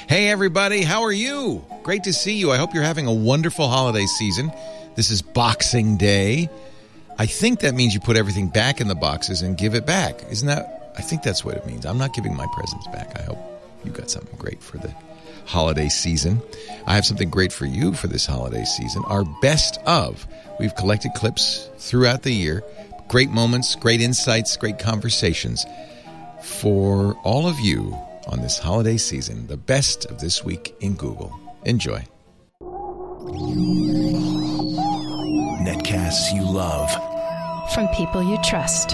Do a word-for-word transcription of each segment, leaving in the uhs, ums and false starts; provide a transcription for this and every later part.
Hey, everybody. How are you? Great to see you. I hope you're having a wonderful holiday season. This is Boxing Day. I think that means you put everything back in the boxes and give it back. Isn't that? I think that's what it means. I'm not giving my presents back. I hope you got something great for the holiday season. I have something great for you for this holiday season. Our best of. We've collected clips throughout the year. Great moments, great insights, great conversations for all of you on this holiday season. The best of this week in Google. Enjoy. Netcasts you love. From people you trust.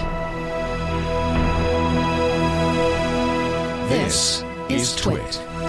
This is Twit.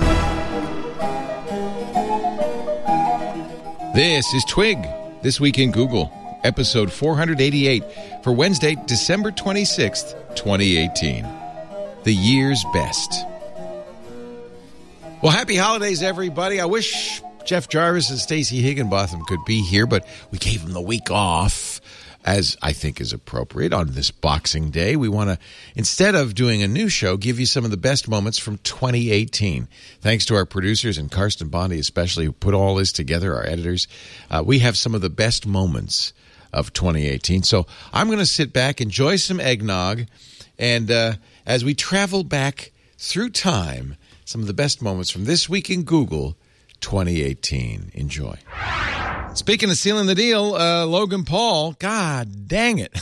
This is Twig. This week in Google. Episode four eighty-eight for Wednesday, December twenty-sixth, twenty eighteen. The year's best. Well, happy holidays, everybody. I wish Jeff Jarvis and Stacey Higginbotham could be here, but we gave them the week off, as I think is appropriate on this Boxing Day. We want to, instead of doing a new show, give you some of the best moments from twenty eighteen. Thanks to our producers and Karsten Bondi especially, who put all this together, our editors. Uh, we have some of the best moments of twenty eighteen. So I'm going to sit back, enjoy some eggnog, and uh, as we travel back through time, some of the best moments from this week in Google twenty eighteen. Enjoy. Speaking of sealing the deal, uh, Logan Paul, God dang it.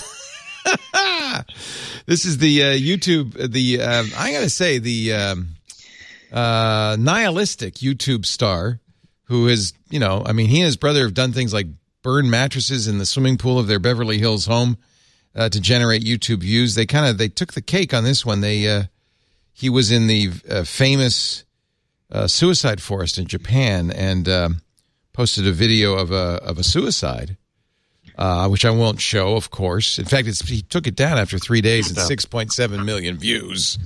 This is the uh, YouTube, the, uh, I got to say, the um, uh, nihilistic YouTube star who is, you know, I mean, he and his brother have done things like burn mattresses in the swimming pool of their Beverly Hills home uh, to generate YouTube views. They kind of, they took the cake on this one. They, uh, he was in the uh, famous uh, suicide forest in Japan and um, posted a video of a of a suicide, uh, which I won't show, of course. In fact, it's, he took it down after three days and six point seven million views.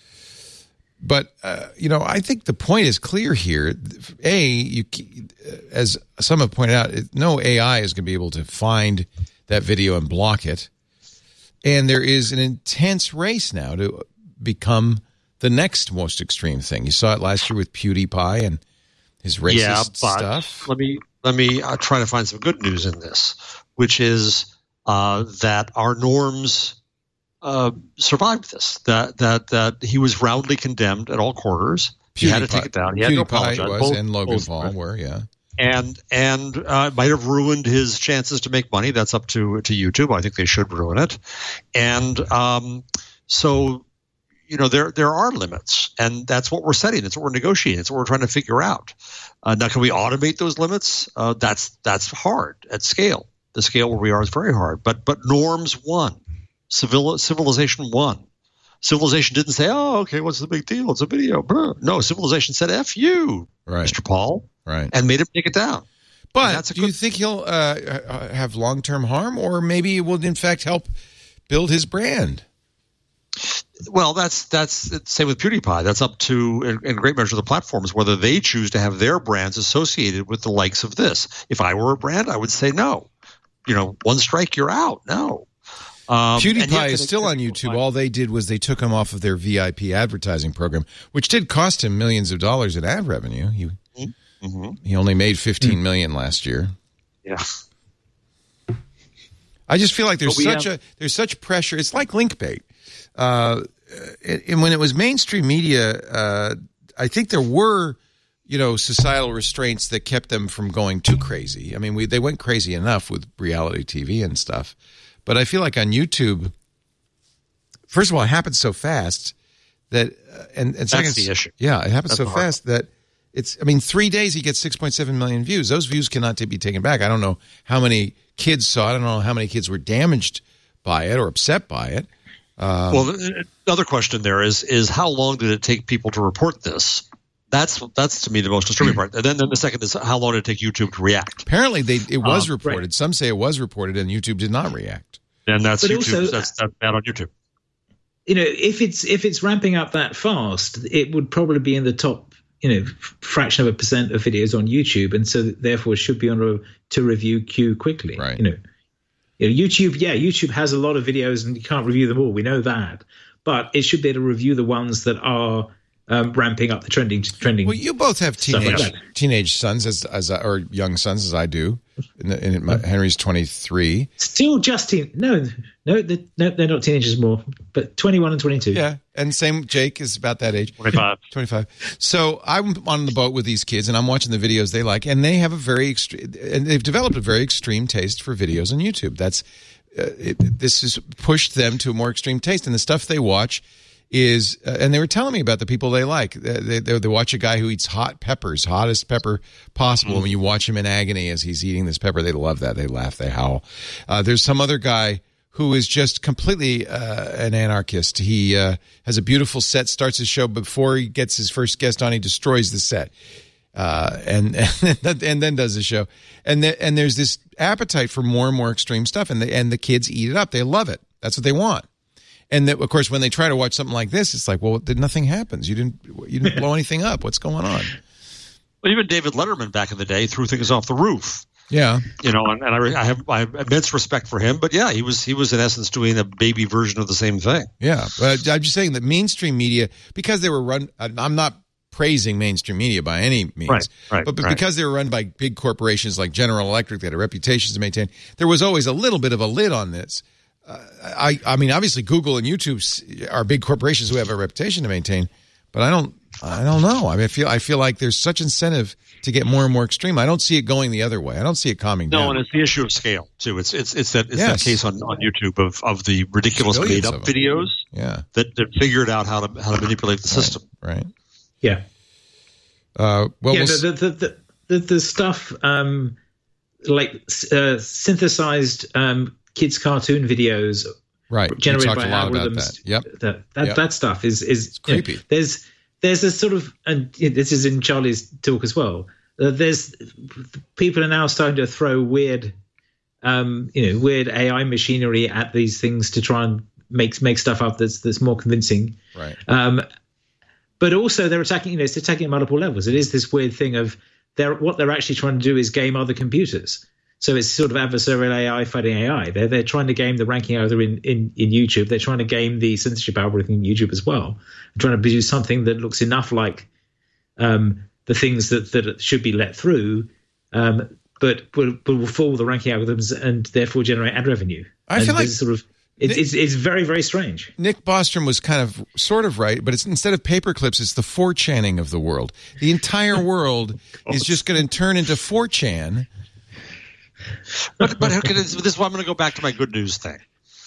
But, uh, you know, I think the point is clear here. A, you, as some have pointed out, no A I is going to be able to find that video and block it. And there is an intense race now to become the next most extreme thing. You saw it last year with PewDiePie and his racist yeah, but stuff. Let me let me uh, try to find some good news in this, which is uh, that our norms uh, survived this. That that that he was roundly condemned at all quarters. He had to take it down. He had to apologize. Was, both, and Logan both, Paul were, yeah. And and uh, might have ruined his chances to make money. That's up to to YouTube. I think they should ruin it. And um, so. You know, there there are limits, and that's what we're setting. That's what we're negotiating. That's what we're trying to figure out. Uh, now, can we automate those limits? Uh, that's that's hard at scale. The scale where we are is very hard. But but norms won. Civil civilization won. Civilization didn't say, "Oh, okay, what's the big deal? It's a video." No, civilization said, "F you, right. Mister Paul," right, and made him take it down. But that's a do good- you think he'll uh, have long term harm, or maybe it will in fact help build his brand? Well, that's that's same with PewDiePie. That's up to, in, in great measure, the platforms, whether they choose to have their brands associated with the likes of this. If I were a brand, I would say no. You know, one strike, you're out. No. Um, PewDiePie is still on YouTube. All they did was they took him off of their V I P advertising program, which did cost him millions of dollars in ad revenue. He mm-hmm. he only made fifteen million dollars last year. Yeah. I just feel like there's such have- a there's such pressure. It's like linkbait. Uh, and when it was mainstream media, uh, I think there were, you know, societal restraints that kept them from going too crazy. I mean, we they went crazy enough with reality T V and stuff. But I feel like on YouTube, first of all, it happens so fast that, uh, and, and second, that's the issue. Yeah, it happens that's so fast that it's, I mean, three days he gets six point seven million views. Those views cannot be taken back. I don't know how many kids saw it. I don't know how many kids were damaged by it or upset by it. Um, well, another question there is is how long did it take people to report this? That's that's to me the most disturbing part. And then, then the second is how long did it take YouTube to react? Apparently, they it was um, reported. Right. Some say it was reported, and YouTube did not react. And that's but YouTube. Also, that's, that's bad on YouTube. You know, if it's if it's ramping up that fast, it would probably be in the top, you know, fraction of a percent of videos on YouTube, and so therefore should be on a to review queue quickly. Right. You know. You know, YouTube, yeah, YouTube has a lot of videos and you can't review them all. We know that. But it should be able to review the ones that are um, ramping up the trending trending. Well, you both have stuff teenage like that. teenage sons as as I- or young sons as I do. And, and my, Henry's twenty-three. Still just teen. No, no, they're, no, they're not teenagers more, but twenty-one and twenty-two. Yeah, and same Jake is about that age. twenty-five. twenty-five. So I'm on the boat with these kids, and I'm watching the videos they like, and they have a very extreme, and they've developed a very extreme taste for videos on YouTube. That's uh, it, this has pushed them to a more extreme taste, and the stuff they watch is, uh, and they were telling me about the people they like. They, they, they watch a guy who eats hot peppers, hottest pepper possible. Mm. When you watch him in agony as he's eating this pepper, they love that. They laugh, they howl. Uh, there's some other guy who is just completely uh, an anarchist. He uh, has a beautiful set, starts his show before he gets his first guest on, he destroys the set. Uh, and, and and then does the show. And the, and there's this appetite for more and more extreme stuff, and the, and the kids eat it up. They love it. That's what they want. And that, of course, when they try to watch something like this, it's like, well, nothing happens. You didn't you didn't blow anything up. What's going on? Well, even David Letterman back in the day threw things off the roof. Yeah, you know, and, and I, I have I have immense respect for him. But yeah, he was he was in essence doing a baby version of the same thing. Yeah, but I'm just saying that mainstream media, because they were run. I'm not praising mainstream media by any means, right, right, but, but right. because they were run by big corporations like General Electric, they had a reputation to maintain. There was always a little bit of a lid on this. Uh, I, I mean, obviously, Google and YouTube are big corporations who have a reputation to maintain, but I don't, I don't know. I mean, I feel, I feel like there's such incentive to get more and more extreme. I don't see it going the other way. I don't see it calming no, down. No, and it's the issue of scale too. It's it's it's that it's Yes. that case on, on YouTube of, of the ridiculous Billions made up of them. videos Yeah, that, that figured out how to how to manipulate the system. right. Yeah. Uh, well, yeah, we'll the, the, the, the, the stuff um, like uh, synthesized um, kids' cartoon videos right. We generated talked by a lot about algorithms. that. Yep. That that, Yep. that stuff is is It's creepy. You know, there's there's a sort of, and this is in Charlie's talk as well. Uh, there's people are now starting to throw weird, um, you know, weird A I machinery at these things to try and make make stuff up that's that's more convincing. Right. Um, but also they're attacking, you know, it's attacking at multiple levels. It is this weird thing of they're what they're actually trying to do is game other computers. So it's sort of adversarial A I fighting A I. They're they're trying to game the ranking algorithm in, in, in YouTube. They're trying to game the censorship algorithm in YouTube as well. They're trying to produce something that looks enough like um, the things that, that should be let through, um, but, but but will fool the ranking algorithms and therefore generate ad revenue. I and feel like this is sort of it, Nick- it's it's very very strange. Nick Bostrom was kind of sort of right, but it's instead of paper clips, it's the four channing of the world. The entire world is just going to turn into four chan. But but okay, this, this is why I'm going to go back to my good news thing.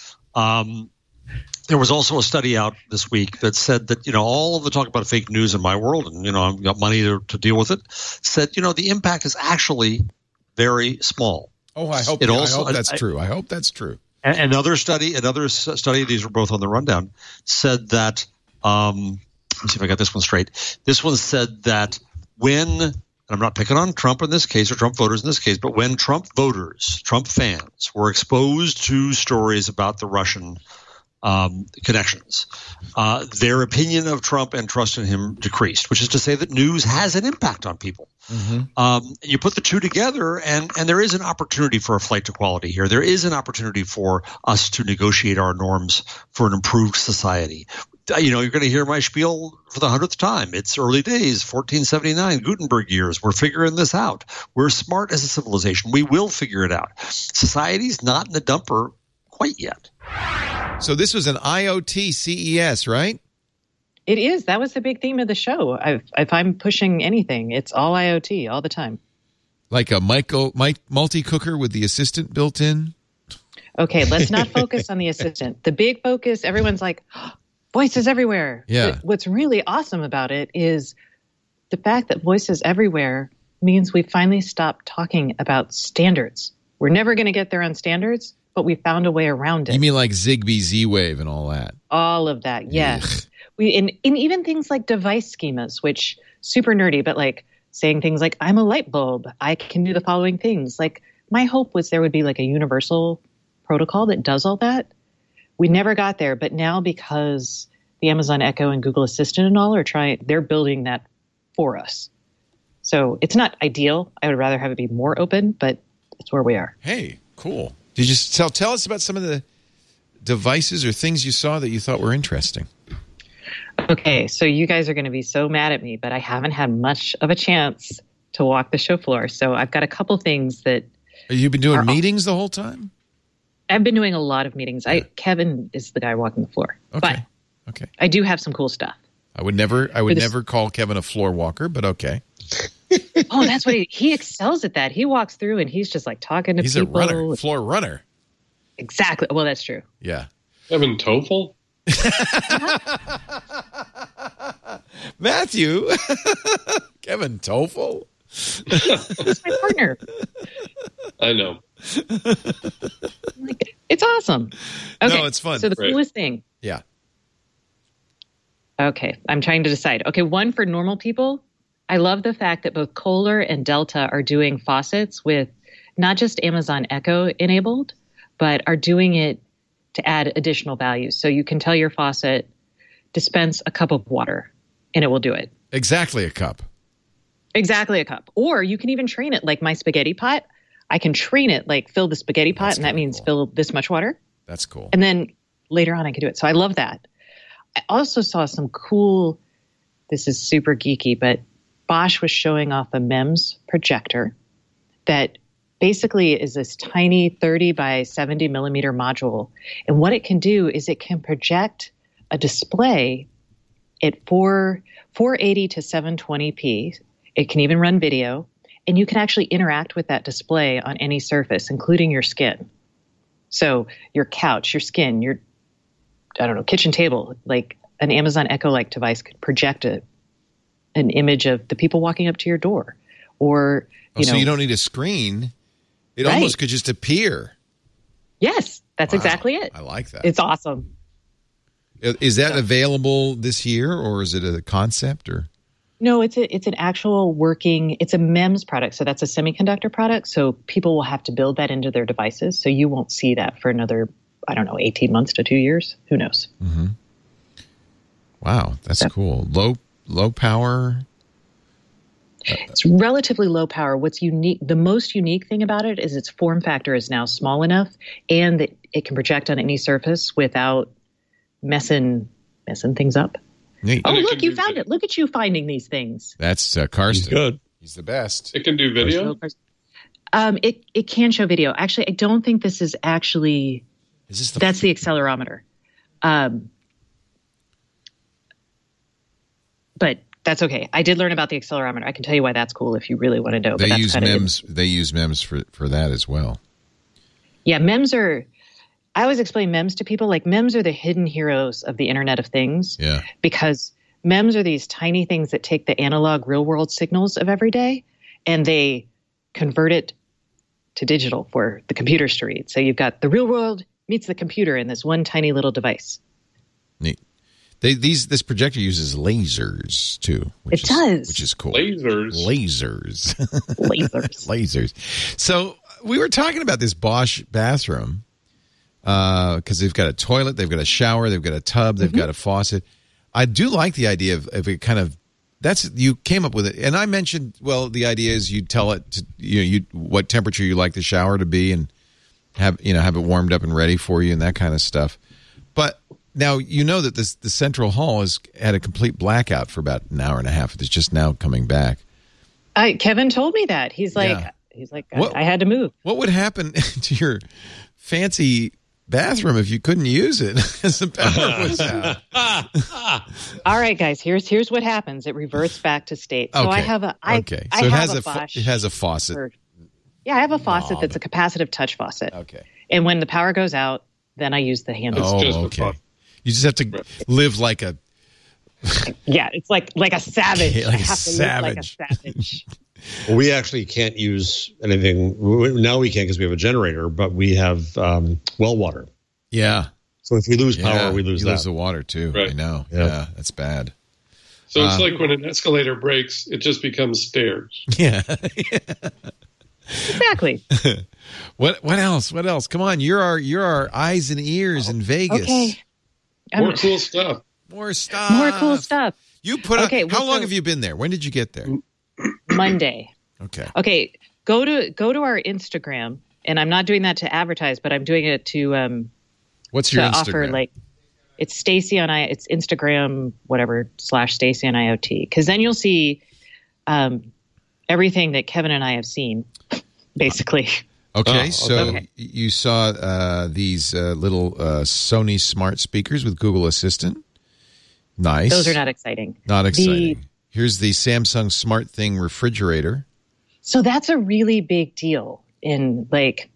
Um, there was also a study out this week that said that, you know, all of the talk about fake news in my world, and, you know, I've got money to, to deal with it, said, you know, the impact is actually very small. Oh, I hope, It I also- hope that's I- true. I hope that's true. A- Another study, another s- study, these were both on the rundown, said that, um, let me see if I got this one straight. This one said that when, and I'm not picking on Trump in this case or Trump voters in this case, but when Trump voters, Trump fans were exposed to stories about the Russian um, connections, uh, their opinion of Trump and trust in him decreased, which is to say that news has an impact on people. Mm-hmm. Um, you put the two together, and, and there is an opportunity for a flight to quality here. There is an opportunity for us to negotiate our norms for an improved society. You know, you're going to hear my spiel for the hundredth time. It's early days, fourteen seventy-nine, Gutenberg years. We're figuring this out. We're smart as a civilization. We will figure it out. Society's not in the dumper quite yet. So this was an I O T C E S, right? It is. That was the big theme of the show. I've, if I'm pushing anything, it's all I O T all the time. Like a Michael, Mike multi-cooker with the assistant built in? Okay, let's not focus on the assistant. The big focus, everyone's like, oh, voices everywhere. Yeah. But what's really awesome about it is the fact that voices everywhere means we finally stopped talking about standards. We're never going to get there on standards, but we found a way around it. You mean like Zigbee, Z-Wave, and all that? All of that, yes. we and, and even things like device schemas, which super nerdy, but like saying things like, I'm a light bulb, I can do the following things. Like my hope was there would be like a universal protocol that does all that. We never got there, but now because the Amazon Echo and Google Assistant and all are trying, they're building that for us. So it's not ideal. I would rather have it be more open, but it's where we are. Hey, cool. Did you tell tell us about some of the devices or things you saw that you thought were interesting? Okay, so you guys are going to be so mad at me, but I haven't had much of a chance to walk the show floor. So I've got a couple things that You've been doing are- meetings the whole time? I've been doing a lot of meetings. I Kevin is the guy walking the floor, Okay. but Okay. I do have some cool stuff. I would never I would But it's- never call Kevin a floor walker, but okay. Oh, that's what he, he excels at. That he walks through and he's just like talking to He's a people. runner, floor runner. Exactly. Well, that's true. Yeah. Kevin Toffel? Matthew. Kevin Toffel. He's my partner. I know. Like, it's awesome. Okay, No, it's fun. So the Right. coolest thing. Yeah. Okay, I'm trying to decide. Okay, one for normal people. I love the fact that both Kohler and Delta are doing faucets with not just Amazon Echo enabled, but are doing it to add additional value. So you can tell your faucet, dispense a cup of water, and it will do it. Exactly a cup. Exactly a cup. Or you can even train it like my spaghetti pot. I can train it like fill the spaghetti pot, That's and that kinda means cool. fill this much water. That's cool. And then later on, I can do it. So I love that. I also saw some cool, this is super geeky, but Bosch was showing off a MEMS projector that basically is this tiny thirty by seventy millimeter module. And what it can do is it can project a display at four, four eighty to seven twenty p. It can even run video. And you can actually interact with that display on any surface, including your skin. So your couch, your skin, your, I don't know, kitchen table, like an Amazon Echo-like device could project a, an image of the people walking up to your door. Or, Oh, you so know. you don't need a screen. It Right. almost could just appear. Yes, that's Wow. exactly it. I like that. It's awesome. Is that available this year, or is it a concept? Or No, it's a, it's an actual working, it's a MEMS product. So that's a semiconductor product. So people will have to build that into their devices. So you won't see that for another, I don't know, eighteen months to two years. Who knows? wow, that's cool. Low low power. It's relatively low power. What's unique, the most unique thing about it is its form factor is now small enough and that it can project on any surface without messing, messing things up. Neat. Oh, it look, can you do found video. it. Look at you finding these things. That's uh, Karsten. Good. He's the best. It can do video? Um, it, it can show video. Actually, I don't think this is actually, Is this the that's the accelerometer. Um, but that's okay. I did learn about the accelerometer. I can tell you why that's cool if you really want to know. they but that's use kinda it. MEMS. They use MEMS for for that as well. Yeah, MEMS are, I always explain MEMS to people, like MEMS are the hidden heroes of the Internet of Things. Yeah. Because MEMS are these tiny things that take the analog real world signals of every day and they convert it to digital for the computers to read. So you've got the real world meets the computer in this one tiny little device. Neat. They these this projector uses lasers too. Which It is, does. which is cool. Lasers. Lasers. Lasers. Lasers. So we were talking about this Bosch bathroom because they've got a toilet, they've got a shower, they've got a tub, they've Mm-hmm. got a faucet. I do like the idea of, of it kind of. That's you came up with it, and I mentioned. Well, the idea is you tell it to you know you what temperature you like the shower to be, and have you know have it warmed up and ready for you, and that kind of stuff. But now you know that this the central hall has had a complete blackout for about an hour and a half. It's just now coming back. I, Kevin told me that. He's like, Yeah. he's like, What- I, I had to move. What would happen to your fancy bathroom if you couldn't use it because the power was out? All right, guys, here's here's what happens. It reverts back to state. So I Okay. have a I, okay, I so it have has a, a fa- Bosch it has a faucet. for- yeah, I have a faucet Knob. that's a capacitive touch faucet. Okay. And when the power goes out, then I use the handle. Oh, just a okay. faucet. You just have to live like a Yeah, it's like like a savage. Okay, like I a have to live like a savage. savage. Well, we actually can't use anything. we- Now we can because we have a generator, but we have um, well water. yeah. So if we lose power, yeah. we lose you that. lose the water too. Right. I know. Yeah. Yeah, that's bad. So it's Uh, like when an escalator breaks, it just becomes stairs. Yeah. Exactly. What what else? What else? Come on, you're our you're our eyes and ears in Vegas. Okay. More Um, cool stuff. More stuff. more cool stuff. You put Okay, up. How well, long so- have you been there? When did you get there? Monday. Okay. Okay, go to go to our Instagram, and I'm not doing that to advertise, but I'm doing it to um What's to your offer Instagram? like It's Stacy on I. It's Instagram whatever slash Stacy on IoT. Because then you'll see um, everything that Kevin and I have seen, basically. Okay, Oh, so okay. you saw uh, these uh, little uh, Sony smart speakers with Google Assistant. Nice. Those are not exciting. Not The- exciting. Here's the Samsung Smart Thing refrigerator. So that's a really big deal. In like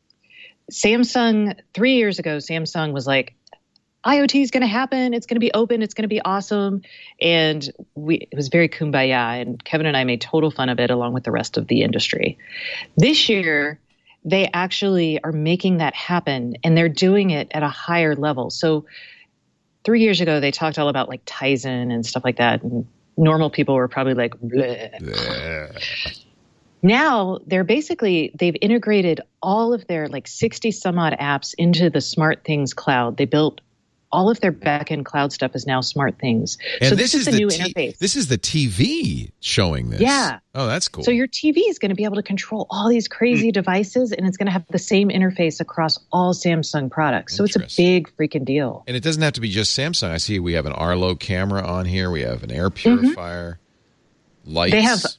Samsung, three years ago, Samsung was like, IoT is going to happen. It's going to be open. It's going to be awesome. And we, it was very kumbaya. And Kevin and I made total fun of it along with the rest of the industry. This year, they actually are making that happen, and they're doing it at a higher level. So three years ago, they talked all about like Tizen and stuff like that. And normal people were probably like, bleh. Bleh. Now they're basically, they've integrated all of their like sixty some odd apps into the Smart Things cloud. They built all of their backend cloud stuff is now Smart Things. And so this, this, is is, the the new t- interface. This is the T V showing this. Yeah. Oh, that's cool. So your T V is going to be able to control all these crazy devices, and it's going to have the same interface across all Samsung products. So it's a Interesting. big freaking deal. And it doesn't have to be just Samsung. I see we have an Arlo camera on here. We have an air Mm-hmm. purifier, lights. They have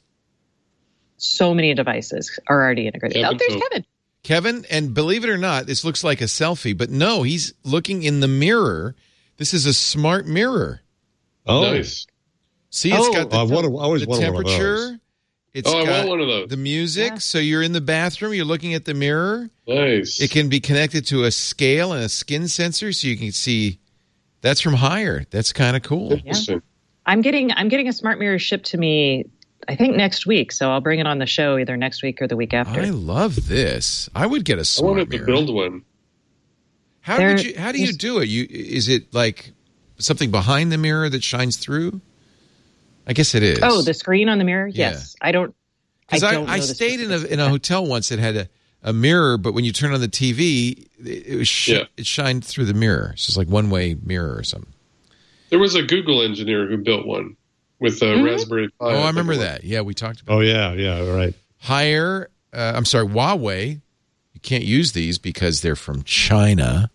so many devices are already integrated. Kevin oh, there's Pope. Kevin. Kevin, and believe it or not, this looks like a selfie, but no, he's looking in the mirror. This is a smart mirror. Oh, Nice. See, it's Oh. got the, I want to, I always the wanted one of those. temperature. It's Oh, I got want one of those. the music. Yeah. So you're in the bathroom, you're looking at the mirror. Nice. It can be connected to a scale and a skin sensor, so you can see. That's from Haier. That's kind of cool. Interesting. I'm getting I'm getting a smart mirror shipped to me, I think next week. So I'll bring it on the show either next week or the week after. I love this. I would get a I smart wanted mirror. to build one. How There- would you? How do you do it? You is it like something behind the mirror that shines through? I guess it is. Oh, the screen on the mirror? Yeah. Yes. I don't Because I I, don't I, know the stayed in a specifics in of a that. hotel once that had a, a mirror, but when you turn on the T V, it, it was sh- Yeah. it shined through the mirror. It's just like one way mirror or something. There was a Google engineer who built one with a Mm-hmm. Raspberry Pi. Oh, I think remember it was. that. Yeah, we talked about Oh yeah, yeah, right. Haier. Uh, I'm sorry, Huawei. You can't use these because they're from China.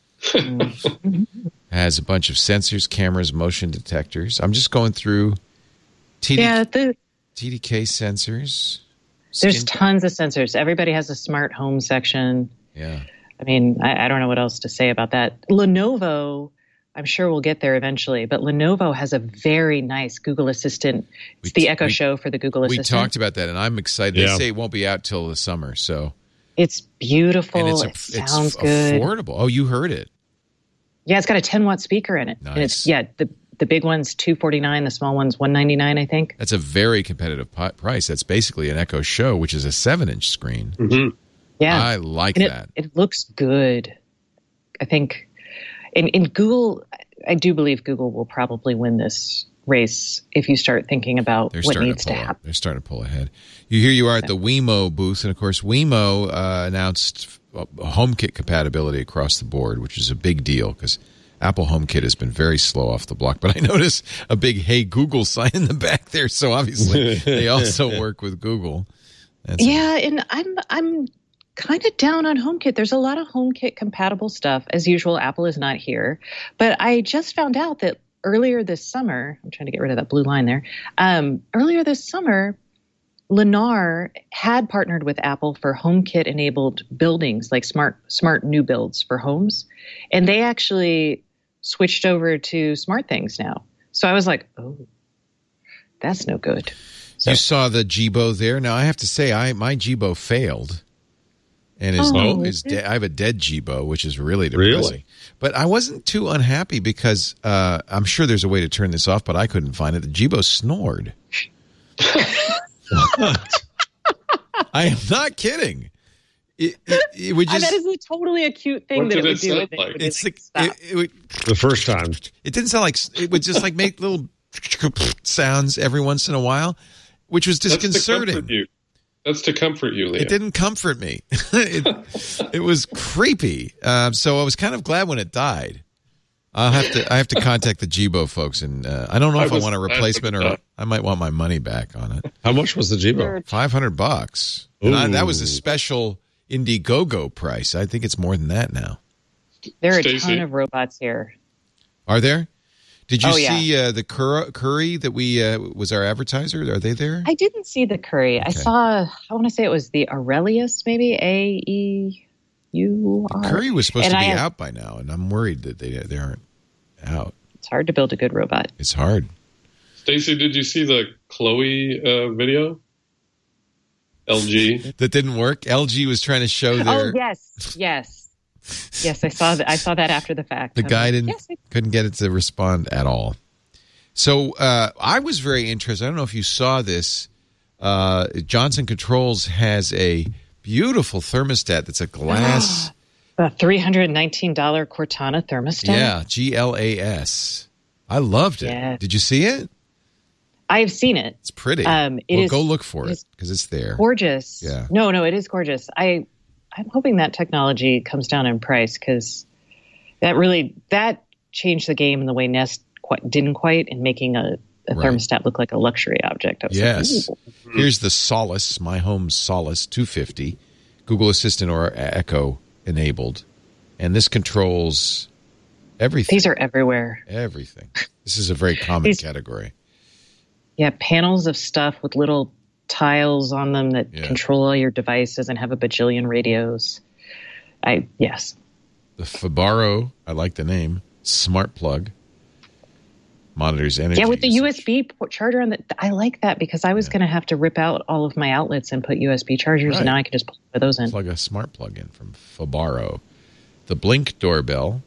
Has a bunch of sensors, cameras, motion detectors. I'm just going through T D, Yeah, the, T D K sensors. there's skin- tons of sensors. Everybody has a smart home section. yeah. I mean, I, I don't know what else to say about that. Lenovo, I'm sure we'll get there eventually, but Lenovo has a very nice Google Assistant. It's We the t- Echo we- Show for the Google We Assistant. talked about that, and I'm excited. Yeah. They say it won't be out till the summer, so It's beautiful. and it's it a, it's sounds good. affordable. Oh, you heard it. Yeah, it's got a ten watt speaker in it. And Nice. it's yeah, the the big one's two forty-nine, the small one's one ninety-nine, I think. That's a very competitive pi- price. That's basically an Echo Show, which is a seven inch screen. Mhm. Yeah. I like and it, that. it looks good. I think in, in Google, I do believe Google will probably win this race if you start thinking about They're what starting needs to to pull. happen. They're starting to pull ahead. You here you are at the Wemo booth, and of course, Wemo uh, announced uh, HomeKit compatibility across the board, which is a big deal because Apple HomeKit has been very slow off the block. But I notice a big "Hey Google" sign in the back there, so obviously they also work with Google. That's Yeah, and I'm I'm kind of down on HomeKit. There's a lot of HomeKit compatible stuff. As usual, Apple is not here. But I just found out that earlier this summer, I'm trying to get rid of that blue line there. Um, earlier this summer, Lennar had partnered with Apple for HomeKit enabled buildings, like smart smart new builds for homes. And they actually switched over to SmartThings now. So I was like, oh, that's no good. So, You saw the Jibo there. Now I have to say, I my Jibo failed, and is Oh. is de- I have a dead Jibo, which is really Really? depressing. But I wasn't too unhappy because uh, I'm sure there's a way to turn this off, but I couldn't find it. The Jibo snored. I am not kidding. It, it, it would Ah, just. that is a totally a cute thing What that did it it would do. sound and it like? would be it's like, like stop. it, it, would, The first time. it didn't sound like it would just like make little sounds every once in a while, which was That's to disconcerting. comfort you. That's to comfort you, Leah. It didn't comfort me. it, it was creepy. Um, so I was kind of glad when it died. I'll have to. I have to contact the Jibo folks, and uh, I don't know I if I was want a glad replacement when or it died. I might want my money back on it. How much was the Jibo? Five hundred bucks. And I, that was a Ooh. special Indiegogo price. I think it's more than that now. There are a Stacey? ton of robots here. Are there? Did you Oh, yeah. see uh, the Cur- Curry that we uh, was our advertiser? Are they there? I didn't see the curry. I Okay. saw, I want to say it was the Aurelius, maybe A E U R. Curry was supposed And to be I- out by now, and I'm worried that they they aren't out. It's hard to build a good robot. It's hard. Stacey, did you see the Chloe uh, video? L G. That didn't work. L G was trying to show their. Oh, yes. Yes. Yes, I saw that. I saw that after the fact. The I'm guy like, didn't yes, I- couldn't get it to respond at all. So uh, I was very interested. I don't know if you saw this. Uh, Johnson Controls has a beautiful thermostat that's a glass. The three hundred nineteen dollars Cortana thermostat. Yeah, G L A S. I loved it. Yeah. Did you see it? I've seen it. It's pretty. Um, it well, is- go look for it it is because it's there. Gorgeous. Yeah. No, no, it is gorgeous. I, I'm hoping that technology comes down in price because that really that changed the game in the way Nest quite, didn't quite in making a, a Right. thermostat look like a luxury object. I was Yes. like, ooh. Here's the Solace, My Home Solace two fifty, Google Assistant or Echo enabled, and this controls everything. These are everywhere. everything. This is a very common These- category. Yeah, panels of stuff with little tiles on them that Yeah. control all your devices and have a bajillion radios. I yes. The Fabaro, I like the name, Smart Plug, monitors energy. Yeah, with the usage. U S B port charger on the, I like that because I was Yeah. going to have to rip out all of my outlets and put U S B chargers. Right. And now I can just plug those in. Plug a smart plug in from Fabaro. The Blink doorbell,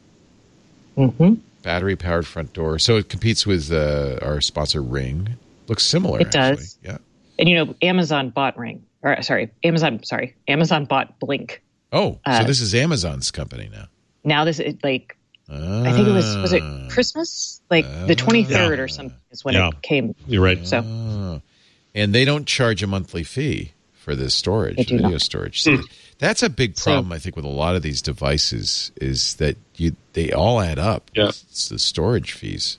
hmm battery powered front door. So it competes with uh, our sponsor Ring. Looks similar. It does. actually. Yeah. And you know, Amazon bought Ring. Or sorry, Amazon. Sorry, Amazon bought Blink. Oh, Uh, so this is Amazon's company now. Now this is like I think it was was it Ah. Christmas, like the twenty third Yeah. or something is when Yeah. it came. You're right. So Oh. And they don't charge a monthly fee for this storage, They do video not. storage. So that's a big So- problem, I think, with a lot of these devices is that you they all add up. Yeah. It's the storage fees.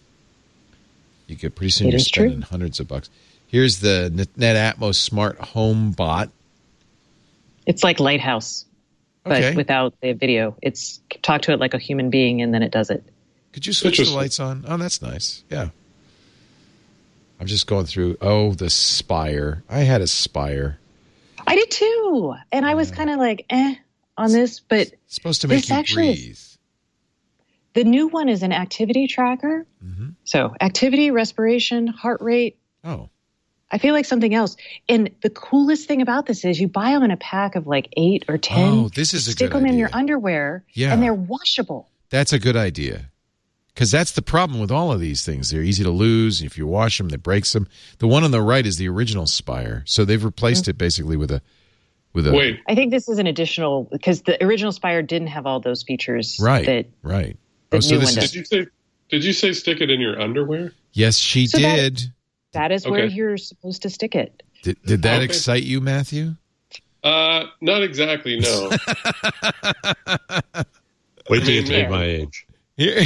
You get pretty soon It you're is true. spending hundreds of bucks. Here's the Net- NetAtmos Smart Home Bot. it's like Lighthouse, but Okay. without the video. It's talk to it like a human being, and then it does it. Could you switch the Interesting. lights on? Oh, that's nice. Yeah. I'm just going through. Oh, the Spire. I had a Spire. I did too, and I was kind of like, eh, on this, but It's supposed to make This you actually is- breathe. the new one is an activity tracker. Mm-hmm. So activity, respiration, heart rate. Oh, I feel like something else. And the coolest thing about this is you buy them in a pack of like eight or ten. Oh, this is a Stick good them in your idea. underwear, Yeah. and they're washable. that's a good idea. Because that's the problem with all of these things. They're easy to lose. If you wash them, that breaks them. The one on the right is the original Spire. So they've replaced it basically with a with a Wait, I think this is an additional because the original Spire didn't have all those features. right, That right. the Oh, so new this one is did you say did you say stick it in your underwear? yes, she So that- did. that is where Okay. you're supposed to stick it. Did, did that Okay. excite you, Matthew? Uh, not exactly. No. Wait till you Yeah. take my age. Here-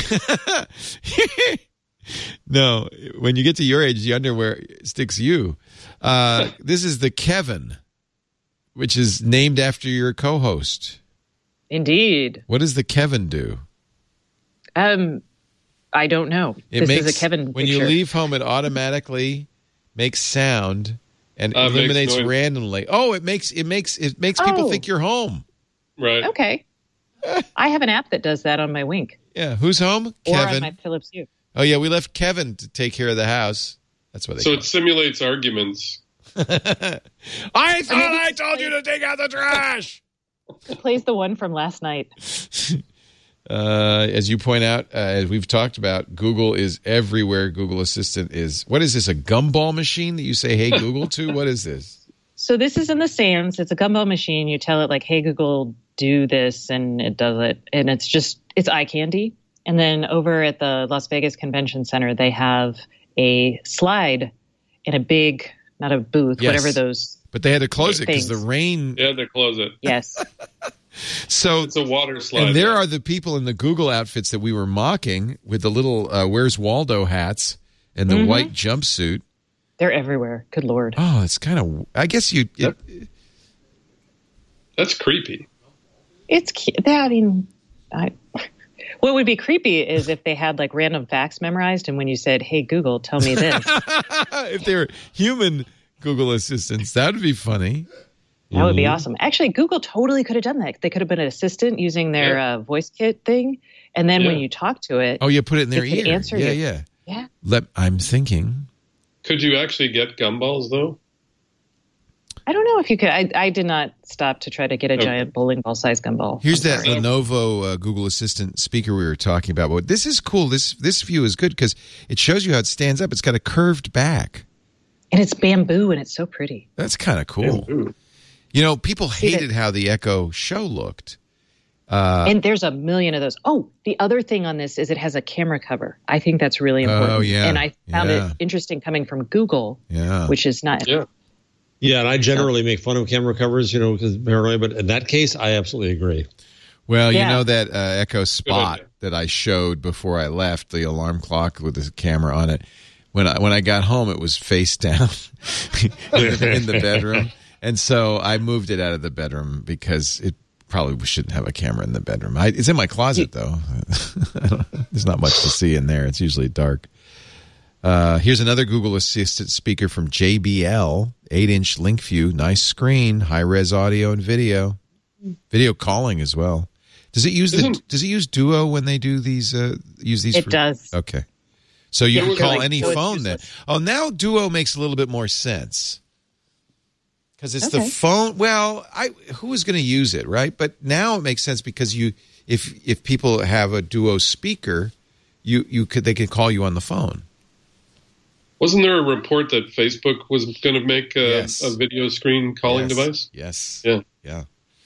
no, when you get to your age, the underwear sticks you. Uh, this is the Kevin, which is named after your co-host. Indeed. What does the Kevin do? Um, I don't know. It this makes is a Kevin when picture. you leave home, it automatically makes sound and Uh, makes eliminates noise. randomly. Oh, it makes it makes it makes people Oh. think you're home. Right. Okay. I have an app that does that on my Wink Yeah, who's home? or on Kevin. my Philips Hue. Oh yeah, we left Kevin to take care of the house. That's what they So call it simulates arguments. it. I thought I told you to take out the trash. It plays the one from last night. Uh, as you point out, uh, as we've talked about, Google is everywhere. Google Assistant is. What is this? A gumball machine that you say "Hey Google" to? What is this? So this is in the Sam's. It's a gumball machine. You tell it like, "Hey Google, do this," and it does it. And it's just it's eye candy. And then over at the Las Vegas Convention Center, they have a slide in a big, not a booth, Yes. whatever those. But they had to close it because the Things. rain. Yeah, they close it. Yes. So It's a water slide. and there are the people in the Google outfits that we were mocking with the little uh, "Where's Waldo" hats and the Mhm. white jumpsuit. They're everywhere. Good Lord. Oh, it's kind of. I guess you. It, That's creepy. It's cute. I mean, I, What would be creepy is if they had like random facts memorized, and when you said, "Hey Google, tell me this," if they were human Google assistants, that would be funny. That would be awesome. Actually, Google totally could have done that. They could have been an assistant using their Yeah. uh, voice kit thing, and then Yeah. when you talk to it, Oh, you put it in their It could ear. answer yeah, you. yeah. yeah, Let I'm thinking. Could you actually get gumballs though? I don't know if you could. I, I did not stop to try to get a Okay. giant bowling ball size gumball. Here's I'm that sorry. Lenovo uh, Google Assistant speaker we were talking about. But this is cool. This this view is good because it shows you how it stands up. It's got a curved back. And it's bamboo, and it's so pretty. That's kind of cool. Ooh. You know, people See that- hated how the Echo Show looked. Uh, and there's a million of those. Oh, the other thing on this is it has a camera cover. I think that's really important. Oh, yeah. And I found Yeah. it interesting coming from Google, yeah. which is not. Yeah. Yeah, and I generally make fun of camera covers, you know, because paranoid. But in that case, I absolutely agree. Well, you Yeah. know that uh, Echo Spot idea. that I showed before I left, the alarm clock with the camera on it. When I when I got home, it was face down in, the, in the bedroom, and so I moved it out of the bedroom because it probably shouldn't have a camera in the bedroom. I, it's in my closet though. I don't, there's not much to see in there. It's usually dark. Uh, here's another Google Assistant speaker from J B L, eight-inch LinkView, nice screen, high-res audio and video, video calling as well. Does it use the? Isn't- Does it use Duo when they do these? Uh, use these? It for, does. Okay, so you It can was call like- any so it's phone then. Oh, now Duo makes a little bit more sense because it's the Okay. phone. Well, I who is going to use it, right? But now it makes sense because you, if if people have a Duo speaker, you you could they could call you on the phone. Wasn't there a report that Facebook was going to make a, Yes. a video screen calling Yes. device? Yes. Yeah. Yeah.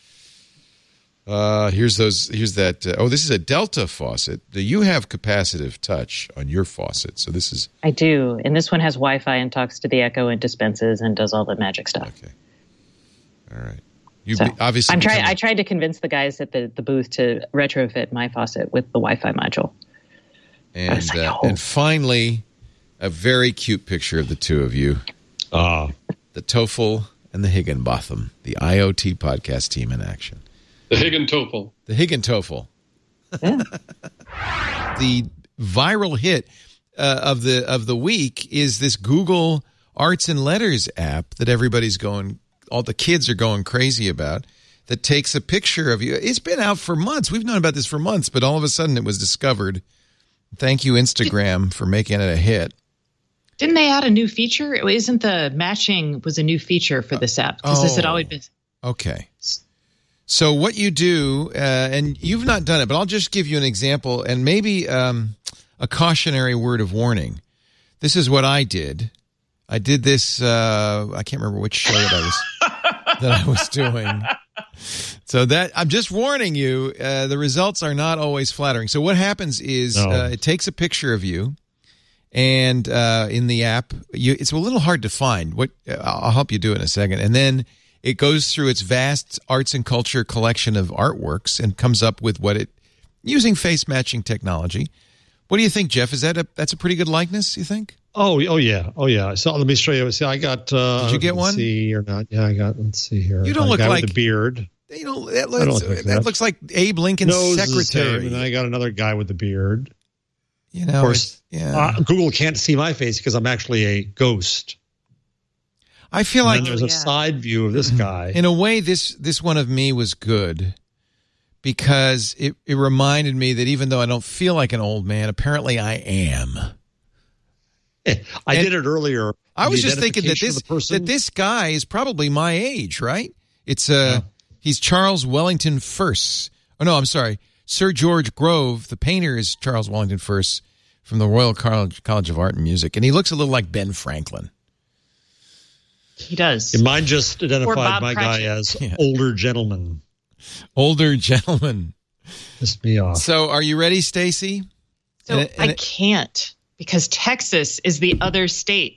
Uh, here's those. Here's that. Uh, oh, this is a Delta faucet. You have capacitive touch on your faucet, so this is I do. And this one has Wi-Fi and talks to the Echo and dispenses and does all the magic stuff. okay. All right. You So be, obviously. I'm trying. become- I tried to convince the guys at the, the booth to retrofit my faucet with the Wi-Fi module. and was like, uh, oh. and finally, a very cute picture of the two of you, Ah, the TOEFL and the Higginbotham, the I O T podcast team in action. The Higgintoffel. The Higgintoffel. The viral hit uh, of the of the week is this Google Arts and Letters app that everybody's going, all the kids are going crazy about, that takes a picture of you. It's been out for months. We've known about this for months, but all of a sudden it was discovered. Thank you, Instagram, for making it a hit. Didn't they add a new feature? It isn't the matching was a new feature for this app because this had Oh. always been. Okay. So what you do, uh, and you've not done it, but I'll just give you an example and maybe um, a cautionary word of warning. This is what I did. I did this. Uh, I can't remember which show that I was that I was doing. So that I'm just warning you. Uh, the results are not always flattering. So what happens is No. uh, it takes a picture of you, and uh, in the app, you, it's a little hard to find. What I'll help you do it in a second, and then it goes through its vast arts and culture collection of artworks and comes up with what it using face matching technology. What do you think, Jeff? Is that a that's a pretty good likeness? You think? oh, oh yeah, oh yeah. So let me show you. See, I got. Uh, Did you get let's one? See or not? Yeah, I got. Let's see here. You don't A look guy like- with a beard. You know that don't looks, look like that that. looks like Abe Lincoln's Nose is the same, secretary. and then I got another guy with a beard. You know, Of course, it's- yeah. uh, Google can't see my face because I'm actually a ghost. I feel And like then there's a yeah. side view of this guy. in a way, this this one of me was good because it, it reminded me that even though I don't feel like an old man, apparently I am. I and- did it earlier. I was The just thinking that identification of this the person- that this guy is probably my age, right? It's uh, Yeah. he's Charles Wellington First. Oh no, I'm sorry, Sir George Grove. The painter is Charles Wellington First from the Royal College, College of Art and Music, and he looks a little like Ben Franklin. He does. And mine just identified Bob my guy Cratchit. as Yeah. older gentleman. Older gentleman. Pissed me off. So, are you ready, Stacy? So And it- and I it- can't because Texas is the other state.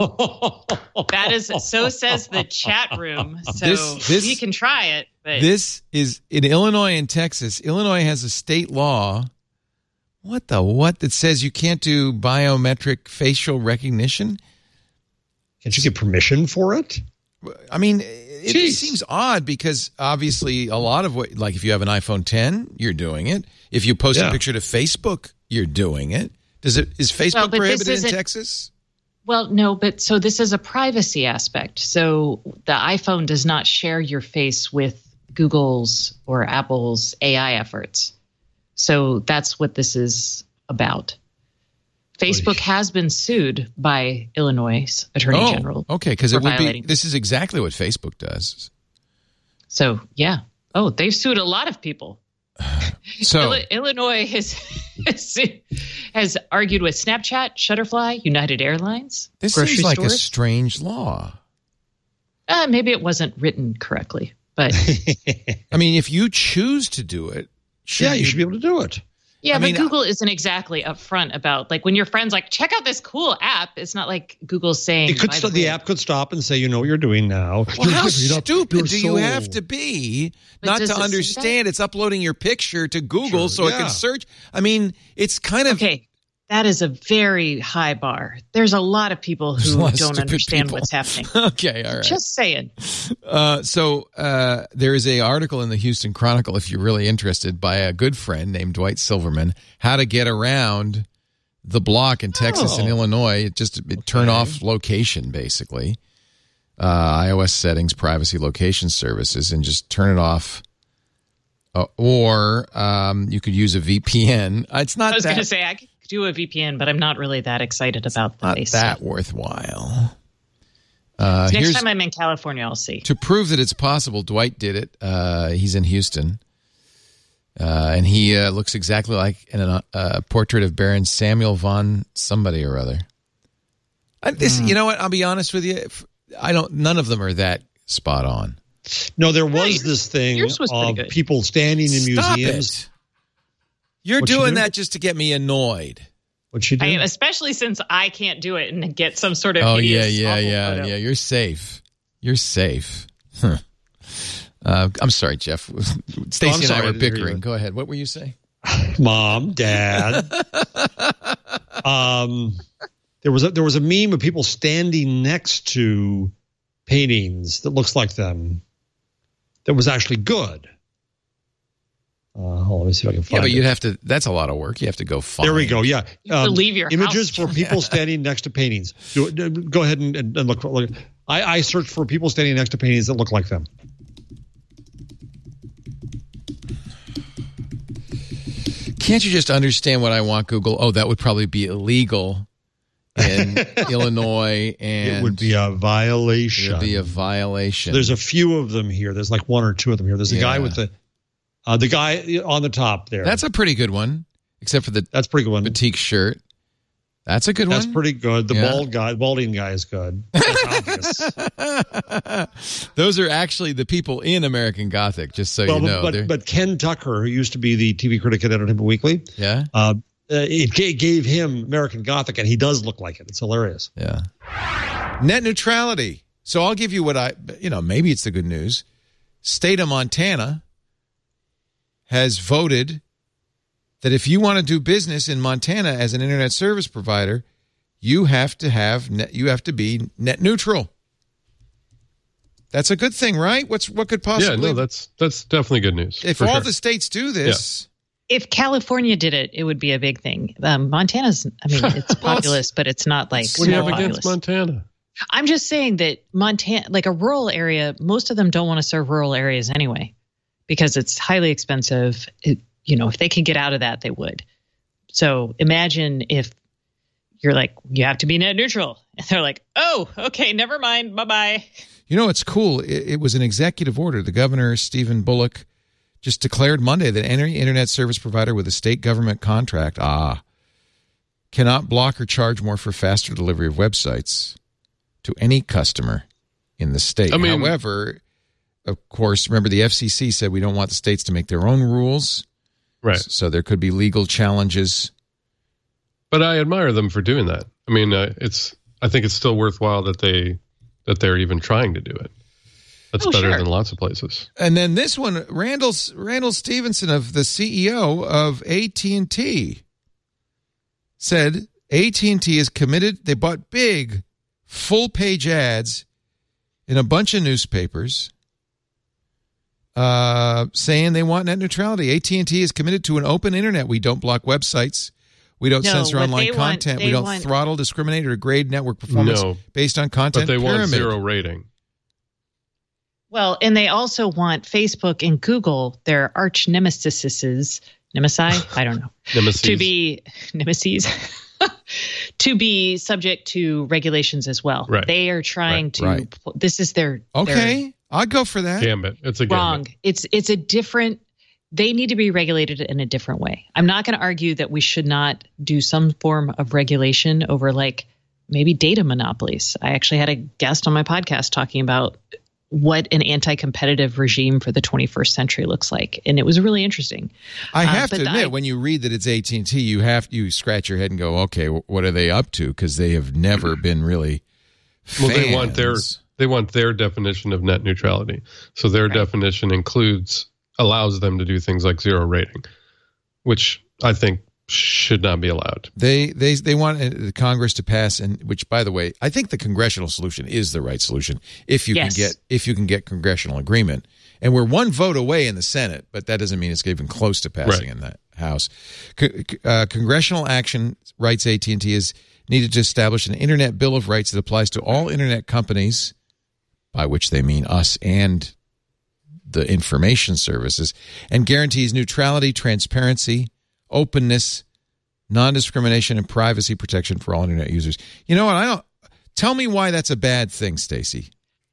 That is so says the chat room. So This- this- we can try it, but This is in Illinois and Texas. Illinois has a state law. What the what that says you can't do biometric facial recognition? Can't you get permission for it? I mean, it just seems odd because obviously a lot of what, like if you have an iPhone ten, you're doing it. If you post Yeah. a picture to Facebook, you're doing it. Does it is Facebook Well, but this prohibited in isn't- Texas? Well, no, but so this is a privacy aspect. So the iPhone does not share your face with Google's or Apple's A I efforts. So that's what this is about. Facebook has been sued by Illinois' Attorney Oh, General. okay, because for it would be. violating- This is exactly what Facebook does. So, yeah. Oh, they've sued a lot of people. So Illi- Illinois has, has has argued with Snapchat, Shutterfly, United Airlines, this grocery seems like a stores. strange law. Uh, maybe it wasn't written correctly, but I mean, if you choose to do it, Yeah, you should be able to do it. yeah, I but mean, Google isn't exactly upfront about like when your friend's like, check out this cool app. It's not like Google's saying It could by st- the the way- app could stop and say, you know what you're doing now. Well, You're how giving up stupid your do you have soul. to be But not does to it say understand it's uploading your picture to Google Sure, so it yeah. can search? I mean, it's kind of Okay, that is a very high bar. There's a lot of people There's a who lot of don't stupid understand people. what's happening. okay. All right. Just saying. Uh, so uh, there is a article in the Houston Chronicle, if you're really interested, by a good friend named Dwight Silverman, how to get around the block in Texas and Oh. Illinois. Just it, turn off location, basically. Uh, iOS settings, privacy location services, and just turn it off. Uh, or um, you could use a V P N. It's not I was that, going to say I could do a V P N, but I'm not really that excited about the not base that stuff. worthwhile. Uh, Next here's- time I'm in California, I'll see. To prove that it's possible, Dwight did it. Uh, he's in Houston. Uh, and he uh, looks exactly like in a uh, portrait of Baron Samuel von somebody or other. I, this, Hmm. You know what? I'll be honest with you. If- I don't. None of them are that spot on. No, there was this thing yours was pretty of good. people standing in Stop museums. it. You're What you doing do? that just to get me annoyed. What you do? I, especially since I can't do it and get some sort of Oh yeah, hideous, yeah, awful yeah, photo. yeah. You're safe. You're safe. Huh. Uh, I'm sorry, Jeff. Stacey and I sorry, I were didn't hear you. bickering. Go ahead. What were you saying? Mom, Dad. um, there was a, there was a meme of people standing next to paintings that looks like them. That was actually good. Uh, hold on, let me see if I can Yeah, find but it. you'd have to. That's a lot of work. You have to go find. There we go. Yeah, Um, have to leave your images house. for people standing next to paintings. Do, do- go ahead and, and, and look. look. I, I searched for people standing next to paintings that look like them. Can't you just understand what I want, Google? Oh, that would probably be illegal in Illinois, and It would be a it violation. would be a violation. There's a few of them here. There's like one or two of them here. There's the guy Yeah. with the uh, the guy on the top there. That's a pretty good one, except for the that's pretty good one. boutique shirt. That's a good That's one. pretty good. The Yeah. bald guy, balding guy is good. That's obvious. Those are actually the people in American Gothic, just so Well, you know. but, They're- but Ken Tucker, who used to be the T V critic at Entertainment Weekly, yeah, uh, it ga- gave him American Gothic, and he does look like it. It's hilarious. yeah. Net neutrality. So I'll give you what I, you know, maybe it's the good news. State of Montana has voted that if you want to do business in Montana as an internet service provider, you have to have net, you have to be net neutral. That's a good thing, right? What's what could possibly? Yeah, no, that's that's definitely good news. if for all sure. the states do this, If California did it, it would be a big thing. Um, Montana's, I mean, it's populous, but it's not like what do you have small against populous. Montana? I'm just saying that Montana, like a rural area, most of them don't want to serve rural areas anyway because it's highly expensive. It, you know, if they can get out of that, they would. So imagine if you're like, you have to be net neutral. And they're like, oh, okay, never mind. Bye-bye. you know it's cool. It, it was an executive order. The governor, Stephen Bullock, just declared Monday that any internet service provider with a state government contract, ah, cannot block or charge more for faster delivery of websites to any customer in the state. I mean- However, of course, remember the F C C said we don't want the states to make their own rules. Right. So there could be legal challenges. But I admire them for doing that. I mean, uh, it's. I think it's still worthwhile that they that they're even trying to do it. That's Oh, better sure. than lots of places. And then this one, Randall Randall Stevenson, of the C E O of A T and T, said A T and T is committed. They bought big, full-page ads in a bunch of newspapers uh, saying they want net neutrality. A T and T is committed to an open internet. We don't block websites. We don't No, censor what online they want- content. they we don't want- throttle, discriminate, or degrade network performance No, based on content but they pyramid. want zero rating. Well, and they also want Facebook and Google, their arch nemesises, nemesi, I don't know, Nemesis. to be nemesis, to be subject to regulations as well. Right. They are trying Right. to. Right. This is their Okay, I'll go for that. Gambit. It's a their wrong. gambit. It's it's a different. They need to be regulated in a different way. I'm not going to argue that we should not do some form of regulation over like maybe data monopolies. I actually had a guest on my podcast talking about what an anti-competitive regime for the twenty-first century looks like, and it was really interesting. I Uh, have but to admit, I- when you read that it's A T and T, you have you scratch your head and go, "Okay, what are they up to?" Because they have never been really. Well, they want their fans. they want their definition of net neutrality. So their Right. definition includes allows them to do things like zero rating, which I think should not be allowed. They they they want uh, Congress to pass, and which, by the way, I think the congressional solution is the right solution if you Yes. can get if you can get congressional agreement. And we're one vote away in the Senate, but that doesn't mean it's even close to passing Right. in that House. Co- uh, congressional action, writes A T and T, is needed to establish an Internet Bill of Rights that applies to all Internet companies, by which they mean us and the information services, and guarantees neutrality, transparency, openness, non-discrimination, and privacy protection for all internet users. You know what? I don't. Tell me why that's a bad thing, Stacey.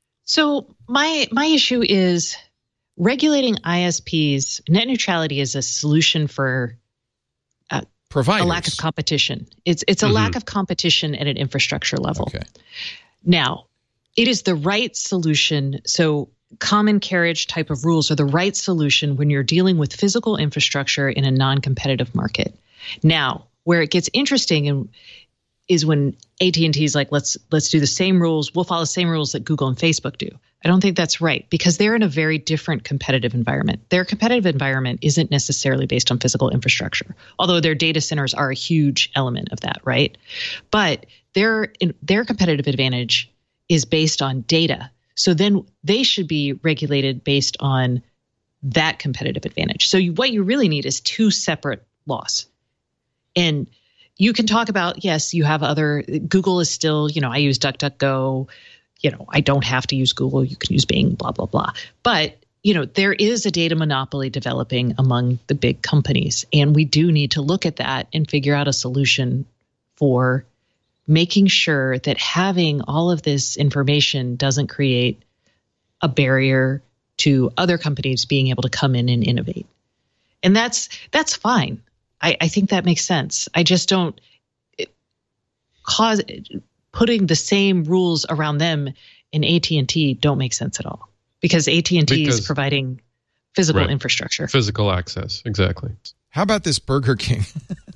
So my my issue is regulating I S Ps. Net neutrality is a solution for Providers. a lack of competition. It's it's a Mhm. lack of competition at an infrastructure level. Okay. Now, it is the right solution. So common carriage type of rules are the right solution when you're dealing with physical infrastructure in a non-competitive market. Now, where it gets interesting and is when A T and T is like, let's let's do the same rules. We'll follow the same rules that Google and Facebook do. I don't think that's right because they're in a very different competitive environment. Their competitive environment isn't necessarily based on physical infrastructure, although their data centers are a huge element of that, right? But their their competitive advantage is based on data. So then they should be regulated based on that competitive advantage. So you, what you really need is two separate laws. And you can talk about, yes, you have other, Google is still, you know, I use DuckDuckGo, you know, I don't have to use Google, you can use Bing, blah, blah, blah. But, you know, there is a data monopoly developing among the big companies. And we do need to look at that and figure out a solution for making sure that having all of this information doesn't create a barrier to other companies being able to come in and innovate. And that's that's fine. I, I think that makes sense. I just don't it, cause putting the same rules around them in A T and T don't make sense at all because A T and T is Because- providing physical Right. infrastructure. Physical access, exactly. How about this Burger King?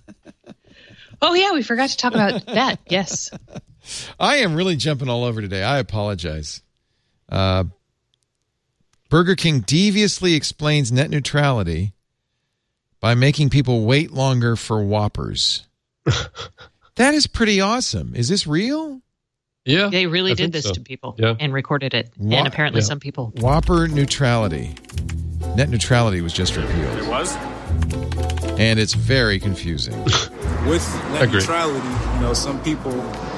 Oh yeah, we forgot to talk about that. Yes. I am really jumping all over today. I apologize. Uh, Burger King deviously explains net neutrality by making people wait longer for Whoppers. That is pretty awesome. Is this real? Yeah. They really I did think this so. to people Yeah. and recorded it. Wha- and apparently yeah. some people. Whopper neutrality. Net neutrality was just repealed. It was? And it's very confusing. With net Agreed. neutrality, you know, some people,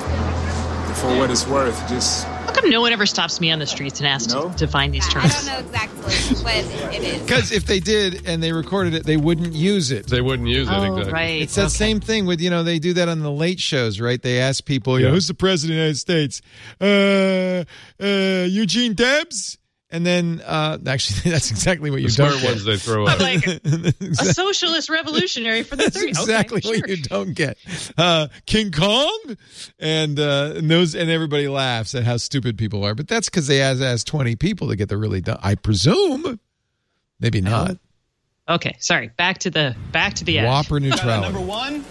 for what it's worth, just How come no one ever stops me on the streets and asks No? to define these I terms? don't know exactly what it is. Because if they did and they recorded it, they wouldn't use it. They wouldn't use it Oh, exactly. right. It's that Okay. same thing with, you know, they do that on the late shows, right? They ask people, you know, Yeah. who's the president of the United States? Uh, uh, Eugene Debs? And then, uh, actually, that's exactly what you The don't smart get. ones they throw I'm out. like a socialist revolutionary for the That's thirties. exactly okay, what sure. you don't get. Uh, King Kong, and uh, and those, and everybody laughs at how stupid people are. But that's because they has asked twenty people to get the really dumb. I presume, maybe not. Okay, sorry. Back to the back to the ad. Whopper Number neutrality. one.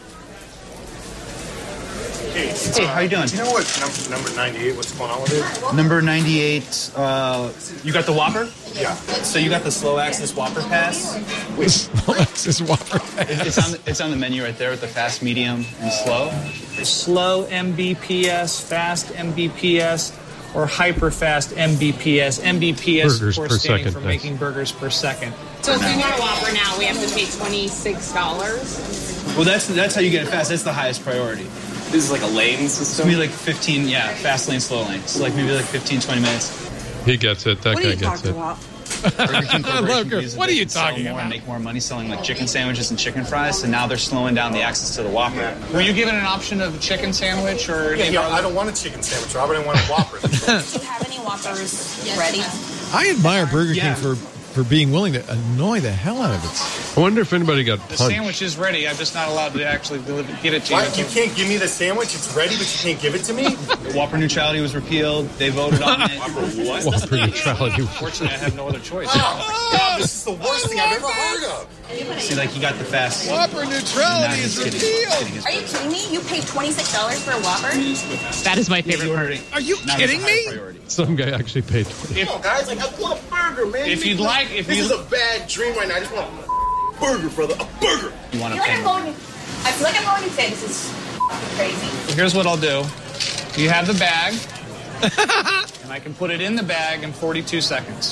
Hey, Hey, how you doing? Do you know what number, number ninety-eight, what's going on with it? Number ninety-eight. Uh, you got the Whopper? Yeah. So you got the slow access Whopper pass? This is Whopper. It's on. The, it's on the menu right there with the fast, medium, and slow. Slow M B P S, fast M B P S. or hyper fast M B P S. M B P S, Burgers of course, per standing second, for yes. making burgers per second. So if we want a Whopper now, we have to pay twenty-six dollars. Well, that's that's how you get it fast. That's the highest priority. This is like a lane It's system? maybe like fifteen, yeah, fast lane, slow lane. So like maybe like fifteen, twenty minutes. He gets it. That What are guy you gets talking it. about? Burger King I love Corporation her. uses What it are you to sell talking more about? And make more money selling like chicken sandwiches and chicken fries. So now they're slowing down the access to the Whopper. Were you given an option of a chicken sandwich or? Yeah, yeah, I don't want a chicken sandwich, Robert. I want a Whopper. Do you have any Whoppers ready? I admire Burger Yeah. King for, for being willing to annoy the hell out of it. I wonder if anybody got The punched. sandwich is ready. I'm just not allowed to actually deliver, get it to Why? you. You can't give me the sandwich. It's ready, but you can't give it to me? Whopper neutrality was repealed. They voted on it. What? Whopper neutrality. Unfortunately, I have no other choice. Oh, God, this is the worst thing I've ever heard of. See, like you got the fast. Whopper neutrality is repealed. Are you kidding me? You paid twenty-six dollars for a Whopper? That is my favorite part. Are you kidding me? Some guy actually paid twenty. Come on, guys. Like, I want a burger, man. If you'd like, if this you- is a bad dream right now. I just want a burger, brother. A burger. You want I to feel like pay I'm more. going. I feel like I'm going to say this is crazy. Here's what I'll do. You have the bag, and I can put it in the bag in forty-two seconds.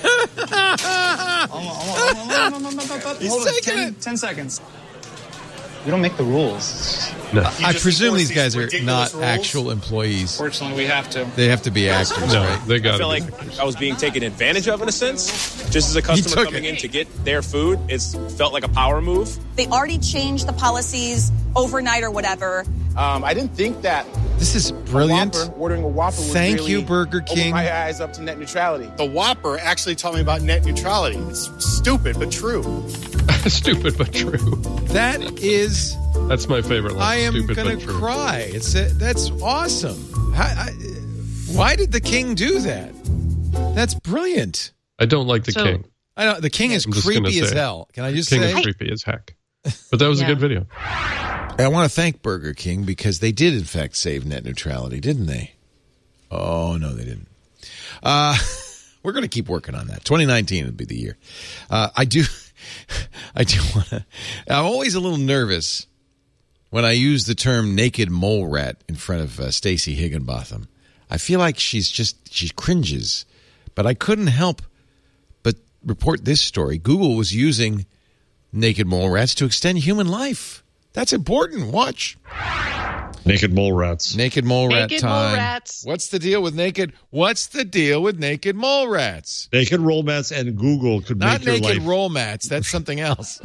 He's Hold it, taking ten, it. ten seconds. We don't make the rules. No. I just presume enforce these these guys are ridiculous not rules? actual employees. Fortunately, we have to. They have to be actors, No, right? they I got feel it. like I was being taken advantage of in a sense. Just as a customer took coming it. in to get their food, it's felt like a power move. They already changed the policies overnight or whatever. Um, I didn't think that This is brilliant. Whopper, ordering a Whopper would Thank really you, Burger open King. my eyes up to net neutrality. The Whopper actually taught me about net neutrality. It's stupid, but true. Stupid but true. That is, That's my favorite line. I am Stupid gonna but true. cry. It's a, that's awesome. How, I, why did the king do that? That's brilliant. I don't like the So- king. I know the king is I'm just gonna creepy as say. hell. Can I just King say? is creepy as heck. But that was Yeah. a good video. I want to thank Burger King because they did in fact save net neutrality, didn't they? Oh no, they didn't. Uh, we're going to keep working on that. twenty nineteen would be the year. Uh, I do, I do want to. I'm always a little nervous when I use the term "naked mole rat" in front of uh, Stacey Higginbotham. I feel like she's just she cringes, but I couldn't help but report this story. Google was using naked mole rats to extend human life. That's important. Watch. Naked mole rats. Naked mole rat Naked mole time. rats. What's the deal with naked? What's the deal with naked mole rats? Naked roll mats and Google could Not make your naked life. roll mats. That's something else.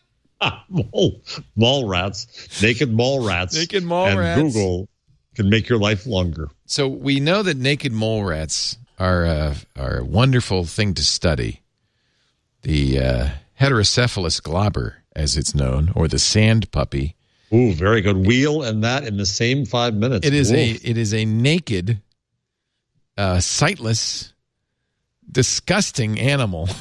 mole, mole rats. Naked mole rats. Naked mole and rats. Google can make your life longer. So we know that naked mole rats are uh, are a wonderful thing to study. The uh, heterocephalus globber, as it's known, or the sand puppy. Ooh, very good. Wheel and that in the same five minutes. It is a Woof. it is a naked, uh, sightless, disgusting animal.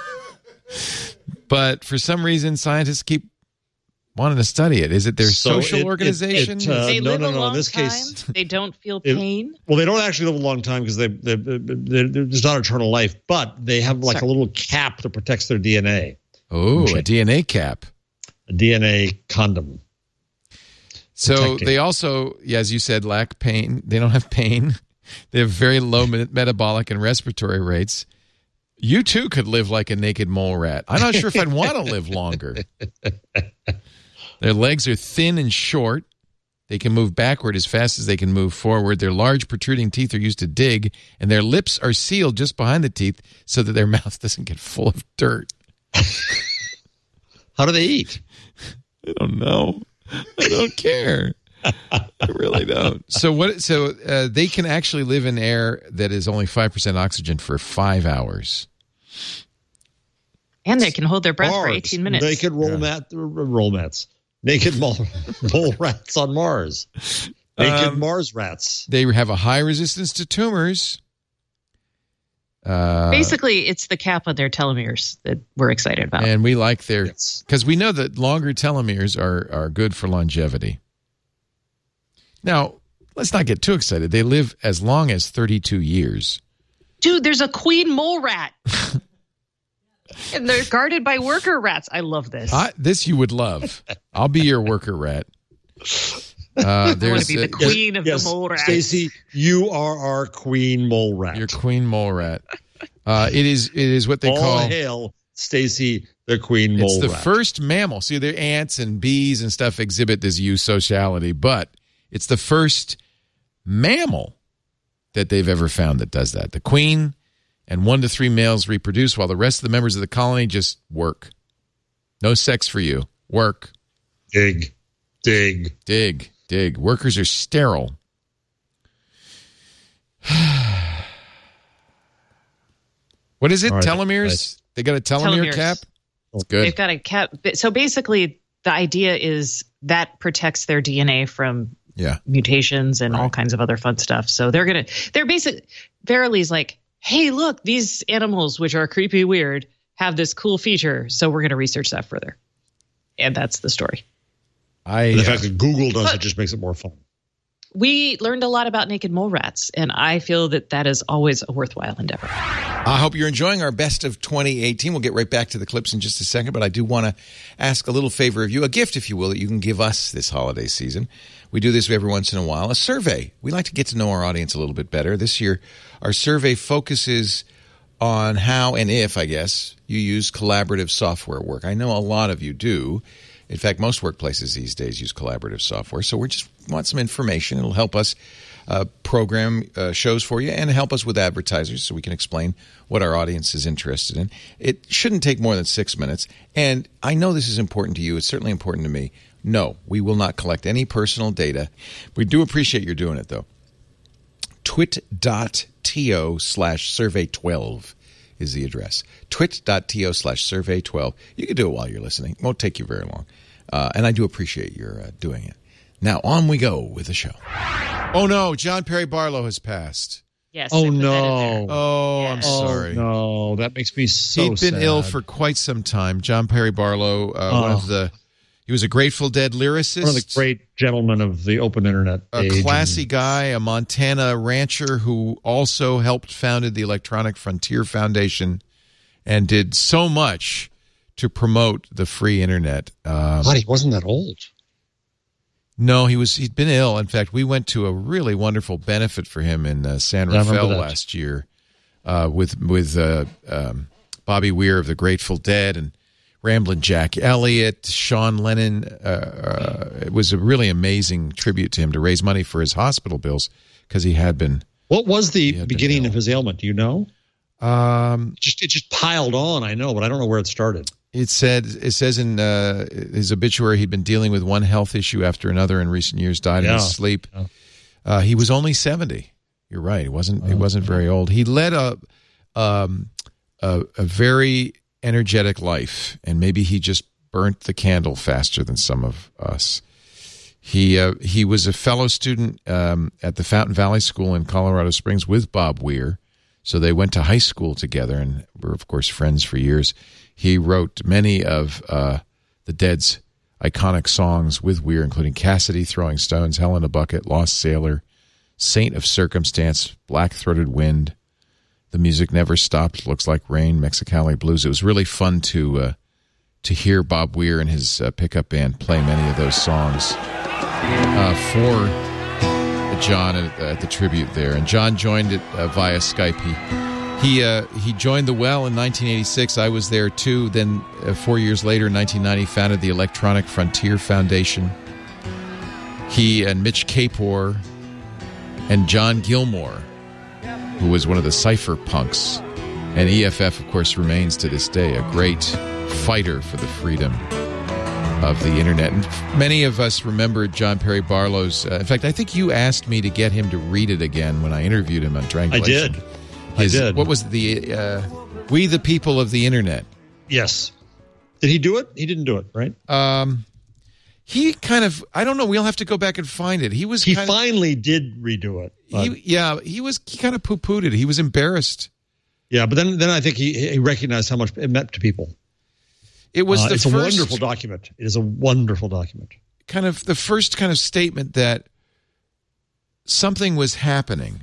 But for some reason, scientists keep wanting to study it. Is it their So social it- it- organization? it, uh, They no, live no, a no. In long this time. case, They don't feel it- pain. well, they don't actually live a long time because they, they, they, they, there's not eternal life, but they have like Sorry. a little cap that protects their D N A, oh, a D N A cap. a D N A condom. So Protecting. they also, yeah, as you said, lack pain. They don't have pain. They have very low me- metabolic and respiratory rates. You too could live like a naked mole rat. I'm not sure if I'd want to live longer. Their legs are thin and short. They can move backward as fast as they can move forward. Their large protruding teeth are used to dig, and their lips are sealed just behind the teeth so that their mouth doesn't get full of dirt. How do they eat? I don't know. I don't care. I really don't. So what? So uh, they can actually live in air that is only five percent oxygen for five hours. And they can hold their breath for Mars. eighteen minutes. Naked roll Yeah. mat, uh, roll mats. Naked mole, mole rats on Mars. Naked Um, Mars rats. They have a high resistance to tumors. Uh, Basically, it's the cap on their telomeres that we're excited about. and we like their Yes. because we know that longer telomeres are are good for longevity. Now, let's not get too excited. They live as long as thirty-two years. Dude, there's a queen mole rat. And they're guarded by worker rats. I love this. I, this you would love. I'll be your worker rat. Uh, I want there's to be the uh, queen of yes, the mole rat. Stacey, you are our queen mole rat. your queen mole rat. Uh, it is it is what they All call hail Stacey, the queen mole it's the rat. first mammal. See, the ants and bees and stuff exhibit this eusociality, but it's the first mammal that they've ever found that does that. The queen and one to three males reproduce while the rest of the members of the colony just work. No sex for you. Work. Dig, dig, dig, dig. Workers are sterile. What is it? Right, Telomeres? right. They got a telomere Telomeres. cap? That's good. They've got a cap. So basically, the idea is that protects their D N A from yeah. mutations and Right. all kinds of other fun stuff. So they're gonna. They're basic. Verily's like, hey, look, these animals, which are creepy weird, have this cool feature. So we're gonna research that further. And that's the story. I And the uh, fact that Google does but- it just makes it more fun. We learned a lot about naked mole rats, and I feel that that is always a worthwhile endeavor. I hope you're enjoying our best of twenty eighteen. We'll get right back to the clips in just a second, but I do want to ask a little favor of you, a gift, if you will, that you can give us this holiday season. We do this every once in a while, a survey. We like to get to know our audience a little bit better. This year, our survey focuses on how and if, I guess, you use collaborative software at work. I know a lot of you do. In fact, most workplaces these days use collaborative software. So we just want some information. It'll help us uh, program uh, shows for you and help us with advertisers so we can explain what our audience is interested in. It shouldn't take more than six minutes. And I know this is important to you. It's certainly important to me. No, we will not collect any personal data. We do appreciate your doing it, though. twit.to slash survey 12 is the address. twit.to slash survey 12. You can do it while you're listening. It won't take you very long. Uh, and I do appreciate your uh, doing it. Now, on we go with the show. Oh, no. John Perry Barlow has passed. Yes. Oh, I put that in no. there. Oh, I'm Yes. sorry. Oh, no, that makes me so He'd been sad. ill for quite some time. John Perry Barlow, uh, one Oh. of the, he was a Grateful Dead lyricist. One of the great gentlemen of the open internet A age. classy and- guy, a Montana rancher who also helped founded the Electronic Frontier Foundation and did so much to promote the free internet. Um, God, he wasn't that old. no, he was. He'd been ill. In fact, we went to a really wonderful benefit for him in uh, San Yeah, I remember Rafael that. last year uh, with with uh, um, Bobby Weir of the Grateful Dead and Ramblin' Jack Elliott, Sean Lennon. Uh, uh, it was a really amazing tribute to him to raise money for his hospital bills because he had been. What was the had been beginning ill. of his ailment? Do you know? Um, Just it just piled on. I know, but I don't know where it started. It said it says in uh, his obituary he'd been dealing with one health issue after another in recent years. Died in Yeah. his sleep. Yeah. Uh, he was only seventy. You're right. He wasn't. He wasn't very old. He led a um, a, a very energetic life, and maybe he just burnt the candle faster than some of us. He uh, he was a fellow student um, at the Fountain Valley School in Colorado Springs with Bob Weir. So they went to high school together and were, of course, friends for years. He wrote many of uh, the Dead's iconic songs with Weir, including Cassidy, Throwing Stones, Hell in a Bucket, Lost Sailor, Saint of Circumstance, Black-Throated Wind, The Music Never Stopped, Looks Like Rain, Mexicali Blues. It was really fun to uh, to hear Bob Weir and his uh, pickup band play many of those songs uh, for John at, at the tribute there. And John joined it uh, via Skype. He he, uh, he joined the Well in nineteen eighty-six. I was there too. Then uh, four years later, in nineteen ninety, founded the Electronic Frontier Foundation. He and Mitch Kapor and John Gilmore, who was one of the cypher punks. And E F F, of course, remains to this day a great fighter for the freedom of the internet. And many of us remember John Perry Barlow's. Uh, in fact, I think you asked me to get him to read it again when I interviewed him on Triangulation. I did. I His- did. What was the uh, We the People of the Internet? Yes. Did he do it? He didn't do it, right? Um, he kind of. I don't know. We'll have to go back and find it. He was. He kind of, finally did redo it. but- He, yeah, he was. He kind of poo pooed it. He was embarrassed. yeah, but then then I think he, he recognized how much it meant to people. It was Uh, the it's first a wonderful document. It is a wonderful document. kind of the first kind of statement that something was happening.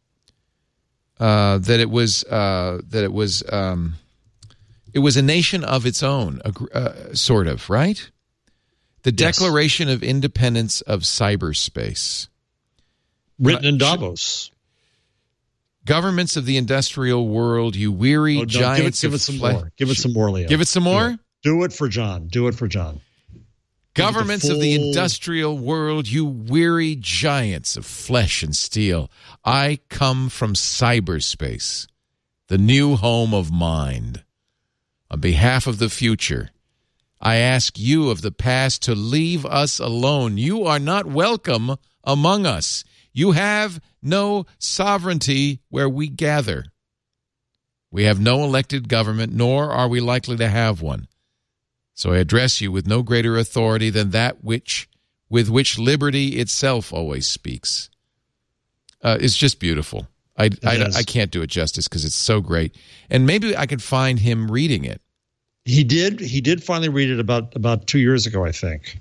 Uh, that it was uh, that it was um, it was a nation of its own, uh, sort of, right? The Declaration yes. of Independence of Cyberspace. Written in Davos. Governments of the industrial world, you weary oh, no, giants give it, give of it some flesh. more. Give it some more, Leo. Give it some more? Do it, Do it for John. Do it for John. Governments the full... of the industrial world, you weary giants of flesh and steel. I come from cyberspace, the new home of mind. On behalf of the future, I ask you of the past to leave us alone. You are not welcome among us. You have no sovereignty where we gather. We have no elected government, nor are we likely to have one. So I address you with no greater authority than that which, with which liberty itself always speaks. Uh, it's just beautiful. I, I, I can't do it justice because it's so great. And maybe I could find him reading it. He did. He did finally read it about about two years ago, I think.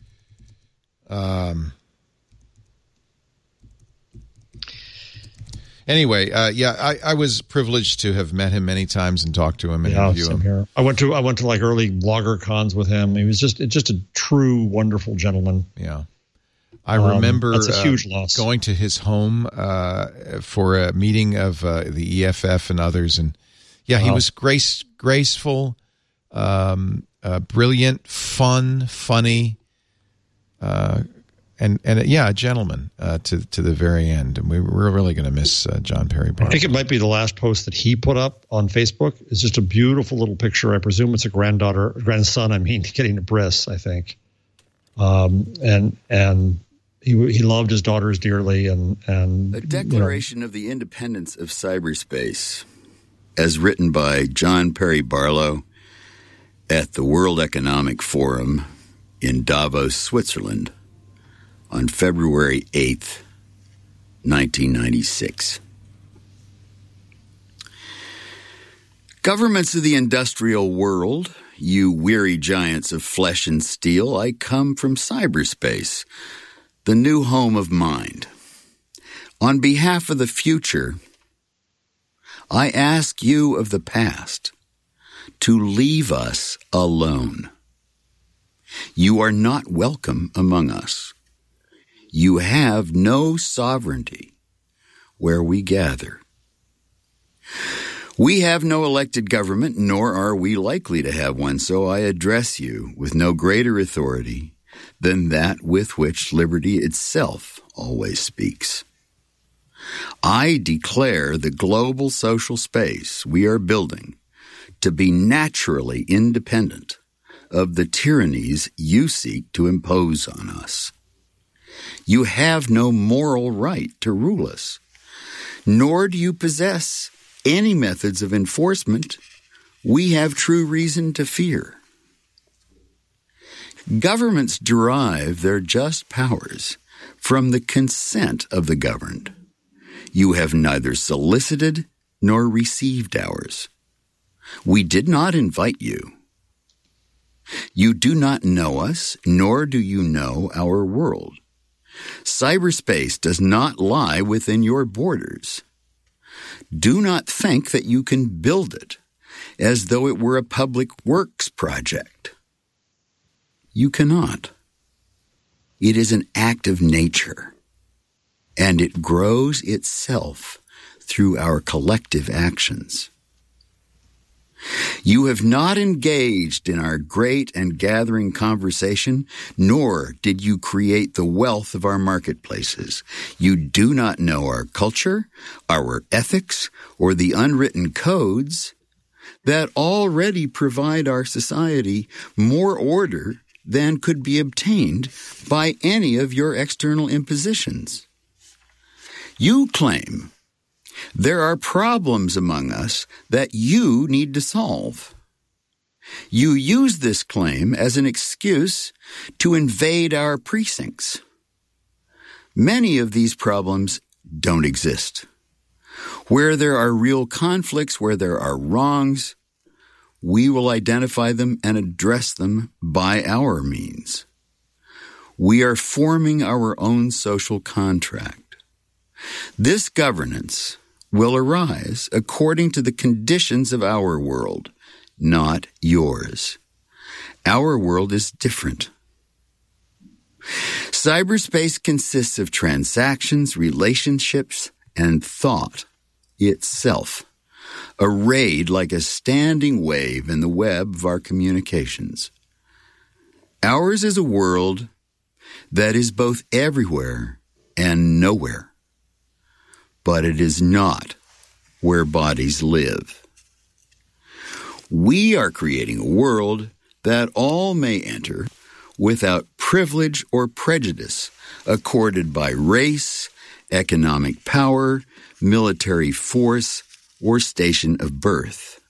Um. Anyway, uh, yeah, I, I was privileged to have met him many times and talked to him and yeah, interview him. Here. I went to I went to like early blogger cons with him. He was just just a true wonderful gentleman. Yeah, I remember um, that's a huge uh, loss. going to his home uh, for a meeting of uh, the E F F and others, and yeah, he wow. was grace graceful. Um, uh, brilliant, fun, funny, uh, and and uh, yeah, a gentleman uh, to to the very end. And we, we're really going to miss uh, John Perry Barlow. I think it might be the last post that he put up on Facebook. It's just a beautiful little picture. I presume it's a granddaughter, grandson. I mean, getting to Briss, I think. Um, and and he he loved his daughters dearly. And and a Declaration you know. of the Independence of Cyberspace, as written by John Perry Barlow at the World Economic Forum in Davos, Switzerland, on February eighth, nineteen ninety-six. Governments of the industrial world, you weary giants of flesh and steel, I come from cyberspace, the new home of mind. On behalf of the future, I ask you of the past to leave us alone. You are not welcome among us. You have no sovereignty where we gather. We have no elected government, nor are we likely to have one, so I address you with no greater authority than that with which liberty itself always speaks. I declare the global social space we are building to be naturally independent of the tyrannies you seek to impose on us. You have no moral right to rule us, nor do you possess any methods of enforcement we have true reason to fear. Governments derive their just powers from the consent of the governed. You have neither solicited nor received ours. We did not invite you. You do not know us, nor do you know our world. Cyberspace does not lie within your borders. Do not think that you can build it as though it were a public works project. You cannot. It is an act of nature, and it grows itself through our collective actions. You have not engaged in our great and gathering conversation, nor did you create the wealth of our marketplaces. You do not know our culture, our ethics, or the unwritten codes that already provide our society more order than could be obtained by any of your external impositions. You claim there are problems among us that you need to solve. You use this claim as an excuse to invade our precincts. Many of these problems don't exist. Where there are real conflicts, where there are wrongs, we will identify them and address them by our means. We are forming our own social contract. This governance will arise according to the conditions of our world, not yours. Our world is different. Cyberspace consists of transactions, relationships, and thought itself, arrayed like a standing wave in the web of our communications. Ours is a world that is both everywhere and nowhere, but it is not where bodies live. We are creating a world that all may enter without privilege or prejudice accorded by race, economic power, military force, or station of birth.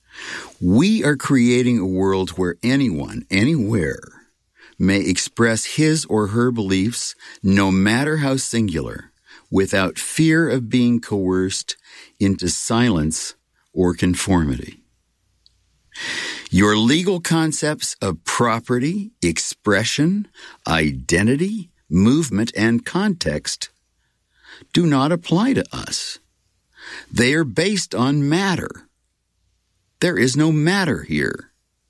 We are creating a world where anyone, anywhere, may express his or her beliefs, no matter how singular, without fear of being coerced into silence or conformity. Your legal concepts of property, expression, identity, movement, and context do not apply to us. They are based on matter. There is no matter here.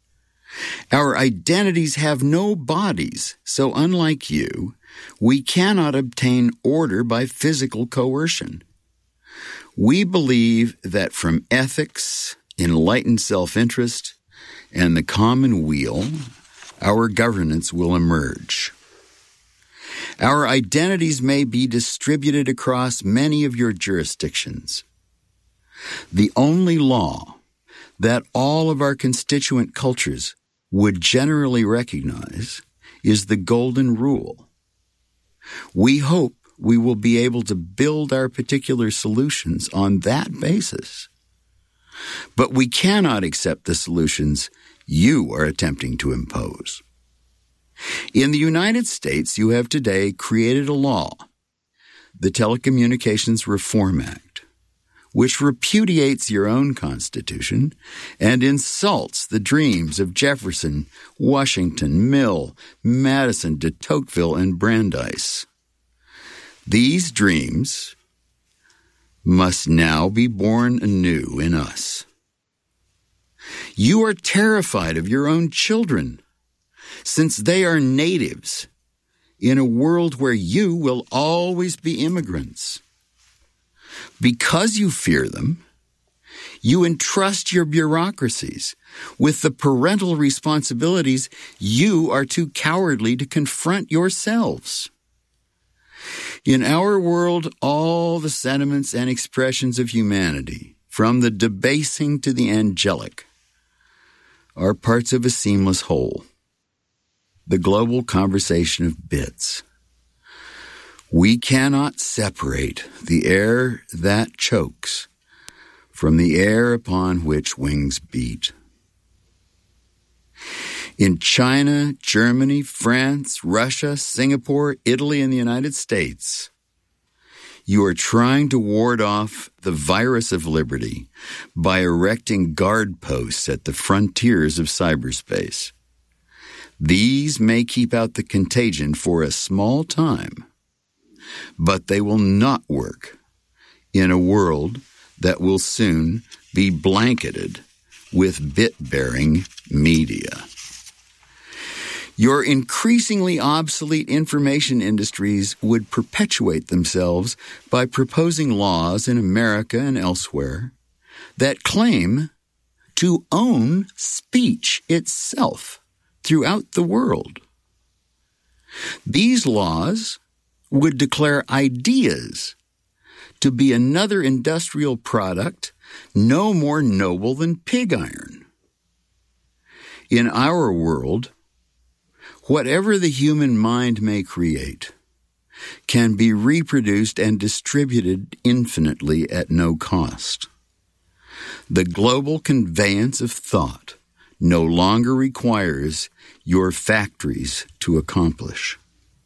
Our identities have no bodies, so unlike you, we cannot obtain order by physical coercion. We believe that from ethics, enlightened self-interest, and the common weal, our governance will emerge. Our identities may be distributed across many of your jurisdictions. The only law that all of our constituent cultures would generally recognize is the Golden Rule. We hope we will be able to build our particular solutions on that basis. But we cannot accept the solutions you are attempting to impose. In the United States, you have today created a law, the Telecommunications Reform Act, which repudiates your own Constitution and insults the dreams of Jefferson, Washington, Mill, Madison, de Tocqueville, and Brandeis. These dreams must now be born anew in us. You are terrified of your own children, since they are natives in a world where you will always be immigrants. Because you fear them, you entrust your bureaucracies with the parental responsibilities you are too cowardly to confront yourselves. In our world, all the sentiments and expressions of humanity, from the debasing to the angelic, are parts of a seamless whole, the global conversation of bits. We cannot separate the air that chokes from the air upon which wings beat. In China, Germany, France, Russia, Singapore, Italy, and the United States, you are trying to ward off the virus of liberty by erecting guard posts at the frontiers of cyberspace. These may keep out the contagion for a small time, but they will not work in a world that will soon be blanketed with bit-bearing media. Your increasingly obsolete information industries would perpetuate themselves by proposing laws in America and elsewhere that claim to own speech itself throughout the world. These laws would declare ideas to be another industrial product no more noble than pig iron. In our world, whatever the human mind may create can be reproduced and distributed infinitely at no cost. The global conveyance of thought no longer requires your factories to accomplish.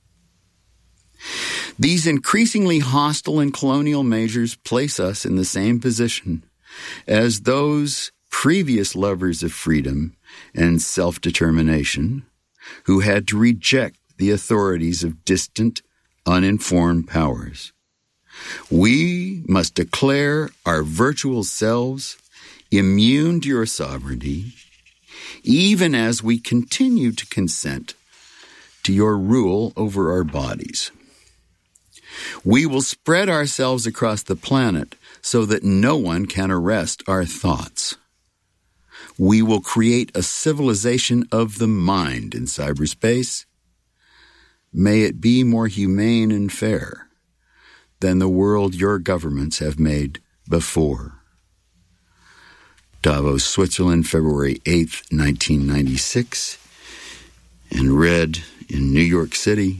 These increasingly hostile and colonial measures place us in the same position as those previous lovers of freedom and self-determination who had to reject the authorities of distant, uninformed powers. We must declare our virtual selves immune to your sovereignty, even as we continue to consent to your rule over our bodies. We will spread ourselves across the planet so that no one can arrest our thoughts. We will create a civilization of the mind in cyberspace. May it be more humane and fair than the world your governments have made before. Davos, Switzerland, February eighth, nineteen ninety-six, and read in New York City,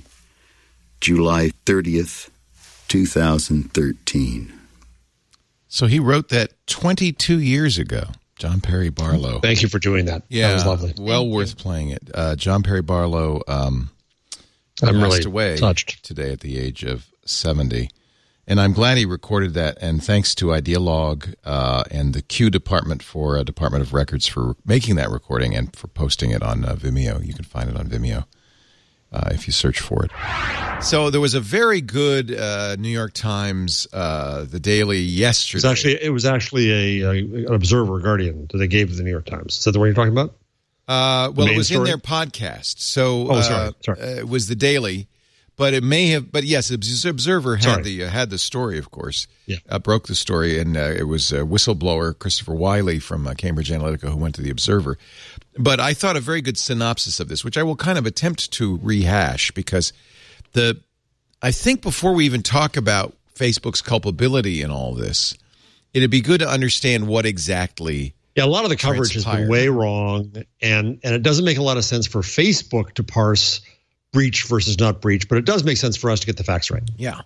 July thirtieth, two thousand thirteen. So he wrote that twenty-two years ago, John Perry Barlow. Thank you for doing that. Yeah, that was lovely. Well worth playing it. Uh, John Perry Barlow um, I'm passed really away touched today at the age of seventy. And I'm glad he recorded that, and thanks to Idealog uh, and the Q department for uh, Department of Records for making that recording and for posting it on uh, Vimeo. You can find it on Vimeo uh, if you search for it. So there was a very good uh, New York Times, uh, the Daily yesterday. It was actually, it was actually a, a an Observer Guardian that they gave to the New York Times. Is that the one you're talking about? Uh, well, it was story? in their podcast. So oh, sorry, uh, sorry. Uh, it was the Daily. But it may have, but yes, Observer had Sorry. the uh, had the story, of course. Yeah, uh, broke the story, and uh, it was a whistleblower, Christopher Wiley from uh, Cambridge Analytica, who went to the Observer. But I thought a very good synopsis of this, which I will kind of attempt to rehash, because the I think before we even talk about Facebook's culpability in all this, it'd be good to understand what exactly. Yeah, a lot of the coverage has been way wrong, and and it doesn't make a lot of sense for Facebook to parse breach versus not breach, but it does make sense for us to get the facts right. Yeah.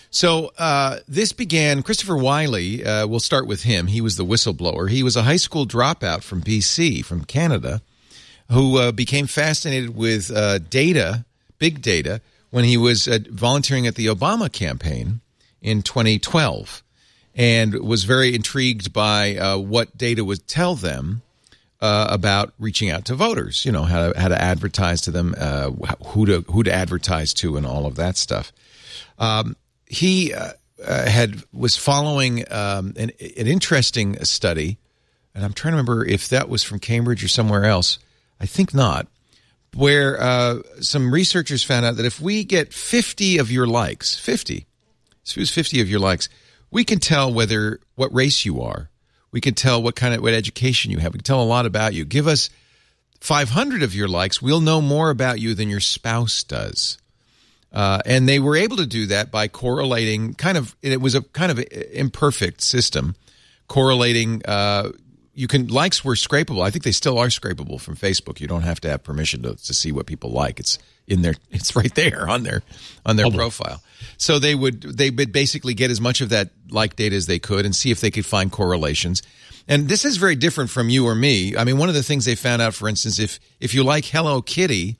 So uh, this began, Christopher Wiley, uh, we'll start with him. He was the whistleblower. He was a high school dropout from B C, from Canada, who uh, became fascinated with uh, data, big data, when he was uh, volunteering at the Obama campaign in twenty twelve, and was very intrigued by uh, what data would tell them Uh, about reaching out to voters, you know, how to, how to advertise to them, uh, who to who to advertise to, and all of that stuff. Um, he uh, uh, had was following um, an, an interesting study, and I'm trying to remember if that was from Cambridge or somewhere else. I think not. Where uh, some researchers found out that if we get fifty of your likes, fifty, so it was fifty of your likes, we can tell whether what race you are. We can tell what kind of what education you have. We can tell a lot about you. Give us five hundred of your likes. We'll know more about you than your spouse does. Uh, and they were able to do that by correlating kind of, it was a kind of imperfect system, correlating, uh, you can, likes were scrapable. I think they still are scrapable from Facebook. You don't have to have permission to, to see what people like. It's in their, it's right there on their, on their oh, profile. So they would, they would basically get as much of that like data as they could and see if they could find correlations. And this is very different from you or me. I mean, one of the things they found out, for instance, if, if you like Hello Kitty,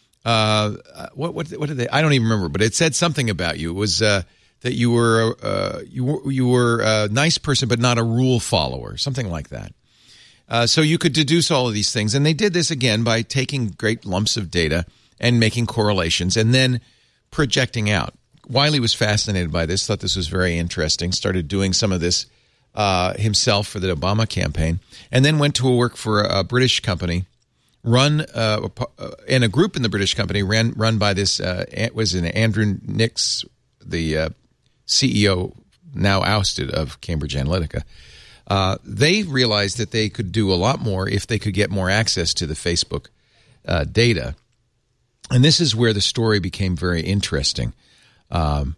uh, what, what, what did they, I don't even remember, but it said something about you. It was, uh, that you were, uh, you were, you were a nice person, but not a rule follower, something like that. Uh, so you could deduce all of these things. And they did this again by taking great lumps of data and making correlations and then projecting out. Wiley was fascinated by this, thought this was very interesting, started doing some of this uh, himself for the Obama campaign, and then went to work for a, a British company, run uh, and a group in the British company ran run by this uh, was in Andrew Nix, the uh, C E O now ousted of Cambridge Analytica. Uh, they realized that they could do a lot more if they could get more access to the Facebook uh, data. And this is where the story became very interesting. Um,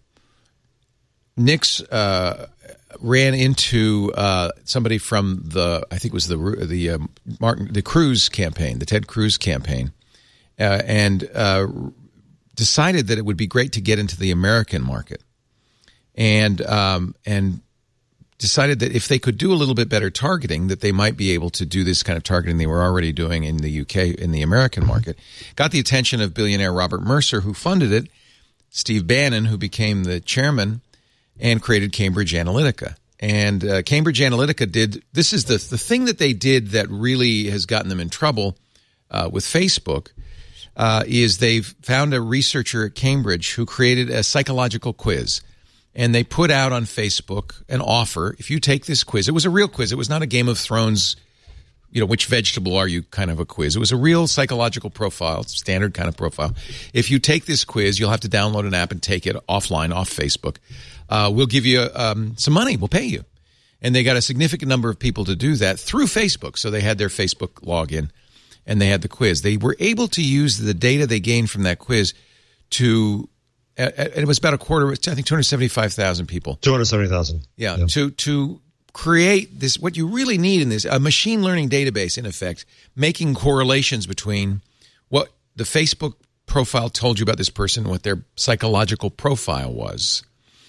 Nix uh, ran into uh, somebody from the, I think it was the the uh, Martin the Cruz campaign, the Ted Cruz campaign, uh, and uh, decided that it would be great to get into the American market, and um, and. decided that if they could do a little bit better targeting, that they might be able to do this kind of targeting they were already doing in the U K, in the American market. Got the attention of billionaire Robert Mercer, who funded it, Steve Bannon, who became the chairman, and created Cambridge Analytica. And uh, Cambridge Analytica did, this is the, the thing that they did that really has gotten them in trouble uh, with Facebook, uh, is they've found a researcher at Cambridge who created a psychological quiz. And they put out on Facebook an offer. If you take this quiz, it was a real quiz. It was not a Game of Thrones you know, which vegetable are you kind of a quiz. It was a real psychological profile, standard kind of profile. If you take this quiz, you'll have to download an app and take it offline, off Facebook. Uh, we'll give you um, some money. We'll pay you. And they got a significant number of people to do that through Facebook. So they had their Facebook login and they had the quiz. They were able to use the data they gained from that quiz to, and it was about a quarter, I think two hundred seventy-five thousand people. two hundred seventy thousand. Yeah, yeah. To, to create this, what you really need in this, a machine learning database, in effect, making correlations between what the Facebook profile told you about this person and what their psychological profile was.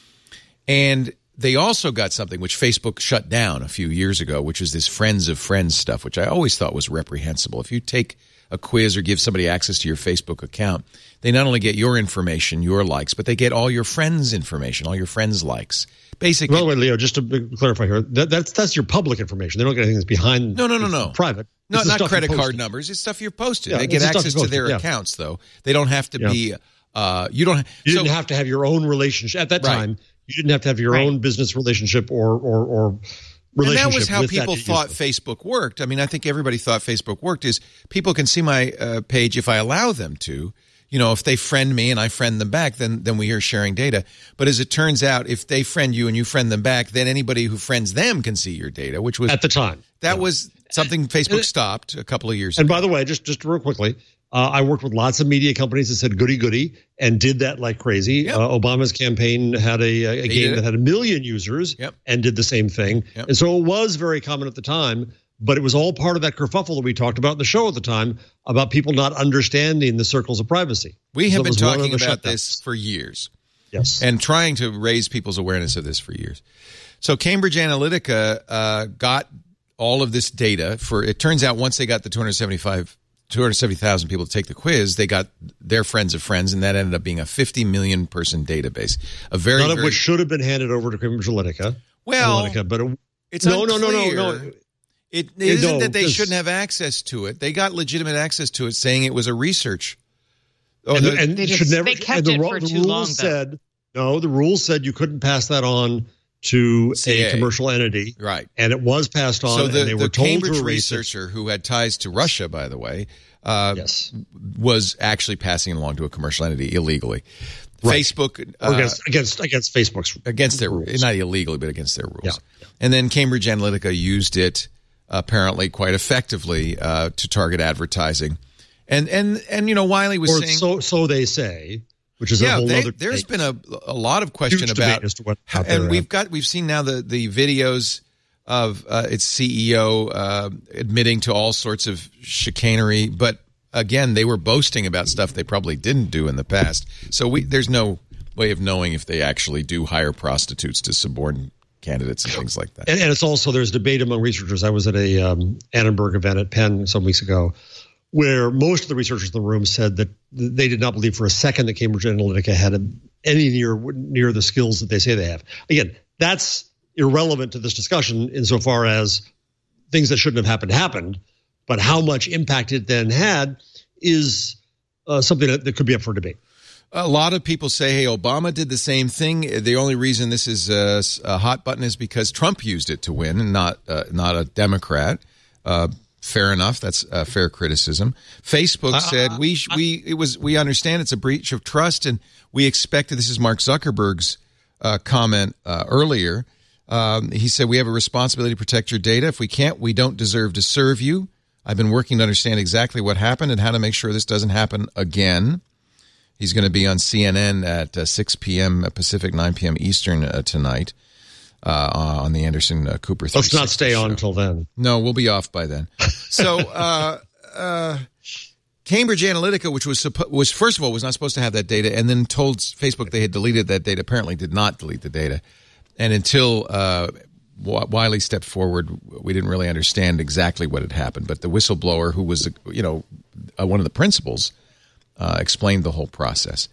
And they also got something which Facebook shut down a few years ago, which is this friends of friends stuff, which I always thought was reprehensible. If you take a quiz or give somebody access to your Facebook account, they not only get your information, your likes, but they get all your friends' information, all your friends' likes. Basically, by the way, Leo, just to clarify here, that, that's that's your public information. They don't get anything that's behind. No, no, no, no. Private. No, not credit card numbers. It's stuff you're posted. Yeah, they get access to their yeah. accounts, though. They don't have to yeah. be. Uh, you don't. You so, didn't have to have your own relationship at that right. time. You didn't have to have your right. own business relationship or or or. And that was how people thought Facebook worked. I mean, I think everybody thought Facebook worked is people can see my uh, page if I allow them to. You know, if they friend me and I friend them back, then then we are sharing data. But as it turns out, if they friend you and you friend them back, then anybody who friends them can see your data, which was at the time. That yeah. was something Facebook stopped a couple of years and ago. And by the way, just just real quickly, uh, I worked with lots of media companies that said goody goody and did that like crazy. Yep. Uh, Obama's campaign had a, a game that had a million users yep. and did the same thing. Yep. And so it was very common at the time. But it was all part of that kerfuffle that we talked about in the show at the time about people not understanding the circles of privacy. We have so been talking about shutdowns. this for years. Yes. And trying to raise people's awareness of this for years. So Cambridge Analytica uh, got all of this data for, it turns out once they got the two hundred seventy-five, two hundred seventy thousand people to take the quiz, they got their friends of friends, and that ended up being a fifty million person database. A very, None of very, which should have been handed over to Cambridge Analytica. Well, Analytica, but it, it's no, unclear. no, no, no, no. It, it isn't no, that they shouldn't have access to it. They got legitimate access to it, saying it was a research. Oh, and, the, and they should just, never. They kept and the, it the for rules too long, said no. The rules said you couldn't pass that on to C A. a commercial entity, right? And it was passed on. So the, and they the were told Cambridge to researcher who had ties to Russia, by the way, uh, yes, was actually passing it along to a commercial entity illegally. Right. Facebook uh, against against against Facebook's against their rules. not illegally, but against their rules. Yeah. Yeah. And then Cambridge Analytica used it apparently quite effectively uh, to target advertising. And and and you know, Wiley was or saying so so they say, which is yeah, a whole they, other. There's debate. been a a lot of question Huge about as to what how, and we've got we've seen now the the videos of uh, its C E O uh, admitting to all sorts of chicanery, but again, they were boasting about stuff they probably didn't do in the past. So we there's no way of knowing if they actually do hire prostitutes to suborn candidates and things like that. And, and it's also there's debate among researchers. I was at a um, Annenberg event at Penn some weeks ago, where most of the researchers in the room said that they did not believe for a second that Cambridge Analytica had a, any near near the skills that they say they have. Again, that's irrelevant to this discussion insofar as things that shouldn't have happened happened, but how much impact it then had is uh, something that, that could be up for debate. A lot of people say, hey, Obama did the same thing. The only reason this is a, a hot button is because Trump used it to win and not uh, not a Democrat. Uh, fair enough. That's uh, fair criticism. Facebook said we we it was we understand it's a breach of trust, and we expected. This is Mark Zuckerberg's uh, comment uh, earlier. Um, he said we have a responsibility to protect your data. If we can't, we don't deserve to serve you. I've been working to understand exactly what happened and how to make sure this doesn't happen again. He's going to be on C N N at uh, six p.m. Pacific, nine p.m. Eastern uh, tonight uh, on the Anderson uh, Cooper. Let's not stay show. on until then. No, we'll be off by then. So uh, uh, Cambridge Analytica, which was suppo- was first of all was not supposed to have that data, and then told Facebook they had deleted that data. Apparently, did not delete the data, and until uh, Wiley stepped forward, we didn't really understand exactly what had happened. But the whistleblower, who was you know uh, one of the principals. Uh, explained the whole process.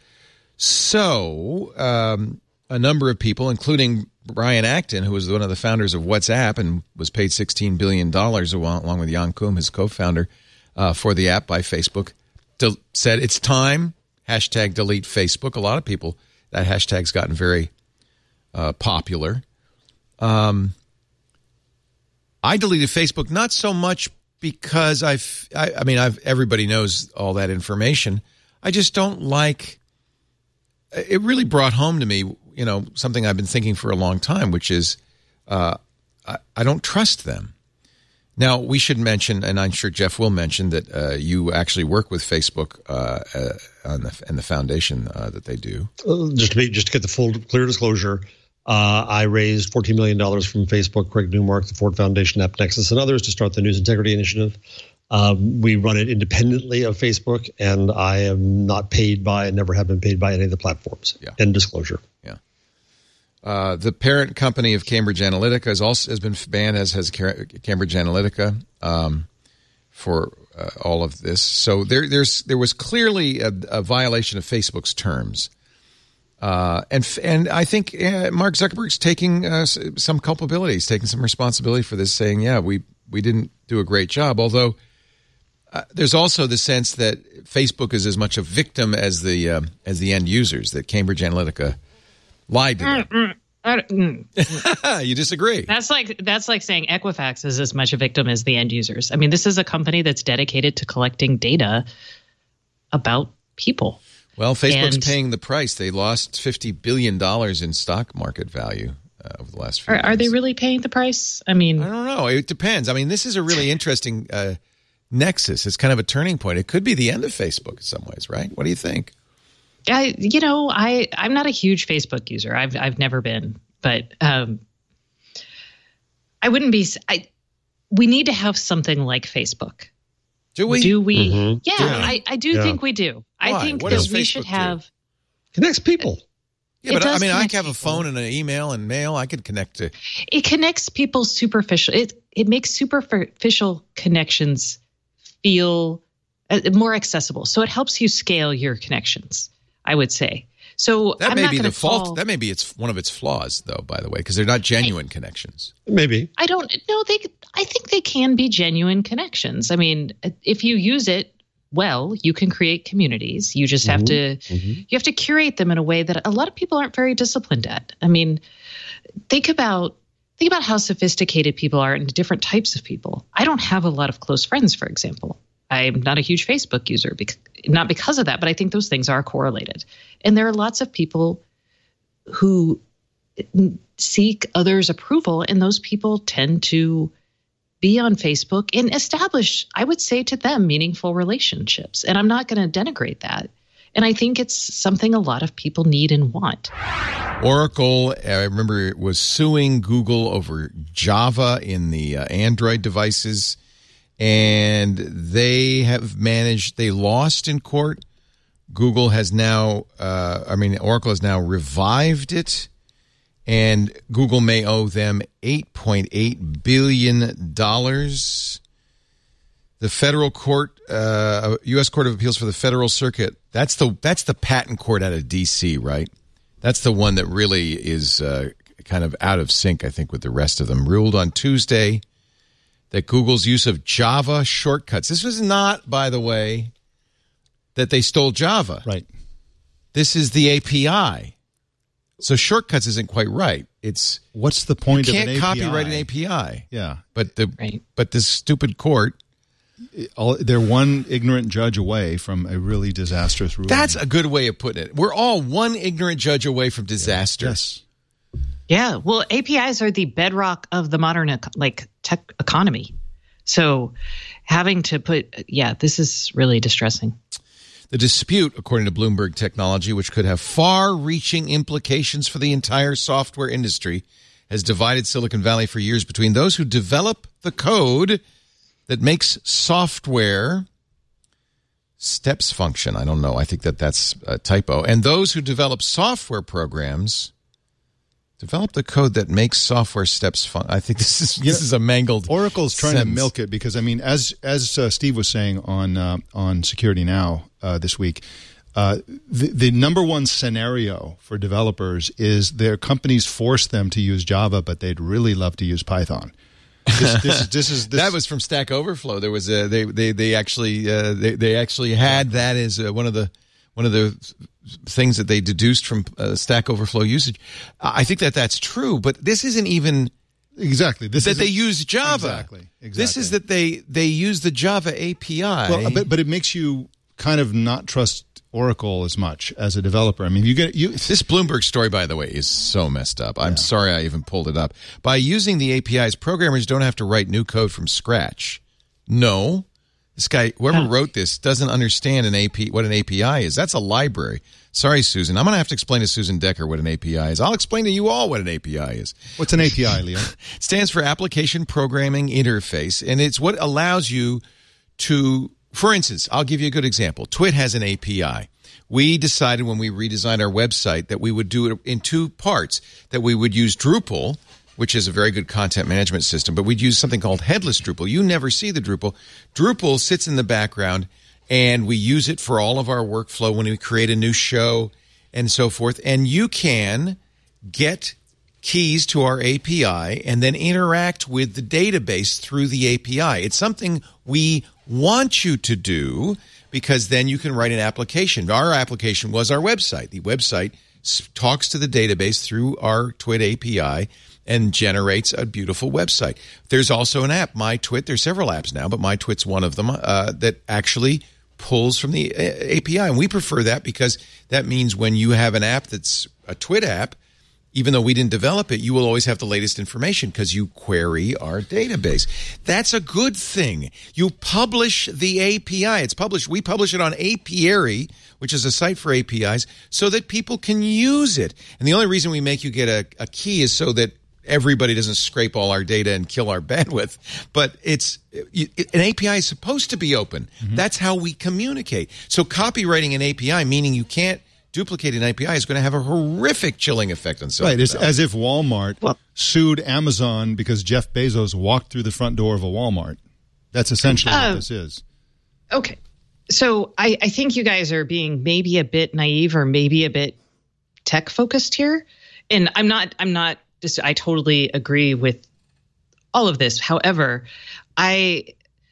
So um, a number of people, including Brian Acton, who was one of the founders of WhatsApp and was paid sixteen billion dollars along with Jan Koum, his co-founder, uh, for the app by Facebook, to, said it's time, hashtag delete Facebook. A lot of people, that hashtag's gotten very uh, popular. Um, I deleted Facebook not so much because I've, I, I mean, I've everybody knows all that information. I just don't like. It really brought home to me, you know, something I've been thinking for a long time, which is uh, I, I don't trust them. Now, we should mention, and I'm sure Jeff will mention, that uh, you actually work with Facebook uh, uh, on the, and the foundation uh, that they do. Uh, just to be, just to get the full clear disclosure, uh, I raised fourteen million dollars from Facebook, Craig Newmark, the Ford Foundation, AppNexus, and others to start the News Integrity Initiative. Um, we run it independently of Facebook, and I am not paid by and never have been paid by any of the platforms. Yeah. End disclosure. Yeah. Uh, the parent company of Cambridge Analytica has also has been banned, as has Cambridge Analytica, um, for uh, all of this. So there, there's there was clearly a, a violation of Facebook's terms, uh, and and I think uh, Mark Zuckerberg's taking uh, some culpability, he's taking some responsibility for this, saying, "Yeah, we we didn't do a great job." Although uh, there's also the sense that Facebook is as much a victim as the uh, as the end users, that Cambridge Analytica lied to them. Mm, mm, mm. You disagree? That's like that's like saying Equifax is as much a victim as the end users. I mean, this is a company that's dedicated to collecting data about people. Well, Facebook's And- paying the price. They lost fifty billion dollars in stock market value uh, over the last few Are, years. are they really paying the price? I mean, I don't know. It depends. I mean, this is a really interesting uh, nexus. It's kind of a turning point. It could be the end of Facebook in some ways, right? What do you think? I, you know, I, I'm not a huge Facebook user. I've, I've never been, but um, I wouldn't be. I, we need to have something like Facebook. Do we? Do we? Mhm. Yeah, Yeah. I, I do Yeah. think we do. Why? I think What that does we Facebook should do? have. Connects people. Yeah, It but I does mean, I connect have a people. phone and an email and mail. I could connect to. It connects people superficial. It it makes superficial connections feel uh, more accessible. So it helps you scale your connections, I would say. So That I'm may not be gonna the fault. call- That may be it's one of its flaws, though. By the way, because they're not genuine connections. Maybe. I don't know. They, I think they can be genuine connections. I mean, if you use it well, you can create communities. You just have to, Mhm. you have to curate them in a way that a lot of people aren't very disciplined at. I mean, think about, think about how sophisticated people are and different types of people. I don't have a lot of close friends, for example. I'm not a huge Facebook user, bec- not because of that, but I think those things are correlated. And there are lots of people who seek others' approval, and those people tend to be on Facebook and establish, I would say to them, meaningful relationships. And I'm not going to denigrate that. And I think it's something a lot of people need and want. Oracle, I remember, was suing Google over Java in the uh, Android devices, and they have managed, they lost in court. Google has now, uh, I mean, Oracle has now revived it, and Google may owe them eight point eight billion dollars. The federal court, uh, U S Court of Appeals for the Federal Circuit, that's the that's the patent court out of D C, right? That's the one that really is uh, kind of out of sync, I think, with the rest of them. Ruled on Tuesday that Google's use of Java shortcuts. This was not, by the way, that they stole Java. Right. This is the A P I. So shortcuts isn't quite right. It's what's the point you of can't an A P I? copyright an A P I. Yeah. But the right. but this stupid court, All, they're one ignorant judge away from a really disastrous ruling. that's a good way of putting it. We're all one ignorant judge away from disaster. Yes. Yeah, well, A P Is are the bedrock of the modern eco- like tech economy. So having to put, yeah, this is really distressing. The dispute, according to Bloomberg Technology, which could have far-reaching implications for the entire software industry, has divided Silicon Valley for years between those who develop the code that makes software steps function. I don't know. I think that that's a typo. And those who develop software programs develop the code that makes software steps function. I think this is this Yeah. is a mangled. Oracle's trying sentence. to milk it because I mean, as as uh, Steve was saying on uh, on Security Now uh, this week, uh, the the number one scenario for developers is their companies force them to use Java, but they'd really love to use Python. This, this, this is this, that was from Stack Overflow. There was a they they they actually uh, they they actually had that as uh, one of the one of the things that they deduced from uh, Stack Overflow usage. I think that that's true, but this isn't even Exactly. This that is they a, use Java. Exactly. Exactly. This is that they they use the Java A P I. Well, but, but it makes you kind of not trust Oracle as much as a developer. I mean, you get you. This Bloomberg story, by the way, is so messed up. I'm yeah. sorry I even pulled it up. By using the A P Is, programmers don't have to write new code from scratch. No, this guy, whoever huh. wrote this, doesn't understand an A P what an A P I is. That's a library. Sorry, Susan. I'm going to have to explain to Susan Decker what an A P I is. I'll explain to you all what an A P I is. What's an A P I, Leo? It stands for Application Programming Interface, and it's what allows you to, for instance, I'll give you a good example. Twit has an A P I. We decided when we redesigned our website that we would do it in two parts, that we would use Drupal, which is a very good content management system, but we'd use something called headless Drupal. You never see the Drupal. Drupal sits in the background, and we use it for all of our workflow when we create a new show and so forth. And you can get keys to our A P I and then interact with the database through the A P I. It's something we want you to do because then you can write an application. Our application was our website. The website talks to the database through our Twit A P I and generates a beautiful website. There's also an app, MyTwit. There's several apps now, but MyTwit's one of them uh, that actually pulls from the A P I. And we prefer that because that means when you have an app that's a Twit app, even though we didn't develop it, you will always have the latest information because you query our database. That's a good thing. You publish the A P I. It's published. We publish it on Apiary, which is a site for A P Is, so that people can use it. And the only reason we make you get a, a key is so that everybody doesn't scrape all our data and kill our bandwidth. But it's it, an A P I is supposed to be open. Mm-hmm. That's how we communicate. So copywriting an A P I, meaning you can't duplicate an A P I, is going to have a horrific chilling effect on Silicon Right, it's Valley. as if Walmart well, sued Amazon because Jeff Bezos walked through the front door of a Walmart. That's essentially uh, what this is. Okay. So I, I think you guys are being maybe a bit naive or maybe a bit tech focused here. And I'm not, I'm not, Just, I totally agree with all of this. However, I,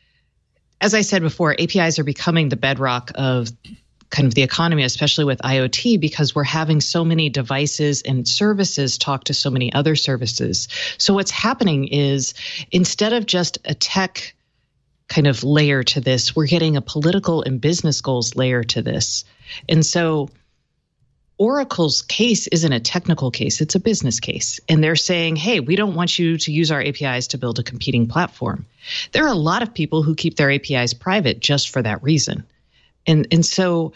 as I said before, A P Is are becoming the bedrock of kind of the economy, especially with IoT, because we're having so many devices and services talk to so many other services. So what's happening is instead of just a tech kind of layer to this, we're getting a political and business goals layer to this. And so Oracle's case isn't a technical case, it's a business case. And they're saying, hey, we don't want you to use our A P Is to build a competing platform. There are a lot of people who keep their A P Is private just for that reason. And and so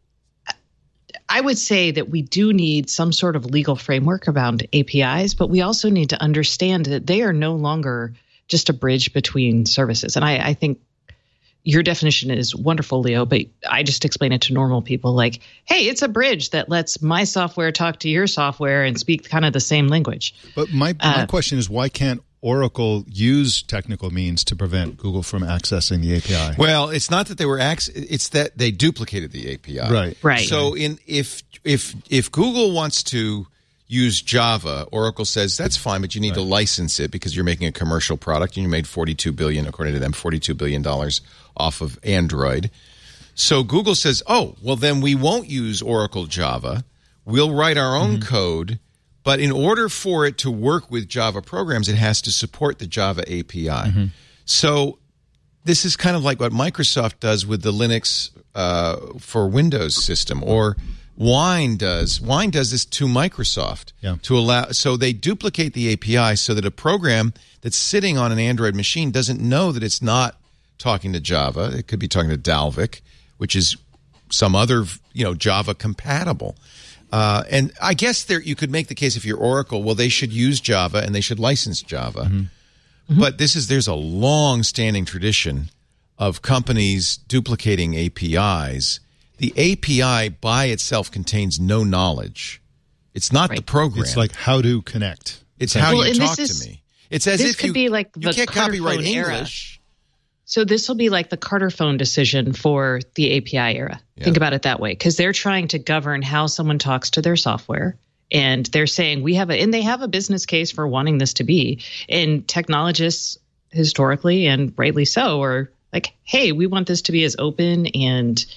I would say that we do need some sort of legal framework around A P Is, but we also need to understand that they are no longer just a bridge between services. And I, I think your definition is wonderful, Leo, but I just explain it to normal people like, hey, it's a bridge that lets my software talk to your software and speak kind of the same language. But my, my uh, question is, why can't Oracle use technical means to prevent Google from accessing the A P I? Well, it's not that they were ac- it's that they duplicated the A P I. Right. Right. So in if if if Google wants to use Java, Oracle says that's fine, but you need right. to license it because you're making a commercial product and you made forty-two billion dollars, according to them, forty-two billion dollars off of Android. So Google says, oh, well, then we won't use Oracle Java. We'll write our own mm-hmm. code. But in order for it to work with Java programs, it has to support the Java A P I. Mm-hmm. So this is kind of like what Microsoft does with the Linux uh, for Windows system, or Wine does. Wine does this to Microsoft yeah. to allow. So they duplicate the A P I so that a program that's sitting on an Android machine doesn't know that it's not talking to Java. It could be talking to Dalvik, which is some other, you know, Java compatible. Uh, and I guess there you could make the case if you're Oracle, well, they should use Java and they should license Java. Mm-hmm. Mm-hmm. But this is there's a long-standing tradition of companies duplicating A P Is. The A P I by itself contains no knowledge. It's not right. the program. It's like how to connect. It's how well, you talk is, to me. It's as this if could you, be like the you can't Carter copyright phone English. Era. So this will be like the Carter phone decision for the A P I era. Yeah. Think about it that way, because they're trying to govern how someone talks to their software. And they're saying we have a, and they have a business case for wanting this to be. And technologists historically, and rightly so, are like, hey, we want this to be as open and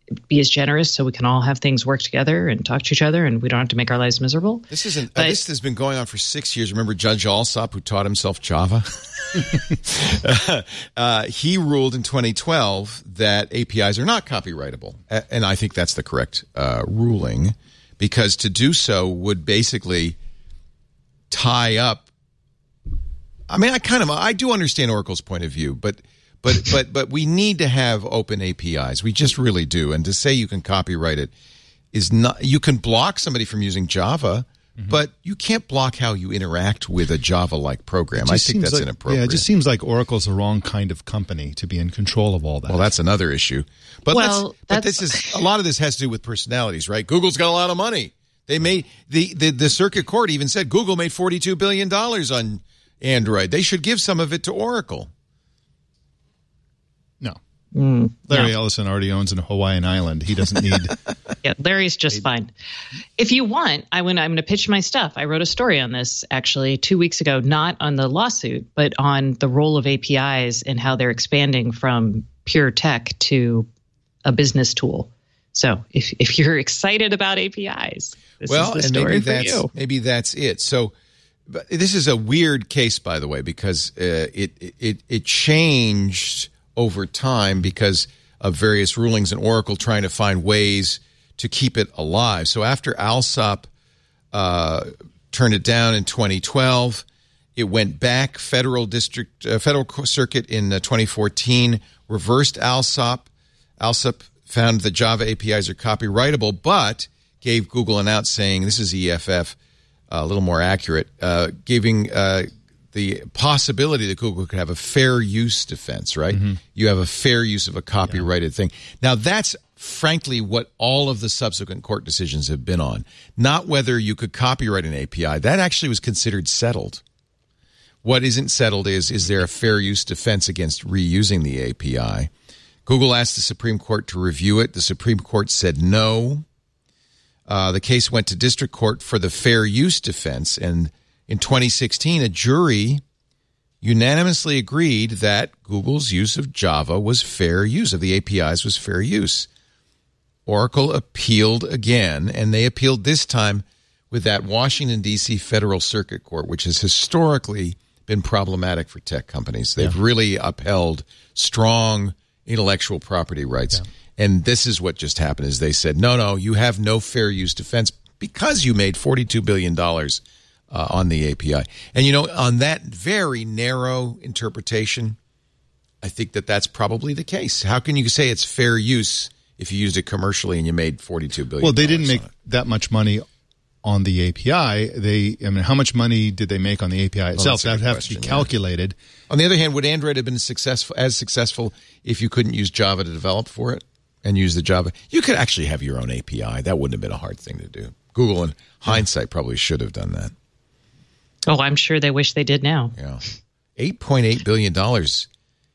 be as generous so we can all have things work together and talk to each other and we don't have to make our lives miserable. This isn't. But, uh, this has been going on for six years. Remember Judge Alsop, who taught himself Java? uh, he ruled in twenty twelve that A P Is are not copyrightable, and I think that's the correct uh, ruling, because to do so would basically tie up. I mean, I kind of I do understand Oracle's point of view, but. But but but we need to have open A P Is. We just really do. And to say you can copyright it is not. You can block somebody from using Java, mm-hmm. but you can't block how you interact with a Java-like program. I think that's like, inappropriate. Yeah, it just seems like Oracle's the wrong kind of company to be in control of all that. Well, that's another issue. But well, let's, but this is a lot of this has to do with personalities, right? Google's got a lot of money. They made the the, the circuit court even said Google made forty-two billion dollars on Android. They should give some of it to Oracle. No. Mm, Larry no. Ellison already owns an Hawaiian island. He doesn't need... yeah, Larry's just fine. If you want, I when I'm going to pitch my stuff. I wrote a story on this actually two weeks ago, not on the lawsuit, but on the role of A P Is and how they're expanding from pure tech to a business tool. So if if you're excited about A P Is, this well, is the and story maybe for that's you. maybe that's it. So, but this is a weird case, by the way, because uh, it it it changed over time because of various rulings and Oracle trying to find ways to keep it alive. So after Alsop uh, turned it down in twenty twelve, it went back federal district, uh, federal circuit in uh, twenty fourteen, reversed Alsop. Alsop found that Java A P Is are copyrightable, but gave Google an out saying, this is E F F, uh, a little more accurate, uh, giving uh, the possibility that Google could have a fair use defense, right? Mm-hmm. You have a fair use of a copyrighted yeah. thing. Now, that's frankly what all of the subsequent court decisions have been on. Not whether you could copyright an A P I. That actually was considered settled. What isn't settled is, is there a fair use defense against reusing the A P I? Google asked the Supreme Court to review it. The Supreme Court said no. Uh, the case went to district court for the fair use defense, and in twenty sixteen, a jury unanimously agreed that Google's use of Java was fair use, of the A P Is was fair use. Oracle appealed again, and they appealed this time with that Washington, D C Federal Circuit Court, which has historically been problematic for tech companies. They've yeah. really upheld strong intellectual property rights. Yeah. And this is what just happened, is they said, no, no, you have no fair use defense because you made forty-two billion dollars uh, on the A P I. And, you know, on that very narrow interpretation, I think that that's probably the case. How can you say it's fair use if you used it commercially and you made forty-two billion dollars? Well, they didn't make that much money on the A P I. They, I mean, how much money did they make on the A P I itself? Well, that would have to be calculated. Yeah. On the other hand, would Android have been successful as successful if you couldn't use Java to develop for it and use the Java? You could actually have your own A P I. That wouldn't have been a hard thing to do. Google, in hindsight, probably should have done that. Oh, I'm sure they wish they did now. Yeah, eight point eight billion dollars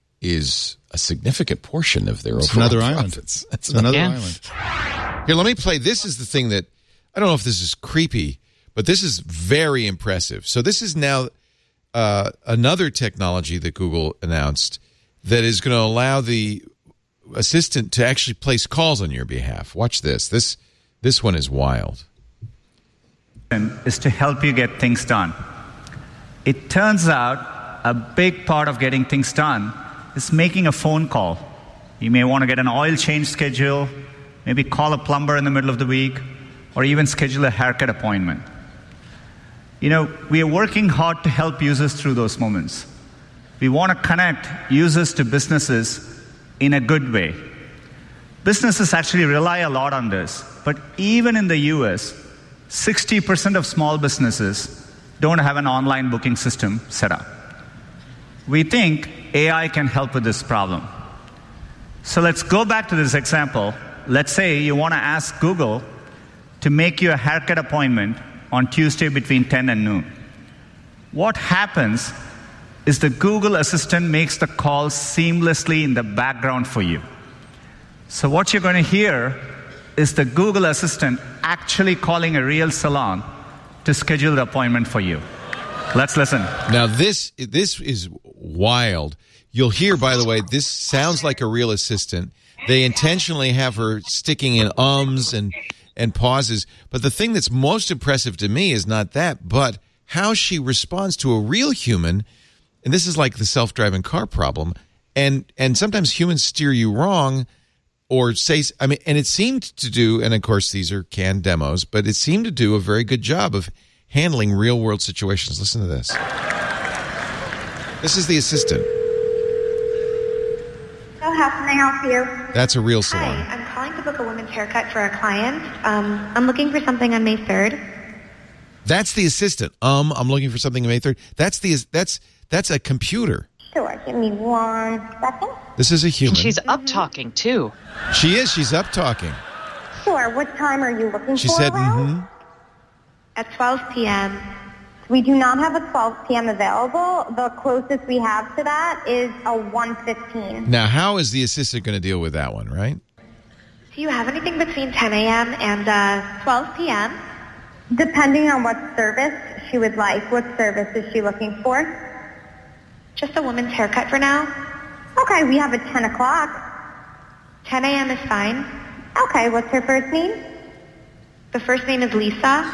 is a significant portion of their it's overall another profits. Island. That's another yeah. island. Here, let me play. This is the thing that, I don't know if this is creepy, but this is very impressive. So this is now uh, another technology that Google announced that is going to allow the assistant to actually place calls on your behalf. Watch this. This this one is wild. Is to help you get things done. It turns out a big part of getting things done is making a phone call. You may want to get an oil change schedule, maybe call a plumber in the middle of the week, or even schedule a haircut appointment. You know, we are working hard to help users through those moments. We want to connect users to businesses in a good way. Businesses actually rely a lot on this, but even in the U S, sixty percent of small businesses don't have an online booking system set up. We think A I can help with this problem. So let's go back to this example. Let's say you want to ask Google to make you a haircut appointment on Tuesday between ten and noon. What happens is the Google Assistant makes the call seamlessly in the background for you. So what you're going to hear is the Google Assistant actually calling a real salon to schedule the appointment for you. Let's listen. Now, this this is wild. You'll hear, by the way, this sounds like a real assistant. They intentionally have her sticking in ums and, and pauses. But the thing that's most impressive to me is not that, but how she responds to a real human. And this is like the self-driving car problem. And and sometimes humans steer you wrong or say, I mean, and it seemed to do, and of course these are canned demos, but it seemed to do a very good job of handling real-world situations. Listen to this. This is the assistant. So how can I help you? That's a real salon. Hi, I'm calling to book a women's haircut for a client. Um, I'm looking for something on May third. That's the assistant. Um, I'm looking for something on May third. That's the that's that's a computer. Sure, give me one second. This is a human. And she's up talking too. She is. She's up talking. Sure, what time are you looking She for? said, around? mm-hmm. At twelve p.m. We do not have a twelve p.m. available. The closest we have to that is a one fifteen. Now, how is the assistant going to deal with that one, right? Do you have anything between ten a.m. and uh, twelve p.m.? Depending on what service she would like. What service is she looking for? Just a woman's haircut for now. Okay, we have a ten o'clock. ten a.m. is fine. Okay, what's her first name? The first name is Lisa.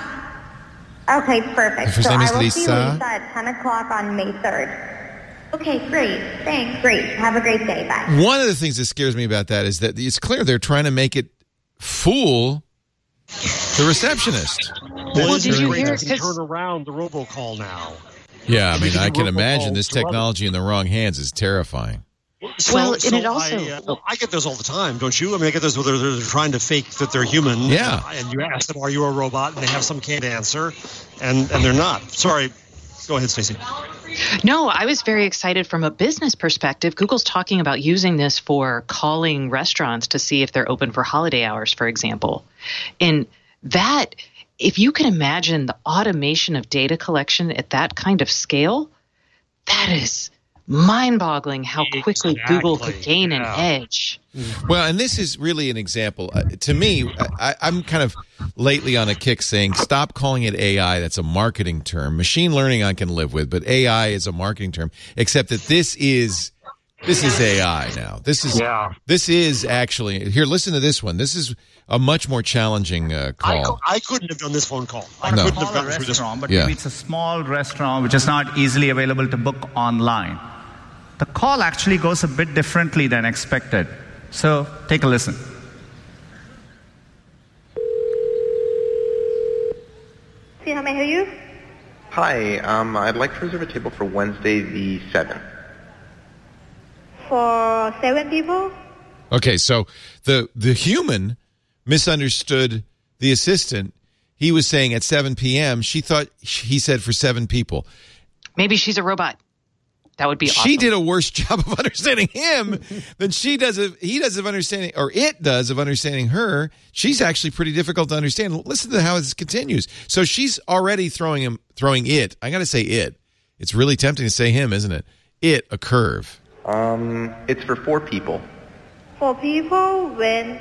Okay, perfect. The first so name is I will Lisa. see Lisa at ten o'clock on May third. Okay, great. Thanks. Great. Have a great day. Bye. One of the things that scares me about that is that it's clear they're trying to make it fool the receptionist. Well, did you hear? You can turn around the robocall now. Yeah, I They mean, can I can robocall imagine this to other- technology in the wrong hands is terrifying. So, Well, and so it also- I, uh, well, I get those all the time, don't you? I mean, I get those where they're, they're trying to fake that they're human. Yeah. And you ask them, "Are you a robot?" And they have some canned answer, and and they're not. Sorry. Go ahead, Stacey. No, I was very excited from a business perspective. Google's talking about using this for calling restaurants to see if they're open for holiday hours, for example. And that, if you can imagine the automation of data collection at that kind of scale, that is mind-boggling how quickly Exactly. Google could gain Yeah. an edge. Well, and this is really an example. Uh, to me, I, I'm kind of lately on a kick saying, stop calling it A I. That's a marketing term. Machine learning I can live with, but A I is a marketing term, except that this is this is A I now. This is Yeah. this is actually, here, listen to this one. This is a much more challenging uh, I, call. cou- I couldn't have done this phone call. I No. couldn't have Call a gotten through this. restaurant, but Yeah. maybe it's a small restaurant which is not easily available to book online. The call actually goes a bit differently than expected. So take a listen. See how may I help you? Hi, um, I'd like to reserve a table for Wednesday the seventh. For seven people? Okay, so the the human misunderstood the assistant. He was saying at seven p.m. She thought he said for seven people. Maybe she's a robot. That would be awesome. She did a worse job of understanding him than she does of he does of understanding, or it does of understanding her. She's actually pretty difficult to understand. Listen to how this continues. So she's already throwing him, throwing it. I got to say it. It's really tempting to say him, isn't it? It a curve. Um, it's for four people. For people when?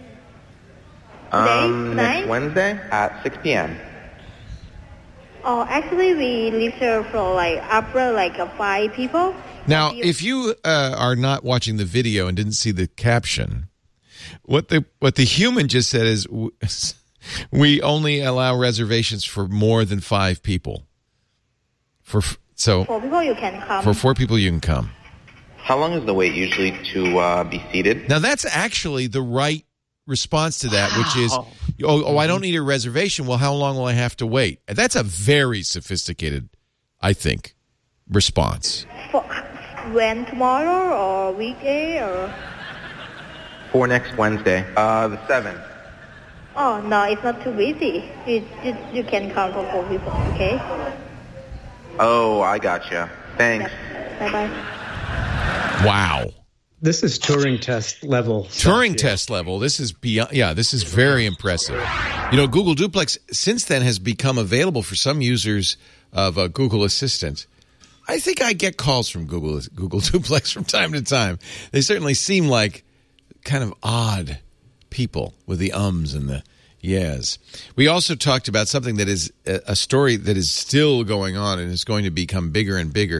Um, Today? next Tonight? Wednesday at six p.m. Oh, actually, we reserve for like upper like uh, five people. Now, if you uh, are not watching the video and didn't see the caption, what the what the human just said is, w- we only allow reservations for more than five people. For f- so For people, you can come. for four people, you can come. How long is the wait usually to uh, be seated? Now, that's actually the right response to that, which is, oh, oh, I don't need a reservation. Well, how long will I have to wait? That's a very sophisticated, I think, response. For when, tomorrow or weekday or? For next Wednesday, uh, the seventh. Oh no, it's not too busy. You, you, you can come for four people, okay? Oh, I gotcha. Thanks. Bye bye. Wow. This is Turing test level. Turing test level. This is beyond. Yeah, this is very impressive. You know, Google Duplex since then has become available for some users of uh, Google Assistant. I think I get calls from Google Google Duplex from time to time. They certainly seem like kind of odd people with the ums and the yes. We also talked about something that is a, a story that is still going on and is going to become bigger and bigger.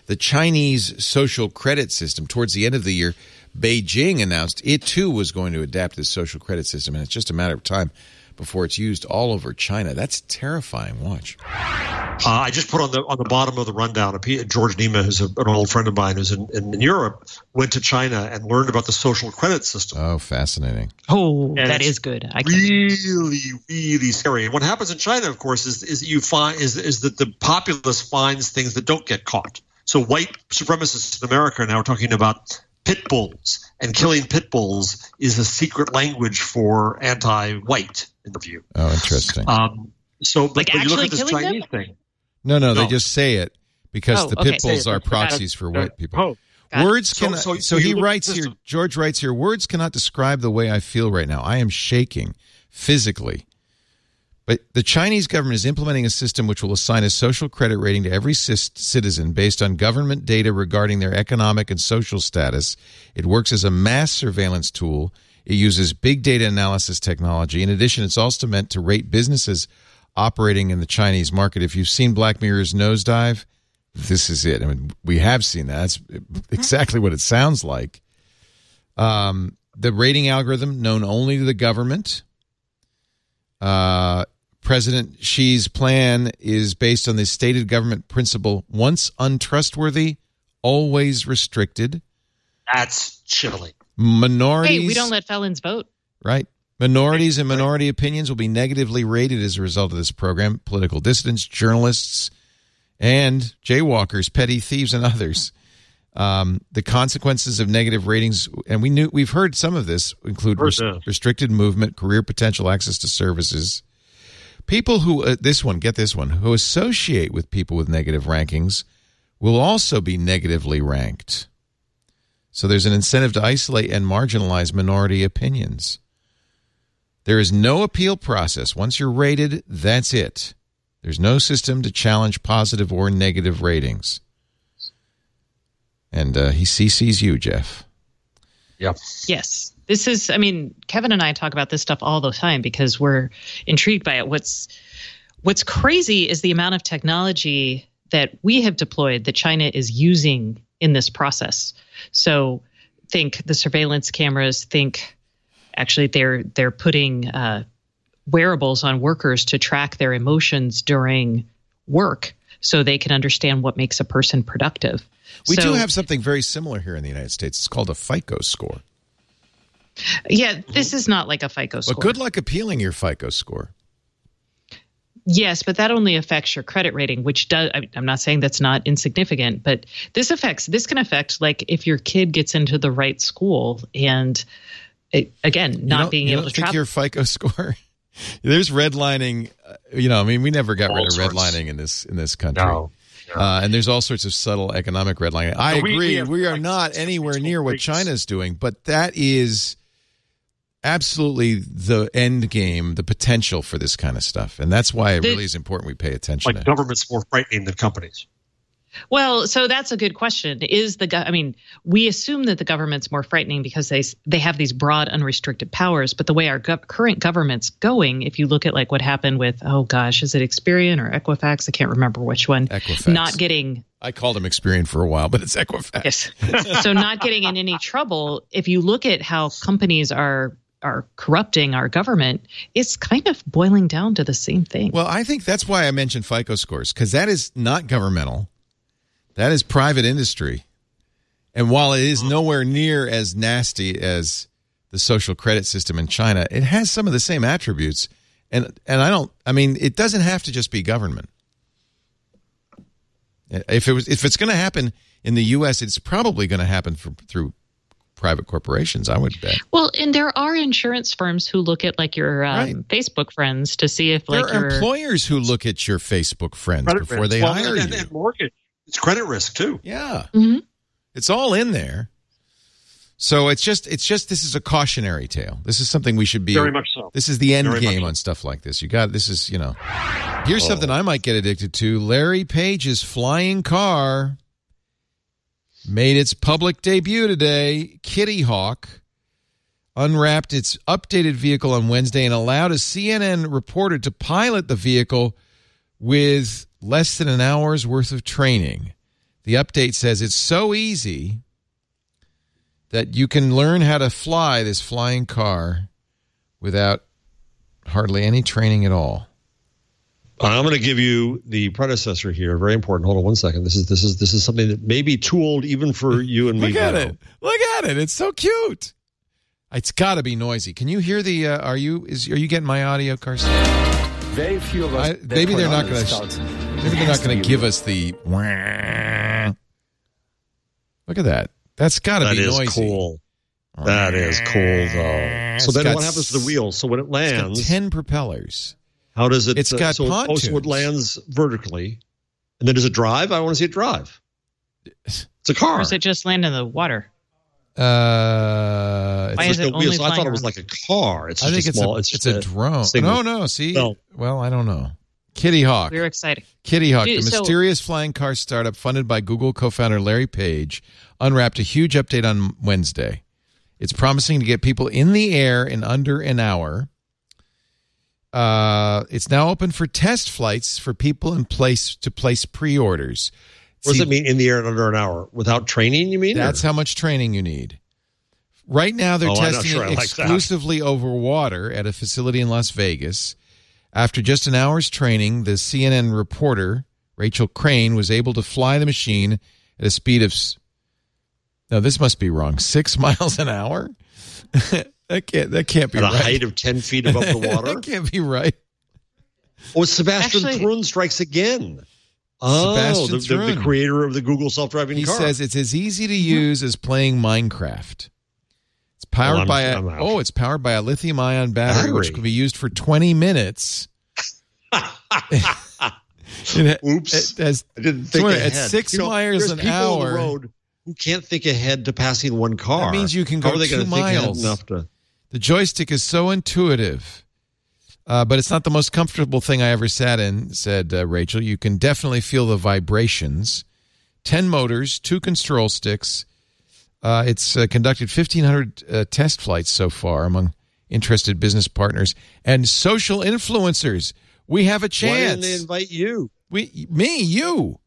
the Chinese social credit system. Towards the end of the year, Beijing announced it too was going to adapt this social credit system, and it's just a matter of time before it's used all over China. That's terrifying. Watch. Uh, I just put on the on the bottom of the rundown, a P- George Nima, who's a, an old friend of mine who's in, in, in Europe, went to China and learned about the social credit system. Oh, fascinating. Oh, And that it's is good. I really, really scary. And what happens in China, of course, is is that you find is is that the populace finds things that don't get caught. So white supremacists in America are now talking about pit bulls, and killing pit bulls is a secret language for anti-white in the view. Oh, interesting. Um, so, but, Like but you look actually at this killing Chinese them? thing. No, no, No. they just say it because Oh, the okay. pit bulls Say it. are proxies for white people. Oh, Got it. Words So- cannot. So, so- so you he look at writes the here. system. George writes here. Words cannot describe the way I feel right now. I am shaking physically. But the Chinese government is implementing a system which will assign a social credit rating to every cis- citizen based on government data regarding their economic and social status. It works as a mass surveillance tool. It uses big data analysis technology. In addition, it's also meant to rate businesses operating in the Chinese market. If you've seen Black Mirror's Nosedive, this is it. I mean, we have seen that. That's exactly what it sounds like. Um, the rating algorithm known only to the government. Uh, President Xi's plan is based on the stated government principle: once untrustworthy, always restricted. That's chilling. Minorities. Hey, we don't let felons vote. Right. Minorities and minority opinions will be negatively rated as a result of this program. Political dissidents, journalists, and jaywalkers, petty thieves, and others. Um, the consequences of negative ratings, and we knew we've heard some of this, include res- restricted movement, career potential, access to services. People who uh, this one, get this one, who associate with people with negative rankings will also be negatively ranked. So there's an incentive to isolate and marginalize minority opinions. There is no appeal process. Once you're rated, that's it. There's no system to challenge positive or negative ratings. And uh, he C Cs you, Jeff. Yep. Yes. This is, I mean, Kevin and I talk about this stuff all the time because we're intrigued by it. What's what's crazy is the amount of technology that we have deployed that China is using in this process. So think the surveillance cameras, think actually they're they're putting uh, wearables on workers to track their emotions during work so they can understand what makes a person productive. We so, do have something very similar here in the United States. It's called a FICO score. Yeah, this is not like a FICO score. But good luck appealing your FICO score. Yes, but that only affects your credit rating, which does, I'm not saying that's not insignificant, but this affects, this can affect, like, if your kid gets into the right school and, it, again, not you being you able don't to think travel. your FICO score, there's redlining, uh, you know, I mean, we never got All rid of sorts. redlining in this in this country. No. Uh, and there's all sorts of subtle economic redlining. I No, we- agree. we We, have are like not six anywhere different near what rates. China's doing, but that is absolutely the end game, the potential for this kind of stuff. And that's why it The- really is important we pay attention Like to it. government's more frightening than companies. Well, so that's a good question. Is the go- I mean, we assume that the government's more frightening because they they have these broad, unrestricted powers. But the way our gov- current government's going, if you look at like what happened with, oh gosh, is it Experian or Equifax? I can't remember which one. Equifax. Not getting I called him Experian for a while, but it's Equifax. yes. So not getting in any trouble. If you look at how companies are are corrupting our government, it's kind of boiling down to the same thing. Well, I think that's why I mentioned FICO scores, because that is not governmental. That is private industry. And while it is nowhere near as nasty as the social credit system in China, it has some of the same attributes. And and I don't I mean, it doesn't have to just be government. If it was if it's going to happen in the U S, it's probably going to happen for, through private corporations, I would bet. Well, and there are insurance firms who look at like your um, Right. Facebook friends to see if like There are your employers who look at your Facebook friends Credit before risk. they Well, hire and, you. and mortgage. It's credit risk too. Yeah. Mhm. It's all in there. So it's just it's just this is a cautionary tale. This is something we should be Very much so. This is the end Very game much so. on stuff like this. You got this is, you know. Here's something I might get addicted to. Larry Page's flying car made its public debut today. Kitty Hawk unwrapped its updated vehicle on Wednesday and allowed a C N N reporter to pilot the vehicle with less than an hour's worth of training. The update says it's so easy that you can learn how to fly this flying car without hardly any training at all. I'm going to give you the predecessor here. Very important. Hold on one second. This is this is this is something that may be too old even for you and me. Look at now. it. Look at it. It's so cute. It's got to be noisy. Can you hear the? Uh, are you? Is are you getting my audio, Carson? Very few of us. I, maybe they're not going to. Maybe they're not going to give us the. Look at that. That's got to be noisy. That is cool. That is cool, though. So It's then, got what happens to the wheel? So when it lands, It's got ten propellers. how does it? It's uh, got so, oh, so it pontoons. lands vertically, and then does it drive? I want to see it drive. It's a car. Or does it just land in the water? Uh, Why It's is like it the only wheel, so I flying thought it was around? like a car. It's I just think a it's small. a it's it's just a drone. single- No, no. See, No. well, I don't know. Kitty Hawk. We were excited. Kitty Hawk, Dude, the so- mysterious flying car startup funded by Google co-founder Larry Page, unwrapped a huge update on Wednesday. It's promising to get people in the air in under an hour. Uh, it's now open for test flights for people in place to place pre-orders. What does See, it mean in the air in under an hour without training? You mean? That's or? how much training you need. Right now, they're Oh, I'm not testing sure I it like that. exclusively over water at a facility in Las Vegas. After just an hour's training, the C N N reporter, Rachel Crane, was able to fly the machine at a speed of, s- no, this must be wrong, six miles an hour? that can't That can't be at right. a height of ten feet above the water. That can't be right. Oh, it's Sebastian Actually- Thrun strikes again. Oh, Sebastian the, the, the Thrun. creator of the Google self-driving He car. says it's as easy to use as playing Minecraft. It's powered Well, I'm- by a I'm out. oh, it's powered by a lithium-ion battery, which Battery. can be used for twenty minutes. It- Oops. it has- I didn't think Sorry, ahead. at six You know, miles there's an people on hour. the road who can't think ahead to passing one car. That means you can How go are they two gonna think ahead miles. enough to? The joystick is so intuitive, uh, but it's not the most comfortable thing I ever sat in, said uh, Rachel. You can definitely feel the vibrations. Ten motors, two control sticks. Uh, it's uh, conducted fifteen hundred uh, test flights so far among interested business partners and social influencers. We have a Why chance. didn't they invite you? We, me, you.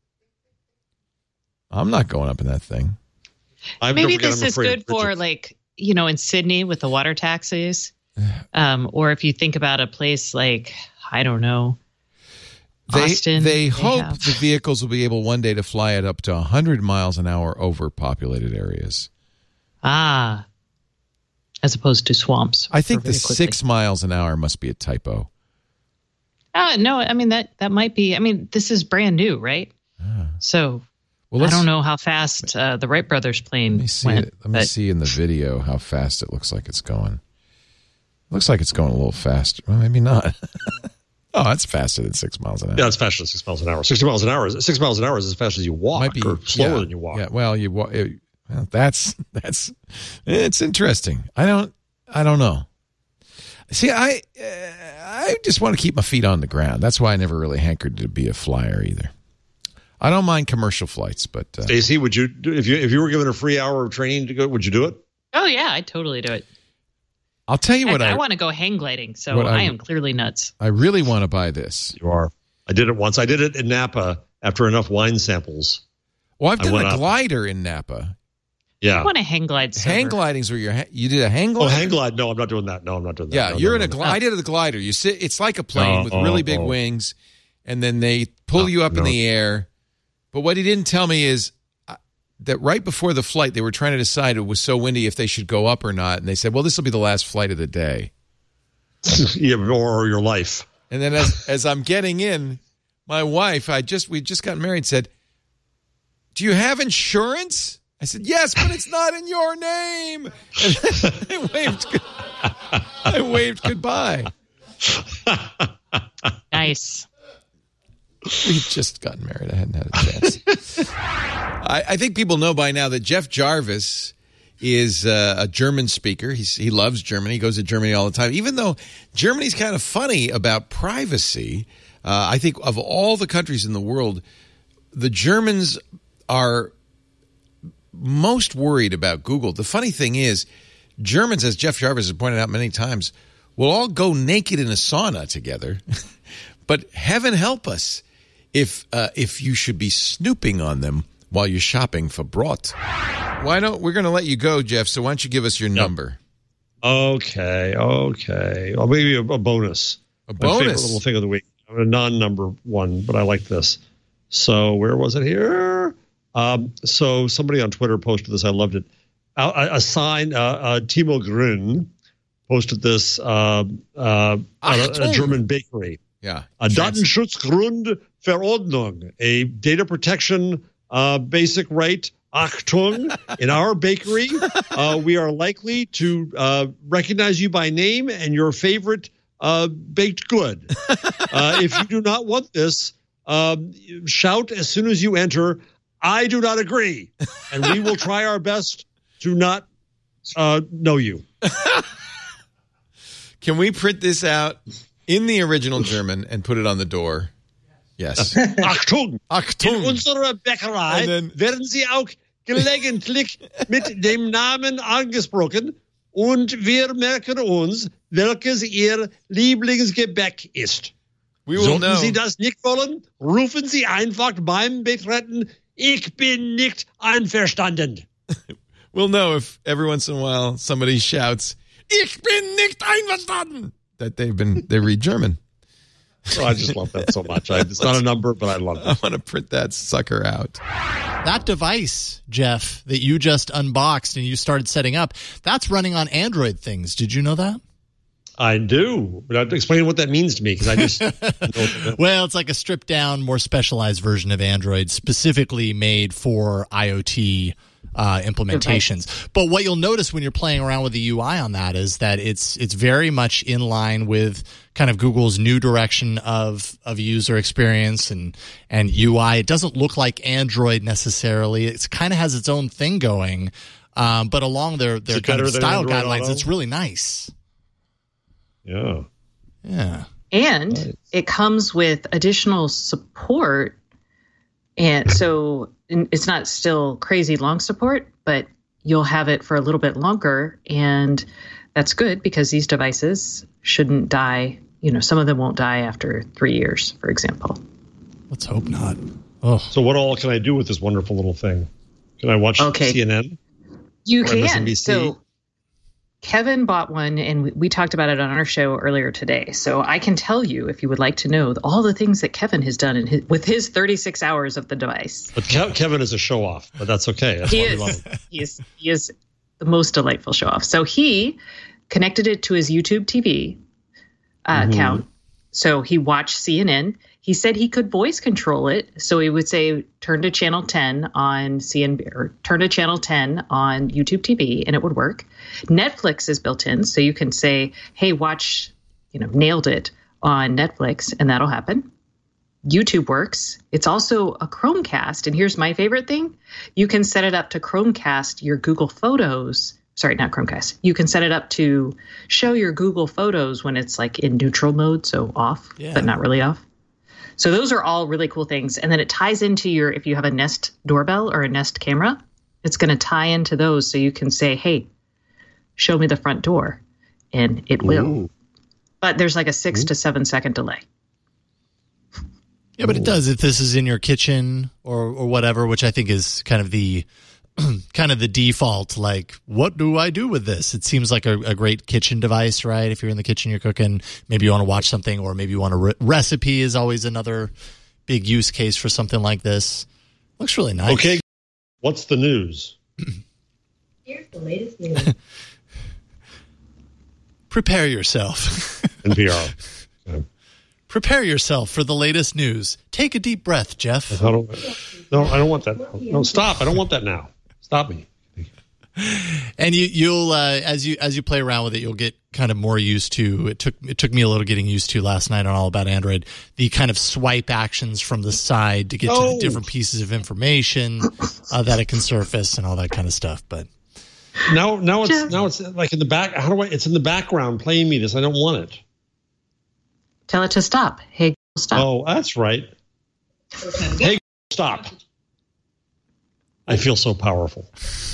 I'm not going up in that thing. I'm, Maybe don't forget, this I'm is afraid good of for bridges. like, you know, in Sydney with the water taxis. Um, or if you think about a place like, I don't know, They, Austin. they hope have- the vehicles will be able one day to fly at up to one hundred miles an hour over populated areas. Ah, as opposed to swamps. I think or the very quickly. six miles an hour must be a typo. Uh, no, I mean, that, that might be, I mean, this is brand new, right? So Well, I let's- don't know how fast uh, the Wright brothers plane Let me see went. it. Let me but- see in the video how fast it looks like it's going. Looks like it's going a little faster. Well, maybe not. Oh, that's faster than six miles an hour. Yeah, it's faster than six miles an hour. Sixty miles an hour is six miles an hour is as fast as you walk, Might be or slower yeah, than you walk. Yeah, well, you walk. Well, that's that's it's interesting. I don't I don't know. See, I uh, I just want to keep my feet on the ground. That's why I never really hankered to be a flyer either. I don't mind commercial flights, but uh, Stacey, would you do, if you if you were given a free hour of training to go? Would you do it? Oh, yeah, I'd totally do it. I'll tell you what I, I, I want to go hang gliding, so what I- I am clearly nuts. I really want to buy this. You are. I did it once. I did it in Napa after enough wine samples. Well, I've I done went a up. glider in Napa. Yeah. I want to hang glide. Sober. Hang gliding's where you're. Ha- you did a hang Oh, glider. hang glide? No, I'm not doing that. No, I'm not doing that. Yeah, No, you're no, in no, a no. glider. I did a glider. You sit. It's like a plane Oh, with really oh, big oh. wings, and then they pull you up in no. the air. But what he didn't tell me is uh, that right before the flight, they were trying to decide it was so windy if they should go up or not, and they said, "Well, this will be the last flight of the day." Yeah, or your life. And then as as I'm getting in, my wife, I just we just got married, said, "Do you have insurance?" I said, "Yes, but it's not in your name." And I waved. good- I waved goodbye. Nice. We've just gotten married. I hadn't had a chance. I, I think people know by now that Jeff Jarvis is uh, a German speaker. He's, he loves Germany. He goes to Germany all the time. Even though Germany's kind of funny about privacy, uh, I think of all the countries in the world, the Germans are most worried about Google. The funny thing is, Germans, as Jeff Jarvis has pointed out many times, will all go naked in a sauna together. But heaven help us if uh, if you should be snooping on them while you're shopping for Brot. Why don't we're going to let you go, Jeff? So why don't you give us your yep. number? Okay, okay. Well, maybe a, a bonus. A My bonus. favorite little thing of the week. A non-number one, but I like this. So where was it here? Um, so somebody on Twitter posted this. I loved it. A, a sign. Uh, uh, Timo Grün posted this. Uh, uh, at a, a German bakery. Yeah. A Datenschutzgrundverordnung, a data protection uh, basic right. Achtung, in our bakery, uh, we are likely to uh, recognize you by name and your favorite uh, baked good. Uh, if you do not want this, um, shout as soon as you enter, I do not agree. And we will try our best to not uh, know you. Can we print this out in the original German and put it on the door? Yes. Achtung! Achtung! In unserer Bäckerei then, werden Sie auch gelegentlich mit dem Namen angesprochen und wir merken uns, welches Ihr Lieblingsgebäck ist. We will Sollten know. Sie das nicht wollen, rufen Sie einfach beim Betreten, ich bin nicht einverstanden. We'll know if every once in a while somebody shouts, ich bin nicht einverstanden, that they've been, they read German. Oh, I just love that so much. I, it's not a number, but I love it. I want to print that sucker out. That device, Jeff, that you just unboxed and you started setting up, that's running on Android things. Did you know that? I do. But explain what that means to me, because I just... Well, it's like a stripped down, more specialized version of Android, specifically made for IoT uh, implementations. Okay. But what you'll notice when you're playing around with the U I on that is that it's it's very much in line with kind of Google's new direction of of user experience and and U I. It doesn't look like Android necessarily. It kind of has its own thing going, um, but along their their kind of style guidelines, Auto? It's really nice. Yeah, yeah, and nice. It comes with additional support, and so it's not still crazy long support, but you'll have it for a little bit longer, and that's good because these devices shouldn't die. You know, some of them won't die after three years, for example. Let's hope not. Oh, so what all can I do with this wonderful little thing? Can I watch okay. C N N? You can. M S N B C? So Kevin bought one, and we, we talked about it on our show earlier today. So I can tell you, if you would like to know, all the things that Kevin has done in his, with his thirty-six hours of the device. But Ke- Kevin is a show-off, but that's okay. That's he, why is, we love him. he is. He is the most delightful show-off. So he connected it to his YouTube T V uh, mm-hmm. account. So he watched C N N. He said he could voice control it. So he would say, turn to channel ten on C N B or turn to channel ten on YouTube T V, and it would work. Netflix is built in. So you can say, hey, watch, you know, Nailed It on Netflix, and that'll happen. YouTube works. It's also a Chromecast. And here's my favorite thing. You can set it up to Chromecast your Google Photos. Sorry, not Chromecast. You can set it up to show your Google Photos when it's like in neutral mode, so off, yeah. but not really off. So those are all really cool things. And then it ties into your, if you have a Nest doorbell or a Nest camera, it's going to tie into those. So you can say, hey, show me the front door, and it will. Ooh. But there's like a six Ooh. to seven second delay. Yeah, but it does if this is in your kitchen or, or whatever, which I think is kind of the kind of the default, like, what do I do with this? It seems like a, a great kitchen device, right? If you're in the kitchen, you're cooking, maybe you want to watch something, or maybe you want a re- recipe is always another big use case for something like this. Looks really nice. Okay, what's the news? Here's the latest news. Prepare yourself. N P R. Okay. Prepare yourself for the latest news. Take a deep breath, Jeff. I don't, no, I don't want that. No, stop. I don't want that now. Stop me. And you, you'll uh, as you as you play around with it, you'll get kind of more used to. It took it took me a little getting used to last night on All About Android. The kind of swipe actions from the side to get oh. to the different pieces of information uh, that it can surface and all that kind of stuff. But now, now it's now it's like in the back. How do I? It's in the background playing me this. I don't want it. Tell it to stop. Hey, stop. Oh, that's right. Hey, stop. I feel so powerful.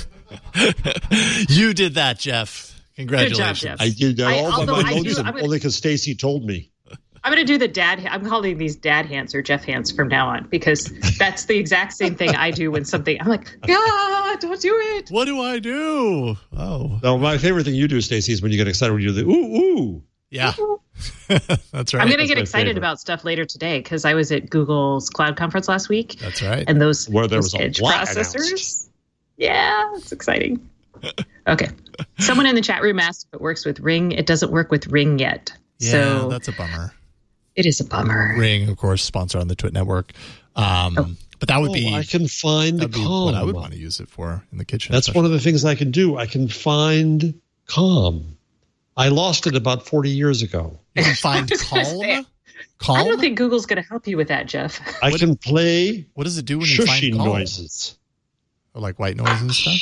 You did that, Jeff. Congratulations. Good job, Jeff. I did that I, all by my notes do, only because Stacy told me. I'm going to do the dad. I'm calling these dad hands or Jeff hands from now on because that's the exact same thing I do when something. I'm like, ah, don't do it. What do I do? Oh, no. My favorite thing you do, Stacey, is when you get excited when you do the ooh ooh. Yeah, that's right. I'm going to get excited favorite. about stuff later today because I was at Google's cloud conference last week. That's right. And those where there was a edge lot processors. announced. Yeah, it's exciting. Okay. Someone in the chat room asked if it works with Ring. It doesn't work with Ring yet. Yeah, so that's a bummer. It is a bummer. Ring, of course, sponsor on the Twit Network. Um, oh. But that would oh, be. I can find Calm. What I would want to use it for in the kitchen. That's especially. One of the things I can do. I can find Calm. I lost it about forty years ago. You can find Calm? Calm? I don't think Google's going to help you with that, Jeff. I what, can play. What does it do when you find Calm? noises? Or like white noise and stuff?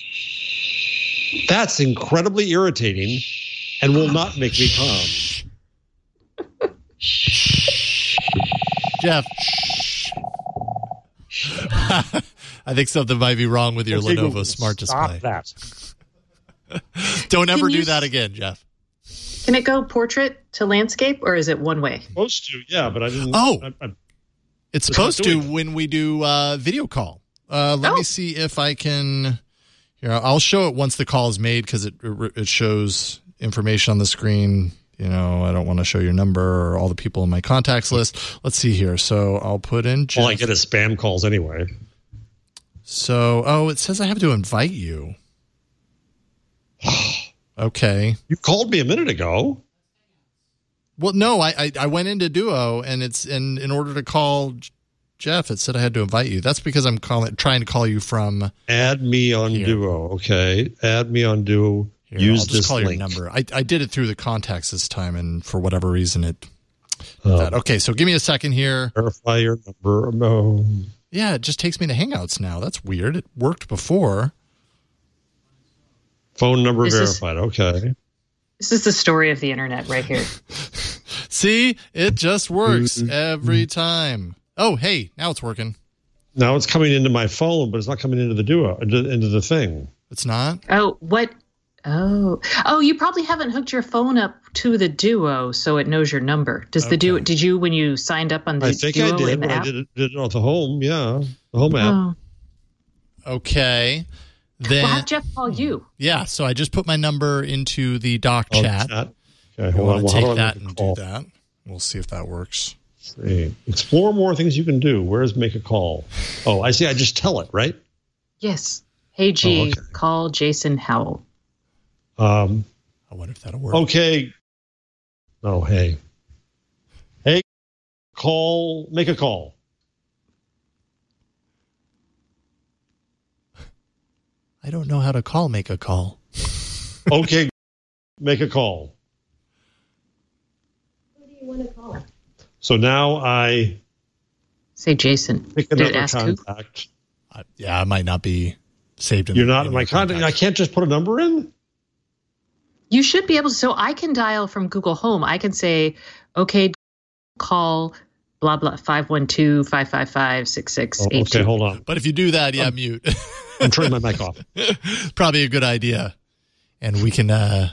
That's incredibly irritating and will not make me calm. Jeff. I think something might be wrong with your okay, Lenovo Google, Smart Display. Stop that. Don't ever Can do you, that again, Jeff. Can it go portrait to landscape or is it one way? Supposed to, yeah, but I didn't. Oh, I, I, it's supposed to when we do uh, video call. Uh, let oh. me see if I can. Here, I'll show it once the call is made because it it shows information on the screen. You know, I don't want to show your number or all the people in my contacts list. Let's see here. So I'll put in Jeff. All I get is spam calls anyway. So, oh, it says I have to invite you. Okay. You called me a minute ago. Well, no, I, I I went into Duo and it's and in order to call Jeff, it said I had to invite you. That's because I'm calling trying to call you from. Add me on here. Duo. Okay. Add me on Duo. Here, Use I'll just this call link. your number. I, I did it through the contacts this time, and for whatever reason, it. Uh, that. Okay, so give me a second here. Verify your number. No. Yeah, it just takes me to Hangouts now. That's weird. It worked before. Phone number this verified. Is, okay. This is the story of the internet right here. See, it just works every time. Oh, hey, now it's working. Now it's coming into my phone, but it's not coming into the Duo, into the thing. It's not? Oh, what? Oh, oh! You probably haven't hooked your phone up to the Duo, so it knows your number. Does okay. the Duo? Did you when you signed up on the I think Duo I did. in the But app? I did it, did it on the home. Yeah, the home app. Oh. Okay. Then well, have Jeff call you. Yeah. So I just put my number into the doc oh, chat. chat. Okay, hold on. We'll well, take that and call? do that. We'll see if that works. Let's see. Explore more things you can do. Where's make a call? Oh, I see. I just tell it, right? Yes. Hey G, oh, okay. call Jason Howell. Um, I wonder if that'll work. Okay. Oh, hey. Hey, call, make a call. I don't know how to call, make a call. Okay, make a call. Who do you want to call? So now I say Jason. Pick another contact. Uh, yeah, I might not be saved in You're the, not in my contact. I can't just put a number in? You should be able to. So I can dial from Google Home. I can say, okay, call blah, blah, five one two, five five five, six six eight two. Okay, hold on. But if you do that, yeah, um, mute. I'm turning my mic off. Probably a good idea. And we can uh,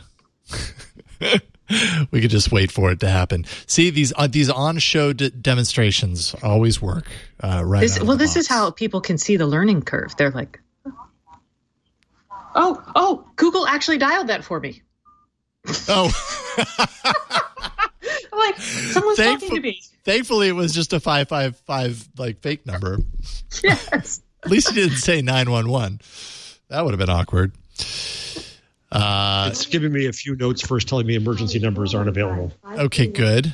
we could just wait for it to happen. See, these uh, these on-show d- demonstrations always work uh, right this, Well, this box. is how people can see the learning curve. They're like, oh, oh, Google actually dialed that for me. Oh. I'm like, someone's Thankful- talking to me. Thankfully, it was just a five five five like fake number. Yes. At least he didn't say nine one one. That would have been awkward. Uh, it's giving me a few notes first telling me emergency numbers aren't available. Okay, good.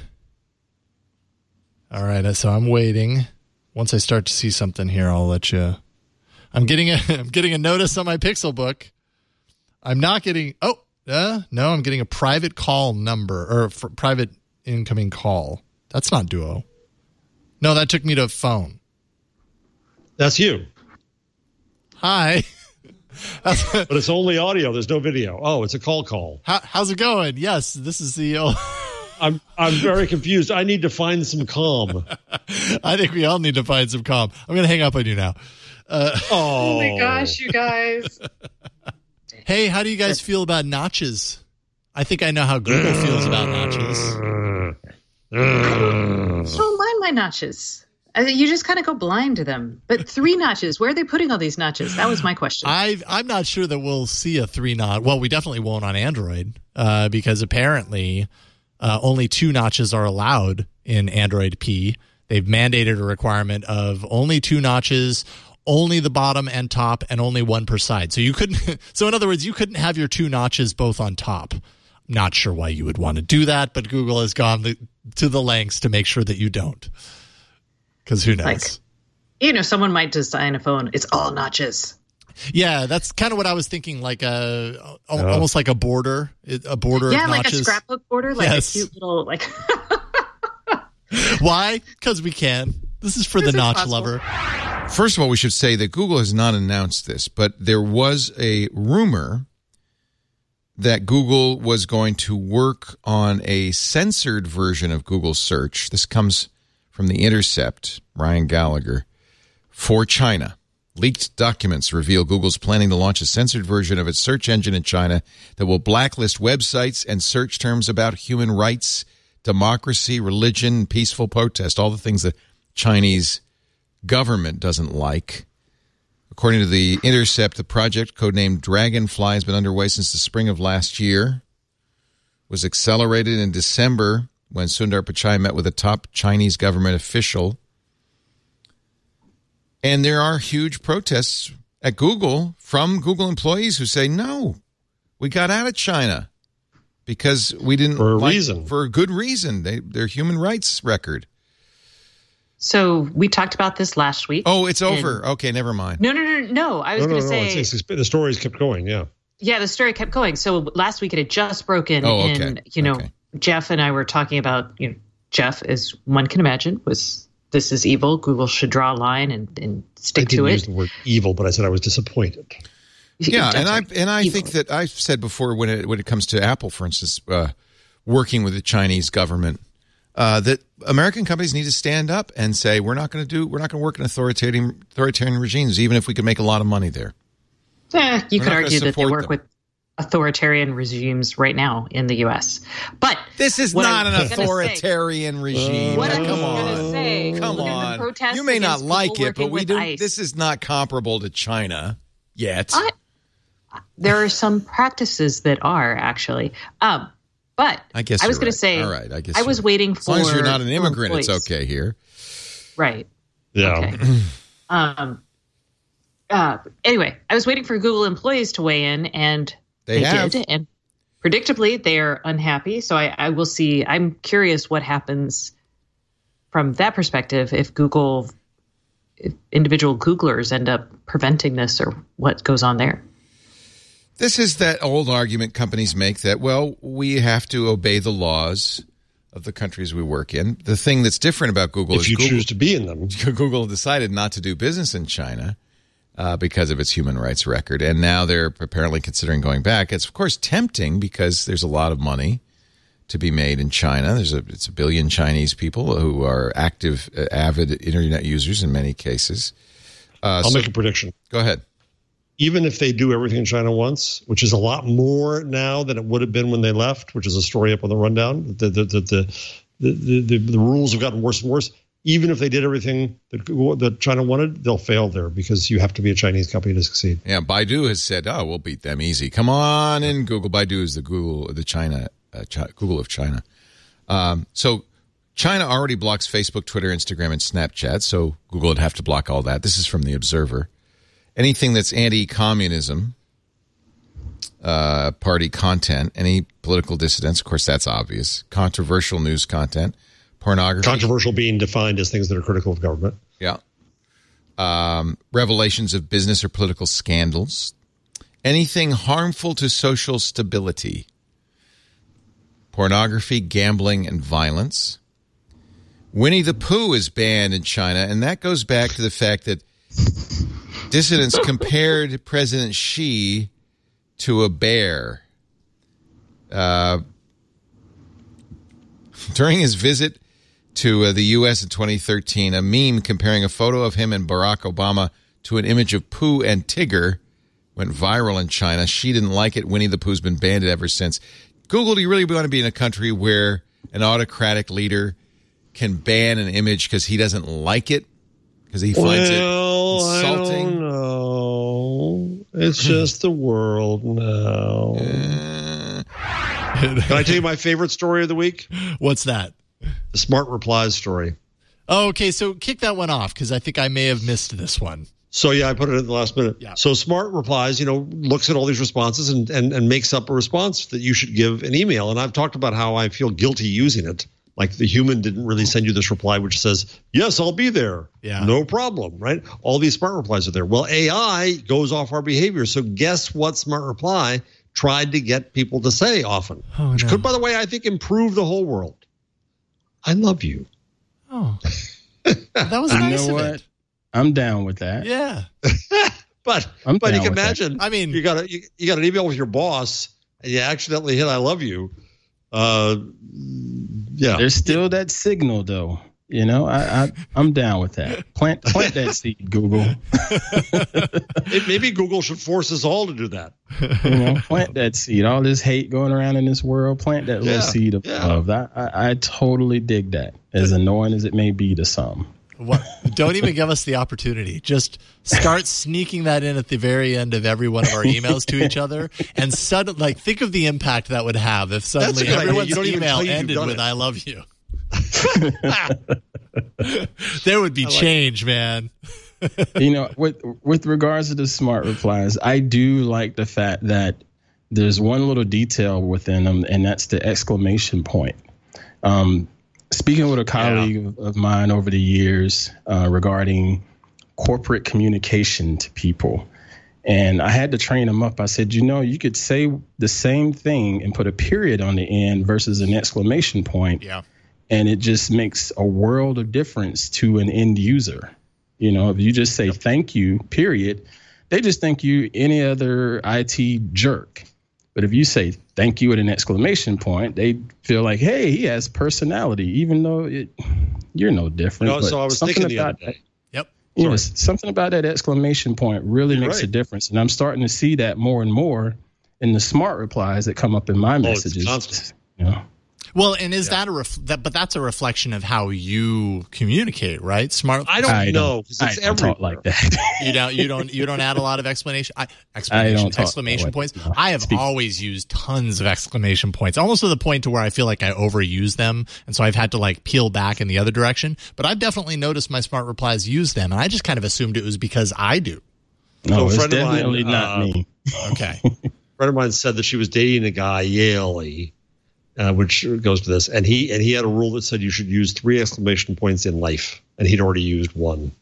All right, so I'm waiting. Once I start to see something here, I'll let you. I'm getting a I'm getting a notice on my Pixel book. I'm not getting. Oh, uh, no, I'm getting a private call number or for private incoming call. That's not Duo. No, that took me to a phone. That's you. Hi. But it's only audio. There's no video. Oh, it's a call call. How, how's it going? Yes, this is the. Oh. I'm I'm very confused. I need to find some calm. I think we all need to find some calm. I'm going to hang up on you now. Uh, oh. oh my gosh, you guys. Hey, how do you guys feel about notches? I think I know how Google feels about notches. I don't mind my notches. I, you just kind of go blind to them. But three notches, where are they putting all these notches? That was my question. I, I'm not sure that we'll see a three notch. Well, we definitely won't on Android uh, because apparently uh, only two notches are allowed in Android P. They've mandated a requirement of only two notches, only the bottom and top, and only one per side. So you couldn't. So in other words, you couldn't have your two notches both on top. Not sure why you would want to do that, but Google has gone the, to the lengths to make sure that you don't. Because who knows? Like, you know, someone might design a phone. It's all notches. Yeah, that's kind of what I was thinking. Like a oh. almost like a border, a border. Yeah, of like notches. a scrapbook border, like yes. a cute little like. Why? Because we can. This is for the notch possible. lover. First of all, we should say that Google has not announced this, but there was a rumor that Google was going to work on a censored version of Google Search. This comes from The Intercept, Ryan Gallagher, for China. Leaked documents reveal Google's planning to launch a censored version of its search engine in China that will blacklist websites and search terms about human rights, democracy, religion, peaceful protest, all the things the Chinese government doesn't like. According to The Intercept, the project, codenamed Dragonfly, has been underway since the spring of last year. Was accelerated in December when Sundar Pichai met with a top Chinese government official. And there are huge protests at Google from Google employees who say, no, we got out of China because we didn't for a like, reason. For a good reason. They, their human rights record. So we talked about this last week. Oh, it's over. Okay, never mind. No, no, no, no. I was no, going to no, say. No, it's, it's, the stories kept going, yeah. Yeah, the story kept going. So last week it had just broken. Oh, okay. And, you know, okay. Jeff and I were talking about, you know, Jeff, as one can imagine, was this is evil. Google should draw a line and, and stick I didn't to it. use the word evil, but I said I was disappointed. Yeah, and I and I evil. think that I've said before when it when it comes to Apple, for instance, uh, working with the Chinese government, uh, that American companies need to stand up and say we're not going to do we're not going to work in authoritarian authoritarian regimes, even if we could make a lot of money there. Eh, you we're could argue that they work them. with authoritarian regimes right now in the U S. But this is not an authoritarian say, regime. What Come I'm on, gonna say, come on. You may not like it, but we do. ICE. This is not comparable to China yet. I, there are some practices that are actually. Um, but I guess I was going right. to say. All right, I guess I was right. waiting as for. As long as you're not an immigrant, employees. it's okay here. Right. Yeah. Okay. um. Uh, anyway, I was waiting for Google employees to weigh in, and they, they have. did. And predictably, they are unhappy. So I, I will see. I'm curious what happens from that perspective if Google, if individual Googlers end up preventing this, or what goes on there. This is that old argument companies make that, well, we have to obey the laws of the countries we work in. The thing that's different about Google if is you Google, choose to be in them. Google decided not to do business in China. Uh, because of its human rights record. And now they're apparently considering going back. It's, of course, tempting because there's a lot of money to be made in China. There's a It's a billion Chinese people who are active, uh, avid Internet users in many cases. Uh, I'll so, make a prediction. Go ahead. Even if they do everything in China once, which is a lot more now than it would have been when they left, which is a story up on the rundown, the, the, the, the, the, the, the rules have gotten worse and worse. Even if they did everything that, that China wanted, they'll fail there because you have to be a Chinese company to succeed. Yeah, Baidu has said, "Oh, we'll beat them easy. Come on in, Google." Baidu is the Google, the China, uh, China, Google of China. Um, so China already blocks Facebook, Twitter, Instagram, and Snapchat. So Google would have to block all that. This is from The Observer. Anything that's anti-communism, uh, party content, any political dissidents. Of course, that's obvious. Controversial news content. Pornography. Controversial being defined as things that are critical of government. Yeah. Um, revelations of business or political scandals. Anything harmful to social stability. Pornography, gambling, and violence. Winnie the Pooh is banned in China, and that goes back to the fact that dissidents compared President Xi to a bear. Uh, during his visit to uh, the U S in twenty thirteen, a meme comparing a photo of him and Barack Obama to an image of Pooh and Tigger went viral in China. She didn't like it. Winnie the Pooh's been banned ever since. Google, do you really want to be in a country where an autocratic leader can ban an image because he doesn't like it because he finds well, it insulting. I don't know. It's just the world now. Uh, Can I tell you my favorite story of the week? What's that? The Smart Replies story. Oh, okay, so kick that one off because I think I may have missed this one. So, yeah, I put it at the last minute. Yeah. So Smart Replies, you know, looks at all these responses and, and, and makes up a response that you should give an email. And I've talked about how I feel guilty using it. Like the human didn't really send you this reply, which says, yes, I'll be there. Yeah. No problem, right? All these Smart Replies are there. Well, A I goes off our behavior. So guess what Smart Reply tried to get people to say often? Oh, which no. could, by the way, I think improve the whole world. I love you. Oh. That was nice You know of what? it. I'm down with that. Yeah. But I'm but you down can with that. imagine. I mean, you got a you, you got an email with your boss, and you accidentally hit "I love you." Uh, yeah. There's still that signal, though. You know, I, I I'm down with that. Plant plant that seed, Google. It, maybe Google should force us all to do that. You know, plant that seed. All this hate going around in this world, plant that Yeah, little seed of yeah. love. I, I I totally dig that. As annoying as it may be to some. What? Don't even give us the opportunity. Just start sneaking that in at the very end of every one of our emails to each other, and suddenly, like, think of the impact that would have if suddenly a good idea. everyone's You don't even email tell you you've ended done with it. "I love you." There would be like change, man. You know, with with regards to the Smart Replies, I do like the fact that there's one little detail within them, and that's the exclamation point. Um, speaking with a colleague yeah. of, of mine over the years uh, regarding corporate communication to people, and I had to train him up. I said, you know, you could say the same thing and put a period on the end versus an exclamation point. Yeah. And it just makes a world of difference to an end user. You know, if you just say thank you, period, they just think you any other I T jerk. But if you say thank you with an exclamation point, they feel like, hey, he has personality, even though it, you're no different. No, but so I was something thinking the about other day. Yep. You know, something about that exclamation point really You're makes right. a difference. And I'm starting to see that more and more in the Smart Replies that come up in my Oh, it's messages. constant. You know. Well, and is that a ref- that? But that's a reflection of how you communicate, right? Smart. I don't I know because I it's don't talk everywhere. like that. You don't. You don't. You don't add a lot of explanation. I, I explanation. don't talk exclamation that way. points. No. I have Speak. always used tons of exclamation points, almost to the point to where I feel like I overuse them, and so I've had to like peel back in the other direction. But I've definitely noticed my Smart Replies use them, and I just kind of assumed it was because I do. No, So a it's friend of mine, definitely not uh, me. Okay. A friend of mine said that she was dating a guy, Yaley, uh, which goes to this, and he and he had a rule that said you should use three exclamation points in life, and he'd already used one.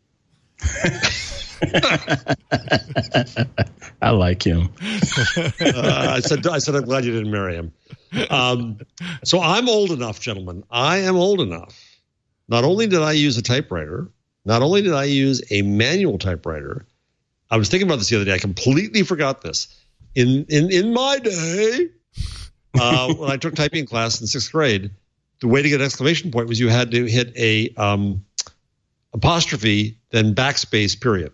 I like him. uh, I said, I said, I'm glad you didn't marry him. Um, so I'm old enough, gentlemen. I am old enough. Not only did I use a typewriter, not only did I use a manual typewriter. I was thinking about this the other day. I completely forgot this. In in in my day, uh, when I took typing class in sixth grade, the way to get an exclamation point was you had to hit a um, apostrophe, then backspace, period.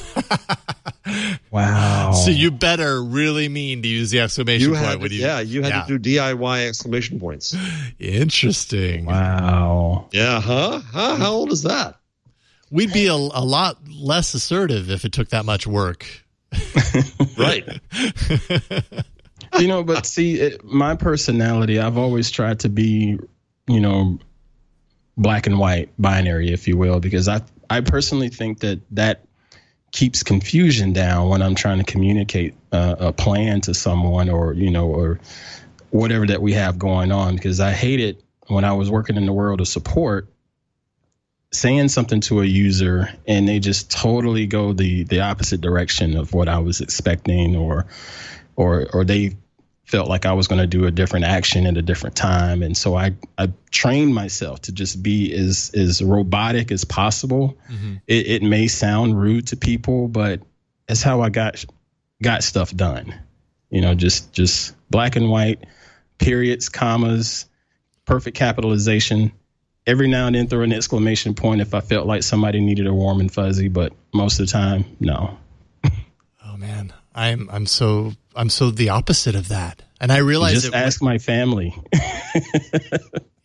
Wow. So you better really mean to use the exclamation You point. had when to, you, yeah, you had yeah. to do D I Y exclamation points. Interesting. Wow. Yeah, huh? Huh? How old is that? We'd be a, a lot less assertive if it took that much work. Right. You know, but see, it, my personality, I've always tried to be, you know, black and white, binary, if you will, because I, I personally think that that keeps confusion down when I'm trying to communicate uh, a plan to someone or, you know, or whatever that we have going on, because I hate it when I was working in the world of support, saying something to a user and they just totally go the the opposite direction of what I was expecting, or or or they felt like I was going to do a different action at a different time. And so I, I trained myself to just be as, as robotic as possible. Mm-hmm. It, it may sound rude to people, but that's how I got got stuff done. You know, just just black and white, periods, commas, perfect capitalization. Every now and then throw an exclamation point if I felt like somebody needed a warm and fuzzy, but most of the time, no. Oh man, I'm I'm so I'm so the opposite of that, and I realize just it, ask my family.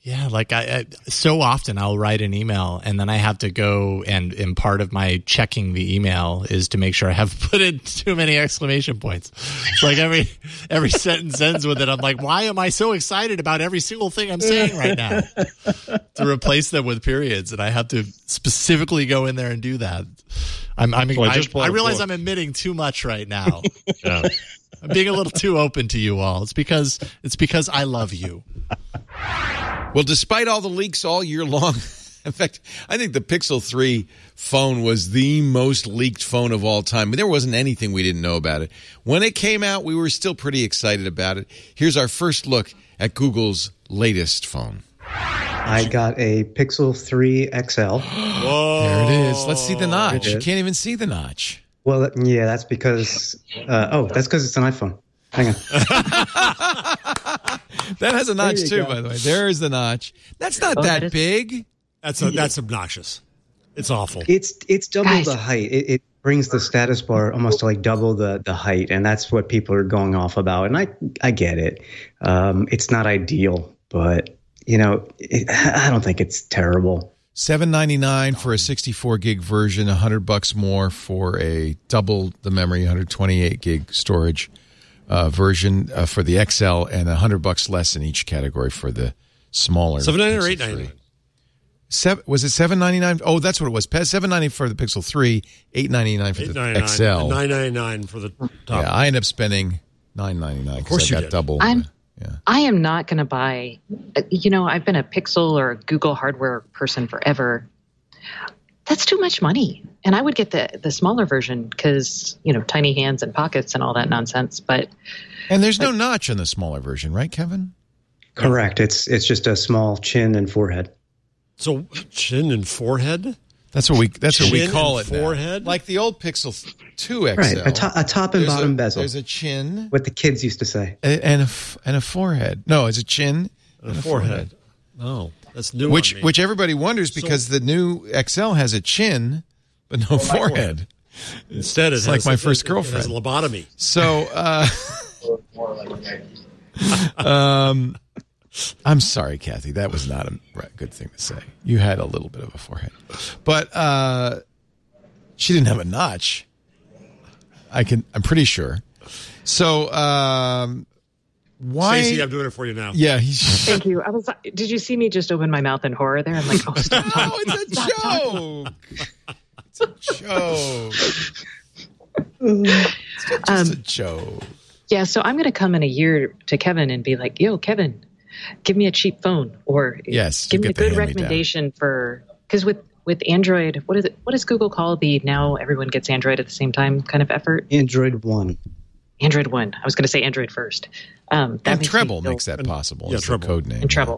Yeah, like I, I so often I'll write an email and then I have to go and, and part of my checking the email is to make sure I have put in too many exclamation points. It's like every every sentence ends with it. I'm like, why am I so excited about every single thing I'm saying right now? To replace them with periods, and I have to specifically go in there and do that. I'm, I'm Well, I I, just bought I a realize book. I'm admitting too much right now. Yeah. I'm being a little too open to you all. It's because it's because I love you. Well, despite all the leaks all year long, in fact, I think the Pixel three phone was the most leaked phone of all time. There wasn't anything we didn't know about it. When it came out, we were still pretty excited about it. Here's our first look at Google's latest phone. I got a Pixel three X L. There it is. Let's see the notch. You can't even see the notch. Well, yeah, that's because, uh, oh, that's because it's an iPhone. Hang on. That has a notch you too, go. by the way. There is the notch. That's not Oh, that that is- big. That's a, that's obnoxious. It's awful. It's it's double the height. It, it brings the status bar almost to like double the, the height, and that's what people are going off about. And I I get it. Um, it's not ideal, but you know, it, I don't think it's terrible. seven ninety-nine for a sixty-four gig version, one hundred bucks more for a double the memory, one hundred twenty-eight gig storage uh, version uh, for the X L, and one hundred bucks less in each category for the smaller. seven ninety-nine or Pixel eight ninety-nine? three. Seven, was it seven ninety-nine? Oh, that's what it was. seven ninety-nine for the Pixel three, eight ninety-nine for the X L. nine ninety-nine for the top. Yeah, I ended up spending nine ninety-nine Of course because I you got did. double. I'm, I am not going to buy, you know, I've been a Pixel or a Google hardware person forever. That's too much money. And I would get the, the smaller version because, you know, tiny hands and pockets and all that nonsense. But And there's no notch in the smaller version, right, Kevin? Correct. It's it's just a small chin and forehead. So chin and forehead? That's what we that's what we Chin call and it now. forehead? Like the old Pixel two X L. Right, a, to- a top and There's bottom a- bezel. There's a chin. What the kids used to say. A- and a f- and a forehead. No, it's a chin And a forehead. Oh, that's new. Which on me. which everybody wonders because the new X L has a chin but no forehead. Instead, it it's has, like my it- first it- girlfriend. It has lobotomy. So, uh, um, I'm sorry, Kathy. That was not a right- good thing to say. You had a little bit of a forehead, but uh, she didn't have a notch. I can. I'm pretty sure. So, um, why? Stacey, I'm doing it for you now. Yeah, he's. thank you. I was. Did you see me just open my mouth in horror there? I'm like, oh, stop talking. Oh, it's a joke. It's a joke. It's just Um, a joke. Yeah, so I'm going to come in a year to Kevin and be like, yo, Kevin, give me a cheap phone or Yes, give you me a get the good hand-me-down. recommendation for, because with, with Android, what is it? What does Google call the now everyone gets Android at the same time kind of effort? Android One. Android One. I was going to say Android first. Um, that And makes me Treble feel- makes that possible. yeah, It's the Treble. code name. And Treble.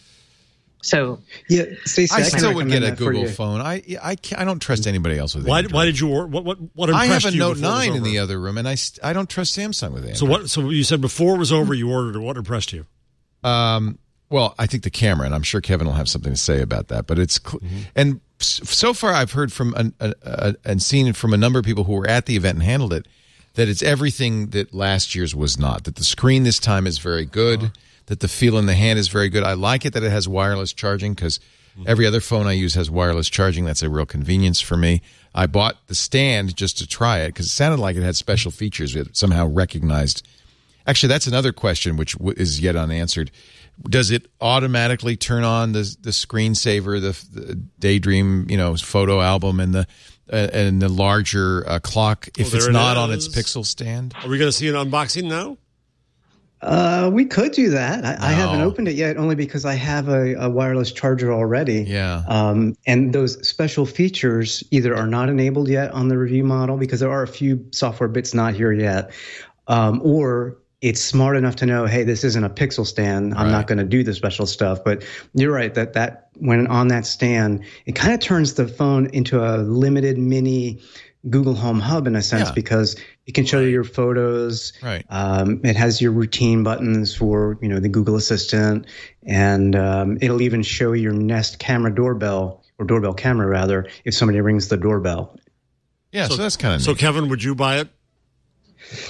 So Yeah, Stacey, I, I, can still would get recommend a that for Google you. phone. I I, can't, I don't trust anybody else with Why, Android. why did you or what what what I impressed have a you Note before it was nine in over? the other room, and I, st- I don't trust Samsung with Android. So what? So you said before it was over, you ordered it. What impressed you? Um, well, I think the camera, and I'm sure Kevin will have something to say about that. But it's cl- and s- so far I've heard from an, a, a, and seen from a number of people who were at the event and handled it that it's everything that last year's was not. That the screen this time is very good. That the feel in the hand is very good. I like it that it has wireless charging because every other phone I use has wireless charging. That's a real convenience for me. I bought the stand just to try it because it sounded like it had special features. It somehow recognized. Actually, that's another question which w- is yet unanswered. Does it automatically turn on the the screensaver, the, the Daydream, you know, photo album, and the uh, and the larger uh, clock if Well, it's there it not on its is. Pixel stand? Are we going to see an unboxing now? Uh, we could do that. I, I haven't No. opened it yet, only because I have a, a wireless charger already. Yeah. Um, and those special features either are not enabled yet on the review model because there are a few software bits not here yet, um, or it's smart enough to know, hey, this isn't a Pixel stand. I'm Right. not going to do the special stuff. But you're right that that when on that stand, it kind of turns the phone into a limited mini Google Home Hub in a sense Yeah. because it can show you your photos. Right. Um, it has your routine buttons for, you know, the Google Assistant, and um, it'll even show your Nest camera doorbell or doorbell camera rather if somebody rings the doorbell. Yeah, so, that's kind of So Kevin, would you buy it?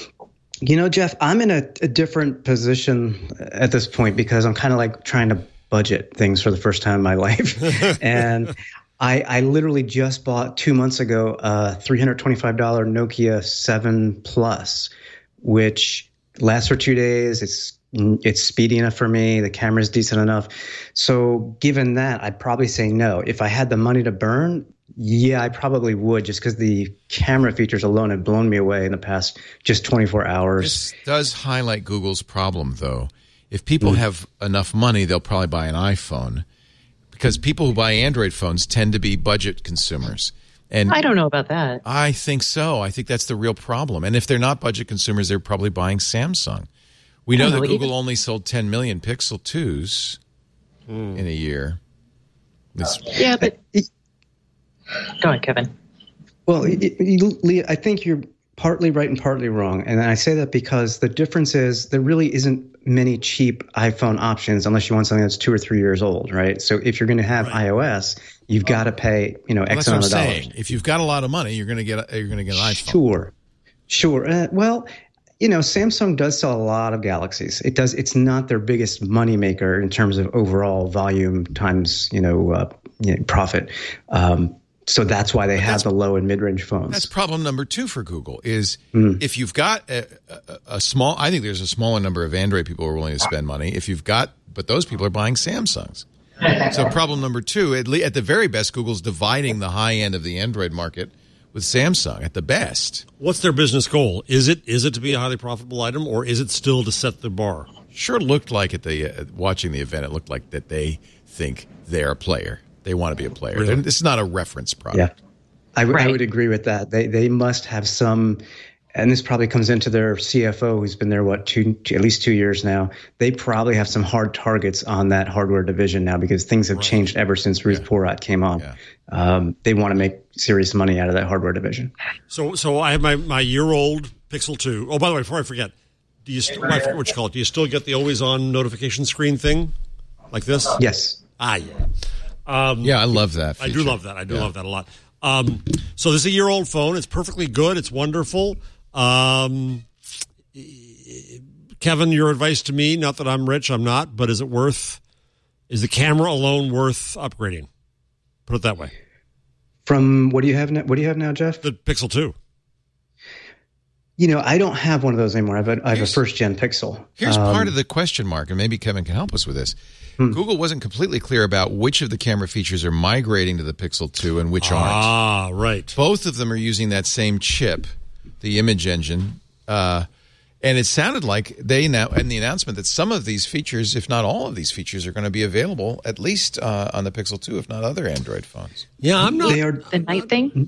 You know, Jeff, I'm in a, a different position at this point because I'm kind of like trying to budget things for the first time in my life. And I, I literally just bought two months ago a three hundred twenty-five dollars Nokia seven Plus, which lasts for two days. It's it's speedy enough for me. The camera's decent enough. So given that, I'd probably say no. If I had the money to burn, yeah, I probably would, just because the camera features alone have blown me away in the past just twenty-four hours. This does highlight Google's problem, though. If people mm. have enough money, they'll probably buy an iPhone, because people who buy Android phones tend to be budget consumers. And I don't know about that. I think so. I think that's the real problem. And if they're not budget consumers, they're probably buying Samsung. We know, know that Google either. only sold ten million Pixel twos mm. in a year. It's, yeah, but go on, Kevin. Well, it, it, Leah, I think you're partly right and partly wrong. And I say that because the difference is there really isn't many cheap iPhone options unless you want something that's two or three years old, right? So if you're going to have right. iOS, you've got to pay, you know, well, X amount of dollars. Saying. If you've got a lot of money, you're going to get a, you're going to get an iPhone. Sure, sure. Uh, well, you know, Samsung does sell a lot of Galaxies. It does. It's not their biggest moneymaker in terms of overall volume times, you know, uh, you know profit. Um, So that's why they but have the low and mid-range phones. That's problem number two for Google is mm. if you've got a, a, a small – I think there's a smaller number of Android people who are willing to spend money. If you've got – but those people are buying Samsungs. So problem number two, at, le- at the very best, Google's dividing the high end of the Android market with Samsung at the best. What's their business goal? Is it is it to be a highly profitable item, or is it still to set the bar? Sure looked like at the uh, watching the event, it looked like that they think they're a player. They want to be a player. Really? This is not a reference product. Yeah, I, w- right. I would agree with that. They they must have some, and this probably comes into their C F O, who's been there, what, two, two, at least two years now. They probably have some hard targets on that hardware division now because things have right. changed ever since Ruth yeah. Porat came on. Yeah. Um, they want to make serious money out of that hardware division. So so I have my, my year-old Pixel two. Oh, by the way, before I forget, do you st- I forget what you call it. Do you still get the always-on notification screen thing like this? Yes. Ah, yeah. Um, yeah, I love that feature. I do love that. I do yeah. love that a lot. Um, so this is a year-old phone. It's perfectly good. It's wonderful. Um, Kevin, your advice to me, not that I'm rich, I'm not, but is it worth, is the camera alone worth upgrading? Put it that way. From what do you have now? What do you have now, Jeff? The Pixel two. You know, I don't have one of those anymore. I have a, I have here's, a first-gen Pixel. Here's um, part of the question mark, and maybe Kevin can help us with this. Hmm. Google wasn't completely clear about which of the camera features are migrating to the Pixel two and which aren't. Ah, right. Both of them are using that same chip, the image engine, uh, and it sounded like they now in the announcement that some of these features, if not all of these features, are going to be available at least uh, on the Pixel two, if not other Android phones. Yeah, I'm not. They are, the night thing?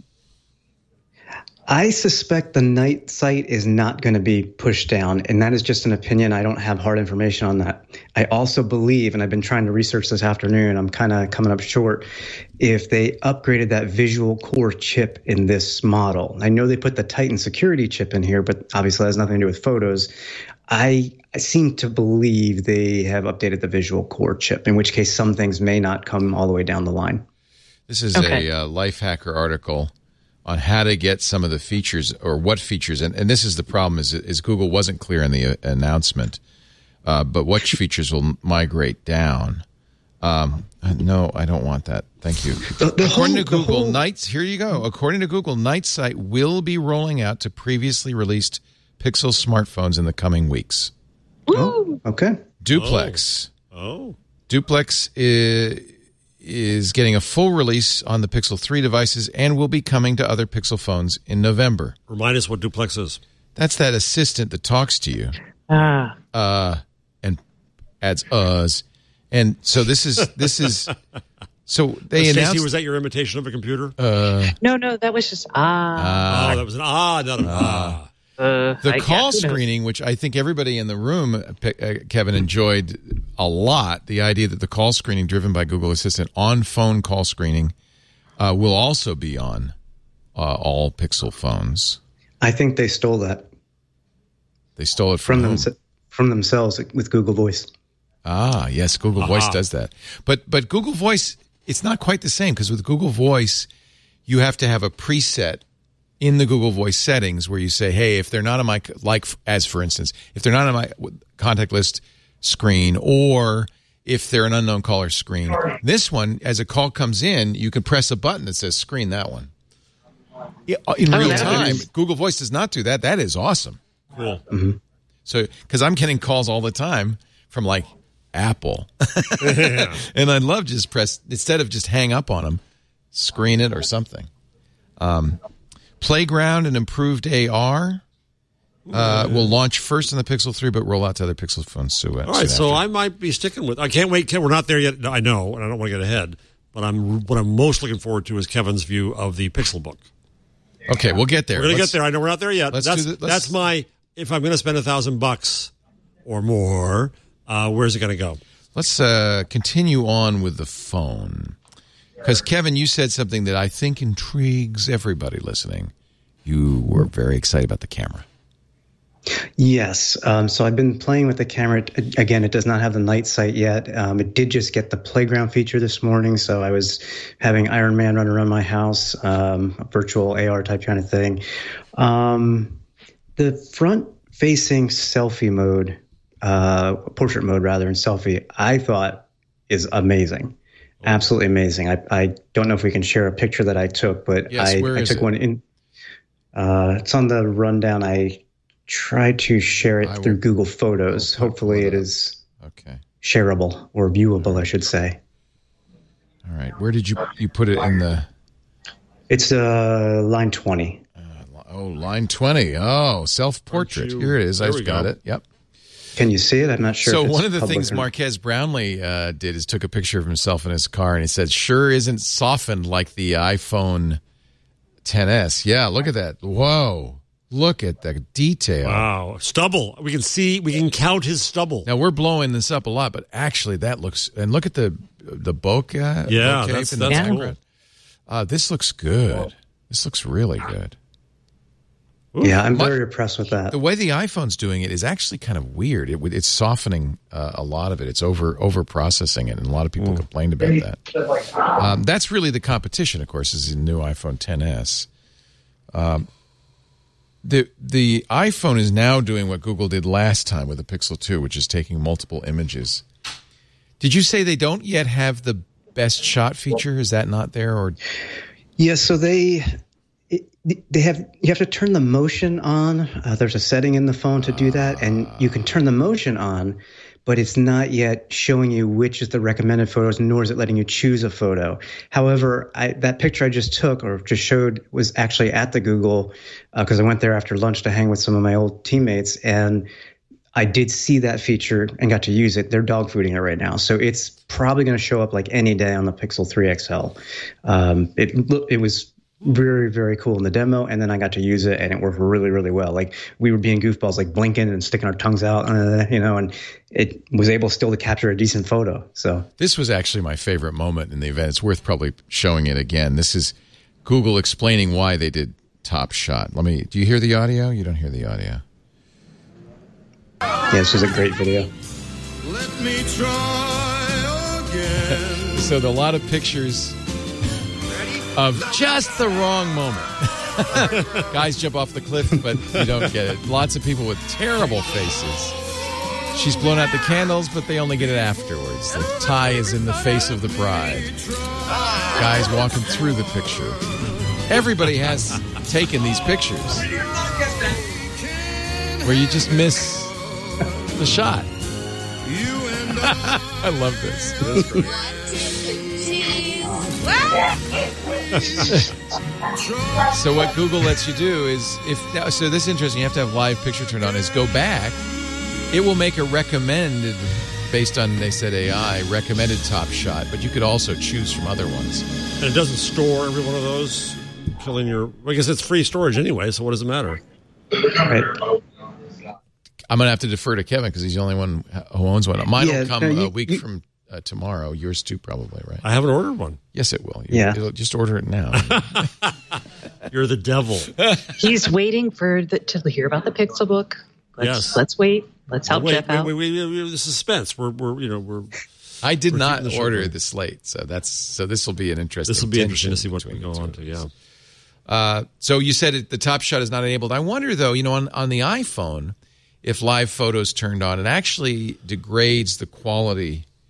I suspect the night sight is not going to be pushed down, and that is just an opinion. I don't have hard information on that. I also believe, and I've been trying to research this afternoon, I'm kind of coming up short, if they upgraded that visual core chip in this model. I know they put the Titan security chip in here, but obviously that has nothing to do with photos. I, I seem to believe they have updated the visual core chip, in which case some things may not come all the way down the line. This is okay. a uh, Lifehacker article on how to get some of the features or what features, and, and this is the problem, is, is Google wasn't clear in the announcement, uh, but which features will migrate down. Um, no, I don't want that. Thank you. The, the According whole, to Google, whole... Nights, here you go. According to Google, Night Sight will be rolling out to previously released Pixel smartphones in the coming weeks. Oh, okay. Duplex. Oh. oh. Duplex is... is getting a full release on the Pixel three devices and will be coming to other Pixel phones in November. Remind us what Duplex is. That's that assistant that talks to you. Ah. Uh, and adds uhs. And so this is, this is, so they Stacey, announced. was that your imitation of a computer? Uh, no, no, that was just ah. Uh, oh, that was an ah, not an ah. Uh, the I call guess, screening, which I think everybody in the room, uh, Kevin, enjoyed a lot, the idea that the call screening driven by Google Assistant on phone call screening uh, will also be on uh, all Pixel phones. I think they stole that. They stole it from, from, them, from themselves with Google Voice. Ah, yes, Google uh-huh. Voice does that. But but Google Voice, it's not quite the same because with Google Voice, you have to have a preset in the Google Voice settings where you say, hey, if they're not on my, like as for instance, if they're not on my contact list screen, or if they're an unknown caller screen. This one, as a call comes in, you can press a button that says screen that one. In Oh, real that time, is- Google Voice does not do that. That is awesome. Cool. Mm-hmm. So, because I'm getting calls all the time from like Apple, and I'd love to just press, instead of just hang up on them, screen it or something. Um, Playground and improved A R uh, will launch first in the Pixel three, but roll out to other Pixel phones soon. All right, so I might be sticking with. I can't wait. We're not there yet. I know, and I don't want to get ahead. But I'm what I'm most looking forward to is Kevin's view of the Pixel Book. Okay, we'll get there. We're gonna Let's- get there. I know we're not there yet. let's That's do the- let's- that's my. If I'm going to spend a thousand bucks or more, uh, where's it going to go? Let's uh, continue on with the phone. Because, Kevin, you said something that I think intrigues everybody listening. You were very excited about the camera. Yes. Um, so I've been playing with the camera. Again, it does not have the night sight yet. Um, it did just get the playground feature this morning. So I was having Iron Man run around my house, um, a virtual A R type kind of thing. Um, the front facing selfie mode, uh, portrait mode rather, in selfie, I thought is amazing. Absolutely amazing. I, I don't know if we can share a picture that I took, but Yes, I, where I is took it? one in. Uh, it's on the rundown. I tried to share it I through will- Google Photos. Hopefully, it is Okay. shareable or viewable, I should say. All right. Where did you you put it in the? It's uh, line twenty. Oh, line twenty. Oh, self-portrait. you- Here it is. there I've we got go. it. Yep. Can you see it? I'm not sure. So if it's one of the public things or not. Marquez Brownlee uh, did is took a picture of himself in his car, and he said, "Sure isn't softened like the iPhone ten S." Yeah, look at that. Whoa, look at the detail. Wow, stubble. We can see. We can count his stubble. Now we're blowing this up a lot, but actually that looks. And look at the the bokeh. Yeah, bokeh that's- in the that's cool. background. Uh, this looks good. This looks really good. Yeah, I'm My- very impressed with that. The way the iPhone's doing it is actually kind of weird. It, it's softening uh, a lot of it. It's over over processing it, and a lot of people complained about that. Um, that's really the competition, of course, is the new iPhone ten S. Um, the the iPhone is now doing what Google did last time with the Pixel two, which is taking multiple images. Did you say they don't yet have the best shot feature? Is that not there, or Yeah, so they it, they have you have to turn the motion on. Uh, there's a setting in the phone to do that, and you can turn the motion on, but it's not yet showing you which is the recommended photos, nor is it letting you choose a photo. However, I, that picture I just took or just showed was actually at the Google because I went there after lunch to hang with some of my old teammates, and I did see that feature and got to use it. They're dog fooding it right now, so it's probably going to show up like any day on the Pixel three X L. Um, it loo- it was very, very cool in the demo, and then I got to use it, and it worked really, really well. Like we were being goofballs, like blinking and sticking our tongues out, uh, you know, and it was able still to capture a decent photo. So This was actually my favorite moment in the event. It's worth probably showing it again. This is Google explaining why they did Top Shot. Let me. Do you hear the audio? You don't hear the audio. yeah, this was a great video. Let me try again. So there are a lot of pictures of just the wrong moment. Guys jump off the cliff, but you don't get it. Lots of people with terrible faces. She's blown out the candles, but they only get it afterwards. The tie is in the face of the bride. Guys walking through the picture. Everybody has taken these pictures where you just miss the shot. I love this. So what Google lets you do is, if so this is interesting, you have to have live picture turned on, is go back. It will make a recommended, based on, they said A I, recommended top shot, but you could also choose from other ones. And it doesn't store every one of those, killing your. Well, I guess it's free storage anyway, so what does it matter? Right. I'm going to have to defer to Kevin because he's the only one who owns one. Mine Yeah, will come no, you- a week you- from uh, tomorrow. Yours too, probably, right? I haven't ordered one. Yes, it will. You, Yeah. it'll- just order it now. You're the devil. He's waiting for the, to hear about the Pixel book. Let's, Yes. let's wait. Let's help wait, Jeff wait, out. wait, wait, wait, wait, the suspense. We're, we're, you know, we're. I did We're not keeping the show order going. the slate, so that's so. This will be an interesting. This will be interesting to tension see what we between go the on two to. of us. Yeah. Uh, so you said it, the top shot is not enabled. I wonder, though, you know, on, on the iPhone, if live photos turned on, it actually degrades the quality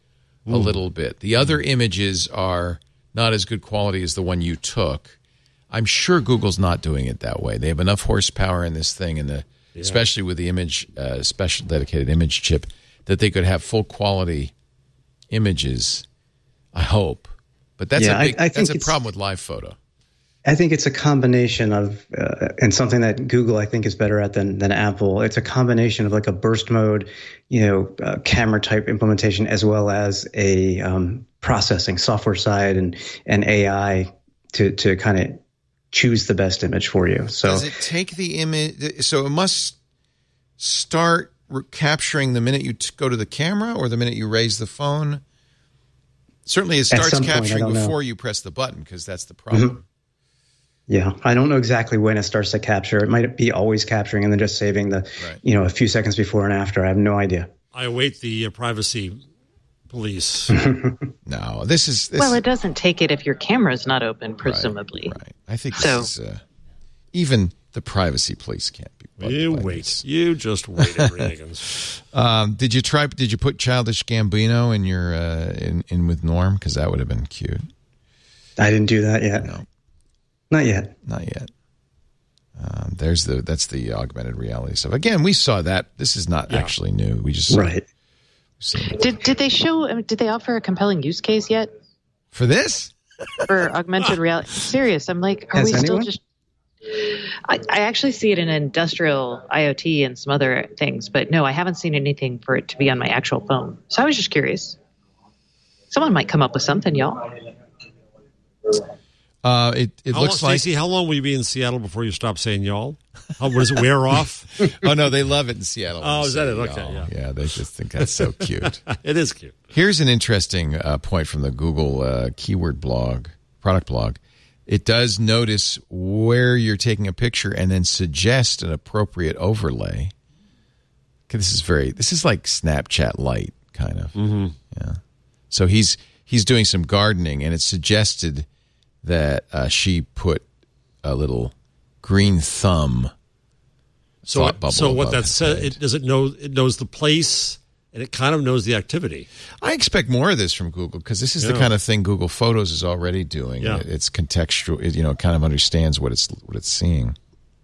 a little bit. The other images are not as good quality as the one you took. I'm sure Google's not doing it that way. They have enough horsepower in this thing, and the yeah. especially with the image, uh, special dedicated image chip, that they could have full quality images. I hope, but that's yeah, a big, I, I think that's a problem with live photo. I think it's a combination of, uh, and something that Google I think is better at than than Apple. It's a combination of like a burst mode, you know, uh, camera type implementation, as well as a um, processing software side and and A I to to kind of choose the best image for you. So does it take the image? So it must start re- capturing the minute you t- go to the camera, or the minute you raise the phone. Certainly, it starts point, capturing before know. you press the button, because that's the problem. Mm-hmm. Yeah, I don't know exactly when it starts to capture. It might be always capturing and then just saving the, right. you know, a few seconds before and after. I have no idea. I await the uh, privacy police. No, this is... This, well, it doesn't take it if your camera's not open, presumably. Right, right. I think so. This is... Uh, even the privacy police can't be... You wait. This. You just wait, Reagans. um, did you try... Did you put Childish Gambino in your... Uh, in, in with Norm? Because that would have been cute. I didn't do that yet. No. Not yet. Not yet. Um, there's the that's the augmented reality stuff. Again, we saw that. This is not yeah. actually new. We just right. Did did they show? I mean, did they offer a compelling use case yet for this? For augmented reality? Serious. I'm like, are Has we anyone? still just? I, I actually see it in industrial IoT and some other things, but no, I haven't seen anything for it to be on my actual phone. So I was just curious. Someone might come up with something, y'all. Uh, it it how looks long, like. Stacey, how long will you be in Seattle before you stop saying y'all? How, does it wear off? Oh no, they love it in Seattle. Oh, is that it? Okay, yeah. yeah, they just think that's so cute. It is cute. Here's an interesting uh, point from the Google uh, keyword blog, product blog. It does notice where you're taking a picture and then suggest an appropriate overlay. Okay, this is very. This is like Snapchat Lite, kind of. Mm-hmm. Yeah. So he's he's doing some gardening, and it's suggested that uh, she put a little green thumb. So, thought bubble so what above that says, it does it know it knows the place, and it kind of knows the activity. I expect more of this from Google, because this is Yeah. the kind of thing Google Photos is already doing. Yeah. It- It's contextual. It, you know, it kind of understands what it's what it's seeing.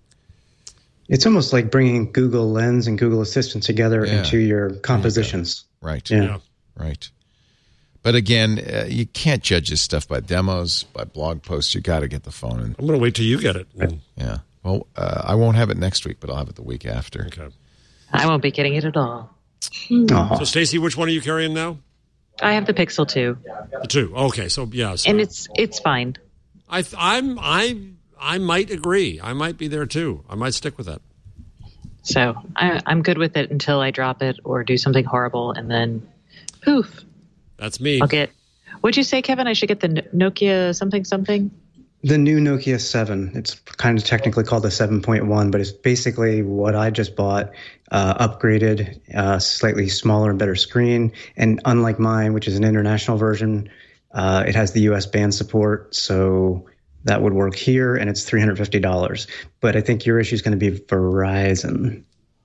It's almost like bringing Google Lens and Google Assistant together Yeah. into your compositions. Right. Yeah. Yeah. Right. But again, uh, you can't judge this stuff by demos, by blog posts. You got to get the phone. And, I'm going to wait till you get it. yeah. Well, uh, I won't have it next week, but I'll have it the week after. Okay. I won't be getting it at all. So, Stacey, which one are you carrying now? I have the Pixel two, The two. Okay. So, yeah. So and it's it's fine. I, I'm, I, I might agree. I might be there too. I might stick with that. So I, I'm good with it until I drop it or do something horrible, and then poof. That's me. I'll get. What'd you say, Kevin? I should get the Nokia something something. The new Nokia seven. It's kind of technically called the seven point one, but it's basically what I just bought, uh, upgraded, uh, slightly smaller and better screen. And unlike mine, which is an international version, uh, it has the U S band support, so that would work here, and it's three hundred fifty dollars. But I think your issue is going to be Verizon.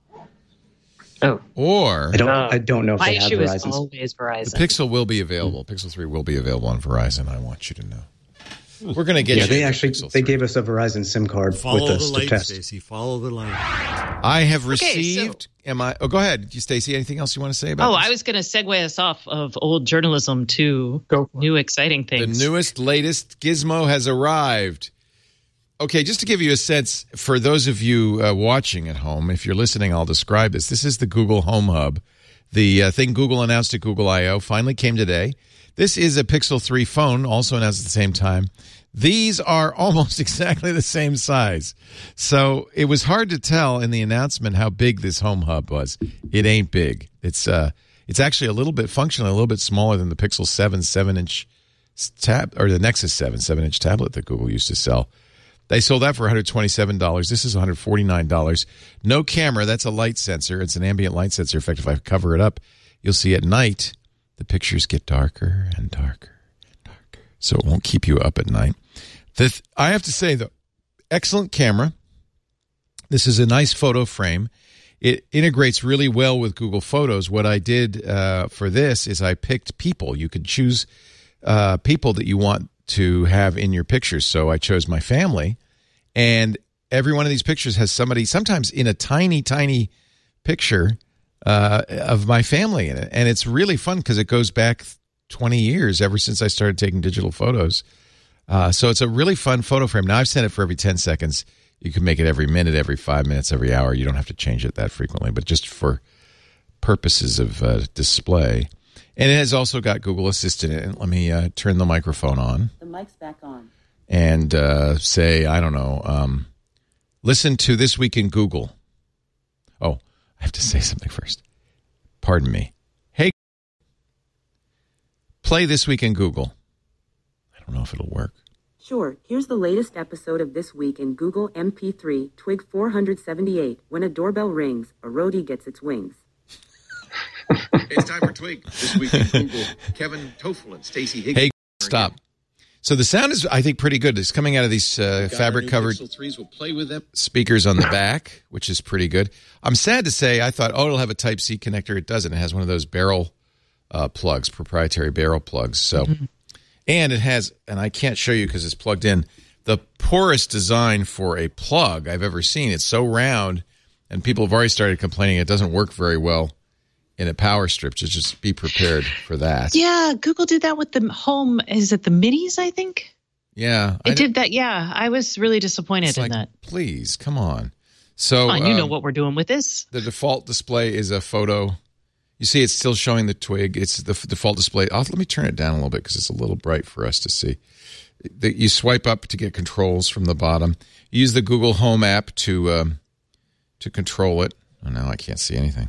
Oh, or I don't. I don't know if my they have issue is Verizon. always Verizon. the Pixel will be available. Pixel three will be available on Verizon. I want you to know. We're going to get Yeah, you they the actually Pixel they three. gave us a Verizon SIM card Follow with the us to light, test. Stacey. Follow the light. I have Okay, received. so- am I? Oh, go ahead, you, Stacey. Anything else you want to say about? Oh, this? I was going to segue us off of old journalism to new exciting The things. newest, latest gizmo has arrived. Okay, just to give you a sense, for those of you uh, watching at home, if you're listening, I'll describe this. This is the Google Home Hub. The uh, thing Google announced at Google I O finally came today. This is a Pixel three phone, also announced at the same time. These are almost exactly the same size. So it was hard to tell in the announcement how big this Home Hub was. It ain't big. It's uh, it's actually a little bit functional, a little bit smaller than the Pixel seven seven-inch tab, or the Nexus seven seven-inch tablet that Google used to sell. They sold that for one hundred twenty-seven dollars. This is one hundred forty-nine dollars. No camera. That's a light sensor. It's an ambient light sensor. In fact, if I cover it up, you'll see at night the pictures get darker and darker and darker. So it won't keep you up at night. The th- I have to say, though, excellent camera. This is a nice photo frame. it integrates really well with Google Photos. What I did uh, for this is I picked people. You could choose uh, people that you want to have in your pictures. So I chose my family, and every one of these pictures has somebody, sometimes in a tiny, tiny picture uh, of my family in it. And it's really fun because it goes back twenty years, ever since I started taking digital photos. Uh, so it's a really fun photo frame. Now, I've sent it for every ten seconds. You can make it every minute, every five minutes, every hour. You don't have to change it that frequently, but just for purposes of uh, display. And it has also got Google Assistant in it. Let me uh, turn the microphone on. The mic's back on. And uh, say, I don't know, um, listen to This Week in Google. Oh, I have to say something first. Pardon me. Hey, play This Week in Google. I don't know if it'll work. Sure, here's the latest episode of This Week in Google M P three, Twig four seventy-eight. When a doorbell rings, a roadie gets its wings. It's time for Twig. This Week in Google, Kevin Toffel and Stacey Higgins. Hey, stop. So the sound is, I think, pretty good. It's coming out of these uh, fabric-covered We'll play with them. speakers on the back, which is pretty good. I'm sad to say I thought, oh, it'll have a Type-C connector. It doesn't. It has one of those barrel uh, plugs, proprietary barrel plugs. So, mm-hmm. And it has, and I can't show you because it's plugged in, the poorest design for a plug I've ever seen. It's so round, and people have already started complaining it doesn't work very well in a power strip. So just be prepared for that. Yeah, Google did that with the home. Is it the minis, I think? Yeah. It did that. Yeah, I was really disappointed in like, that. Please, come on. So come on, you um, know what we're doing with this. The default display is a photo. You see it's still showing the twig. It's the f- default display. I'll, let me turn it down a little bit because it's a little bright for us to see. The, you swipe up to get controls from the bottom. You use the Google Home app to um, to control it. Oh, now I can't see anything.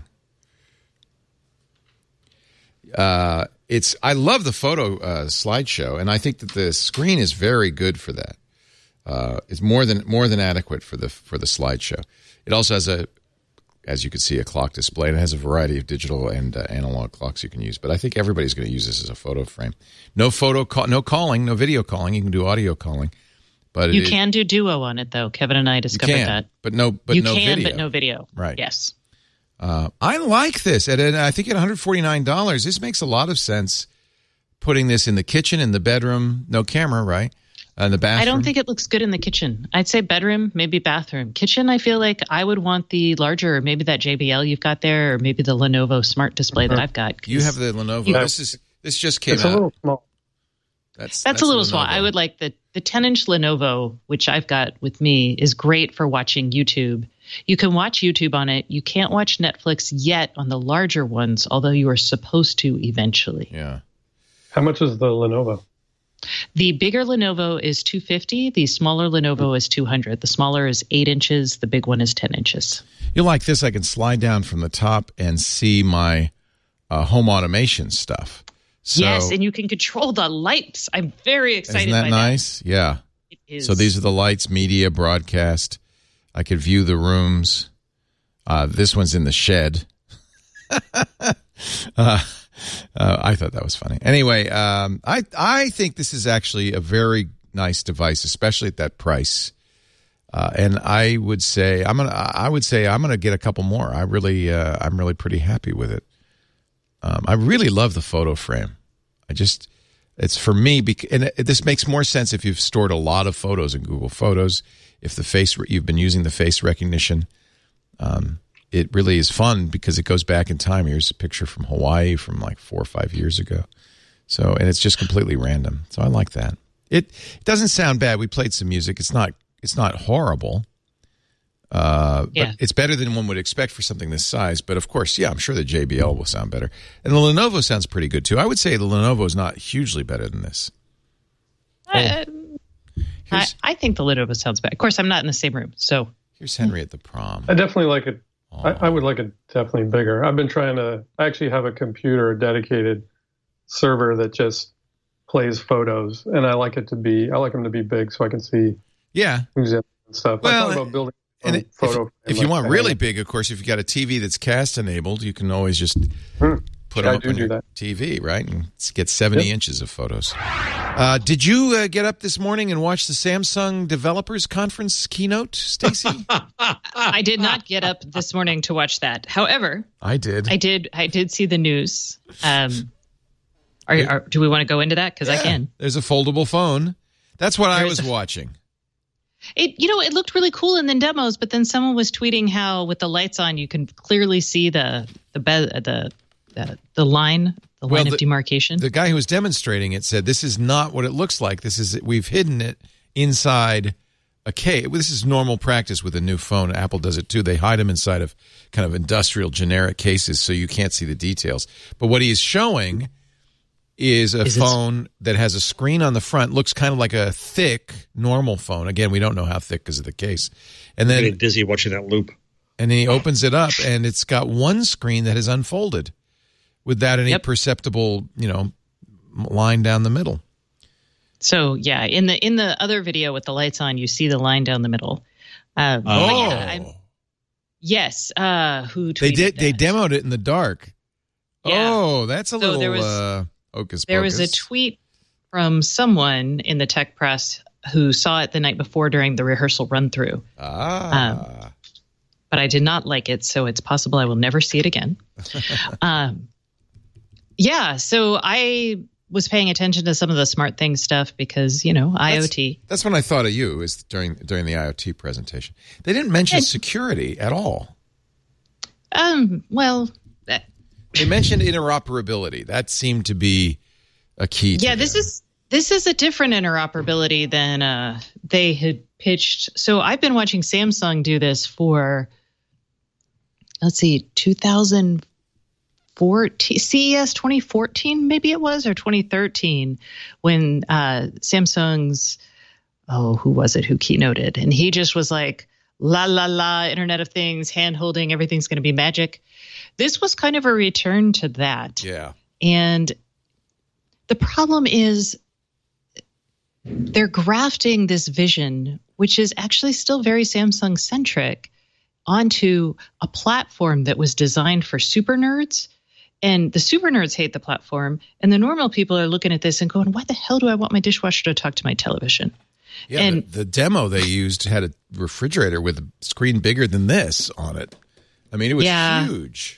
Uh, it's I love the photo uh, slideshow, and I think that the screen is very good for that. Uh, it's more than more than adequate for the for the slideshow. It also has a, as you can see, a clock display, and it has a variety of digital and uh, analog clocks you can use. But I think everybody's going to use this as a photo frame. No photo, call, no calling, no video calling. You can do audio calling, but you it, can do Duo on it though. Kevin and I discovered you can, that. But no, but you no can, video. but no video. Right. Yes. Uh, I like this. At, I think at one hundred forty-nine dollars, this makes a lot of sense. Putting this in the kitchen, in the bedroom, no camera, right? Uh, in the bathroom. I don't think it looks good in the kitchen. I'd say bedroom, maybe bathroom. Kitchen, I feel like I would want the larger, maybe that J B L you've got there, or maybe the Lenovo Smart Display uh-huh. that I've got. You have the Lenovo. You, this is this just came it's out. It's a little small. That's, that's, that's a little small. I would like the the ten-inch Lenovo, which I've got with me, is great for watching YouTube. You can watch YouTube on it. You can't watch Netflix yet on the larger ones, although you are supposed to eventually. Yeah. How much is the Lenovo? The bigger Lenovo is two hundred fifty dollars. The smaller Lenovo is two hundred dollars. The smaller is eight inches. The big one is ten inches. You like this? I can slide down from the top and see my uh, home automation stuff. So, yes, and you can control the lights. I'm very excited. Isn't that by nice? That. Yeah. It is. So these are the lights, media, broadcast. I could view the rooms. Uh, this one's in the shed. uh, uh, I thought that was funny. Anyway, um, I I think this is actually a very nice device, especially at that price. Uh, and I would say I'm gonna I would say I'm gonna get a couple more. I really uh, I'm really pretty happy with it. Um, I really love the photo frame. I just it's for me, bec- and it, this makes more sense if you've stored a lot of photos in Google Photos. If the face you've been using the face recognition, um, it really is fun because it goes back in time. Here's a picture from Hawaii from like four or five years ago. So, and it's just completely random. So I like that. It, it doesn't sound bad. We played some music. It's not it's not horrible. Uh, yeah. But it's better than one would expect for something this size. But of course, yeah, I'm sure the J B L will sound better. And the Lenovo sounds pretty good too. I would say the Lenovo is not hugely better than this. I, I, I think the Lenovo sounds better. Of course, I'm not in the same room. So here's Henry at the prom. I definitely like it. I, I would like it definitely bigger. I've been trying to. I actually have a computer, a dedicated server that just plays photos, and I like it to be. I like them to be big so I can see. Yeah. Who's in and stuff. Well, I thought about building. And it, photo if, if you like want that. really big, of course, if you got a T V that's cast enabled, you can always just hmm. put put I them up do on do your that. T V, right? And get seventy Yep. inches of photos. Uh, did you uh, get up this morning and watch the Samsung Developers Conference keynote, Stacy? I did not get up this morning to watch that. However, I did. I did. I did see the news. Um, are, are, do we want to go into that? Because I can. There's a foldable phone. That's what I There's was a- watching. It, you know, it looked really cool in the demos, but then someone was tweeting how with the lights on, you can clearly see the the be- the, the the line, the Well, line the- of demarcation. The guy who was demonstrating it said, "This is not what it looks like. This is we've hidden it inside a case. This is normal practice with a new phone. Apple does it too. They hide them inside of kind of industrial generic cases so you can't see the details. But what he is showing is a Is it- phone that has a screen on the front, looks kind of like a thick normal phone. Again, we don't know how thick because of the case. And I'm then getting dizzy watching that loop. and then he opens it up, and it's got one screen that is unfolded without any Yep. perceptible, you know, line down the middle. So yeah, in the in the other video with the lights on, you see the line down the middle. Um, but Oh. yeah, I'm- yes. Uh, who tweeted They did. that? They demoed it in the dark. Yeah. Oh, that's a So little there was- uh, hocus There was a pocus. tweet from someone in the tech press who saw it the night before during the rehearsal run through. Ah. Um, but I did not like it, so it's possible I will never see it again. um, yeah, so I was paying attention to some of the smart things stuff because, you know, IoT. That's when I thought of you is during during the IoT presentation. They didn't mention security at all. Um, well, uh, They mentioned interoperability. That seemed to be a key. To yeah, this is this is a different interoperability than uh, they had pitched. So I've been watching Samsung do this for, let's see, two thousand fourteen, C E S twenty fourteen, maybe it was, or twenty thirteen, when uh, Samsung's, oh, who was it who keynoted? And he just was like, la, la, la, Internet of Things, hand holding, everything's going to be magic. This was kind of a return to that. Yeah. And the problem is they're grafting this vision, which is actually still very Samsung centric, onto a platform that was designed for super nerds. And the super nerds hate the platform. And the normal people are looking at this and going, why the hell do I want my dishwasher to talk to my television? Yeah, and the, the demo they used had a refrigerator with a screen bigger than this on it. I mean, it was Yeah. huge.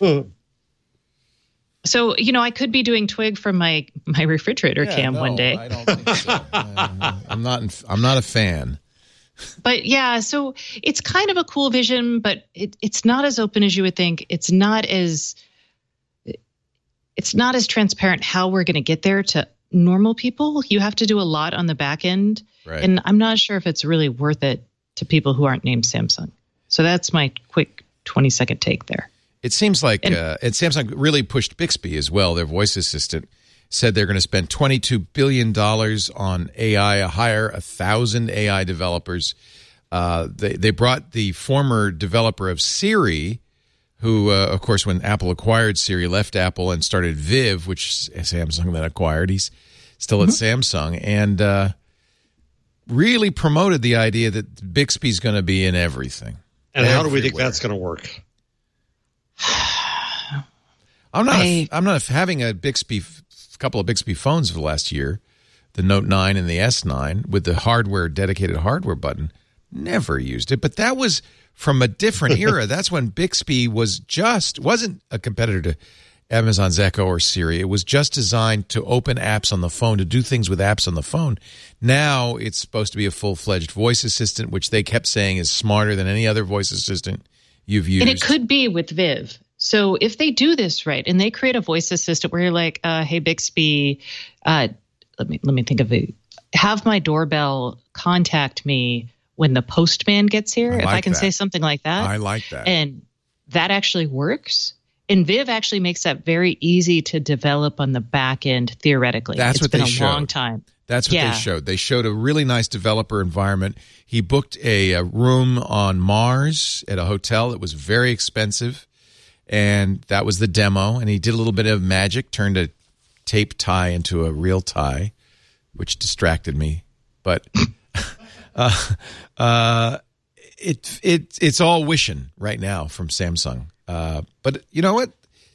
so, you know, I could be doing Twig from my, my refrigerator Yeah, cam no, one day. I don't think so. Uh, I'm not. in- I'm not a fan. But yeah, so it's kind of a cool vision, but it, it's not as open as you would think. It's not as it's not as transparent how we're going to get there to normal people. You have to do a lot on the back end, Right. and I'm not sure if it's really worth it to people who aren't named Samsung. So that's my quick twenty second take there. It seems like, And- uh, and Samsung really pushed Bixby as well. Their voice assistant said they're going to spend twenty-two billion dollars on A I, hire a thousand A I developers. Uh, they they brought the former developer of Siri, who, uh, of course, when Apple acquired Siri, left Apple and started Viv, which Samsung then acquired. He's still at Samsung, and uh, really promoted the idea that Bixby's going to be in everything. And how do we think Everywhere. that's going to work? I'm not. I- a, I'm not a, having a Bixby, a couple of Bixby phones for the last year, the Note nine and the S nine with the hardware dedicated hardware button. Never used it, but that was from a different era. That's when Bixby was just wasn't a competitor to Amazon's Echo or Siri. It was just designed to open apps on the phone, to do things with apps on the phone. Now it's supposed to be a full fledged voice assistant, which they kept saying is smarter than any other voice assistant you've used. And it could be with Viv. So if they do this right and they create a voice assistant where you're like, uh, hey, Bixby, uh, let me let me think of it. Have my doorbell contact me when the postman gets here. I If I like can that. say something like that. I like that. And that actually works. And Viv actually makes that very easy to develop on the back end theoretically. That's It's what been they a showed. long time. That's what Yeah. they showed. They showed a really nice developer environment. He booked a, a room on Mars at a hotel that was very expensive, and that was the demo. And he did a little bit of magic, turned a tape tie into a real tie, which distracted me. But uh, uh, it it it's all wishing right now from Samsung. Uh, but you know what?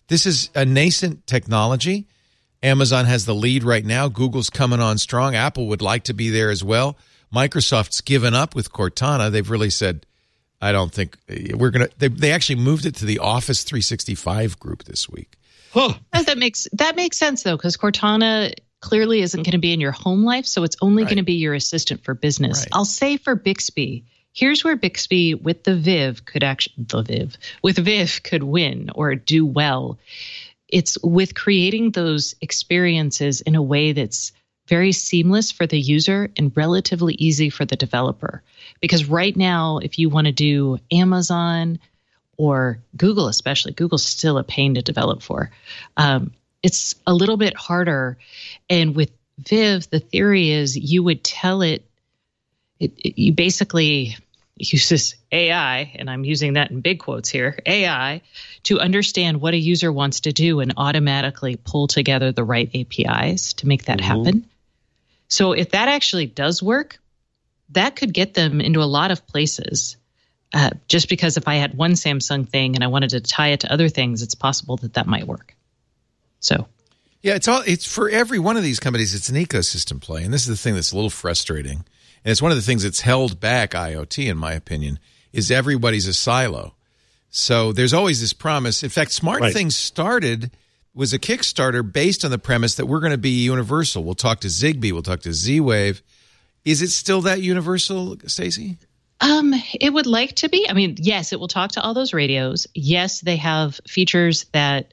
This is a nascent technology. Amazon has the lead right now. Google's coming on strong. Apple would like to be there as well. Microsoft's given up with Cortana. They've really said, I don't think we're going to, they, they actually moved it to the Office three sixty-five group this week. Huh. That makes, that makes sense though, because Cortana clearly isn't going to be in your home life. So it's only right. going to be your assistant for business. Right. I'll say for Bixby, here's where Bixby with the Viv could actually, the Viv, with Viv could win or do well. It's with creating those experiences in a way that's very seamless for the user and relatively easy for the developer. Because right now, if you want to do Amazon or Google, especially, Google's still a pain to develop for. Um, it's a little bit harder. And with Viv, the theory is you would tell it, it, it you basically use this A I, and I'm using that in big quotes here, A I, to understand what a user wants to do and automatically pull together the right A P Is to make that mm-hmm. happen. So if that actually does work, that could get them into a lot of places. Uh, just because if I had one Samsung thing and I wanted to tie it to other things, it's possible that that might work. So, yeah, it's all it's for every one of these companies. It's an ecosystem play, and this is the thing that's a little frustrating. And it's one of the things that's held back IoT, in my opinion, is everybody's a silo. So there's always this promise. In fact, Smart right. Things started was a Kickstarter based on the premise that we're going to be universal. We'll talk to Zigbee. We'll talk to Z-Wave. Is it still that universal, Stacey? Um, it would like to be. I mean, yes, it will talk to all those radios. Yes, they have features that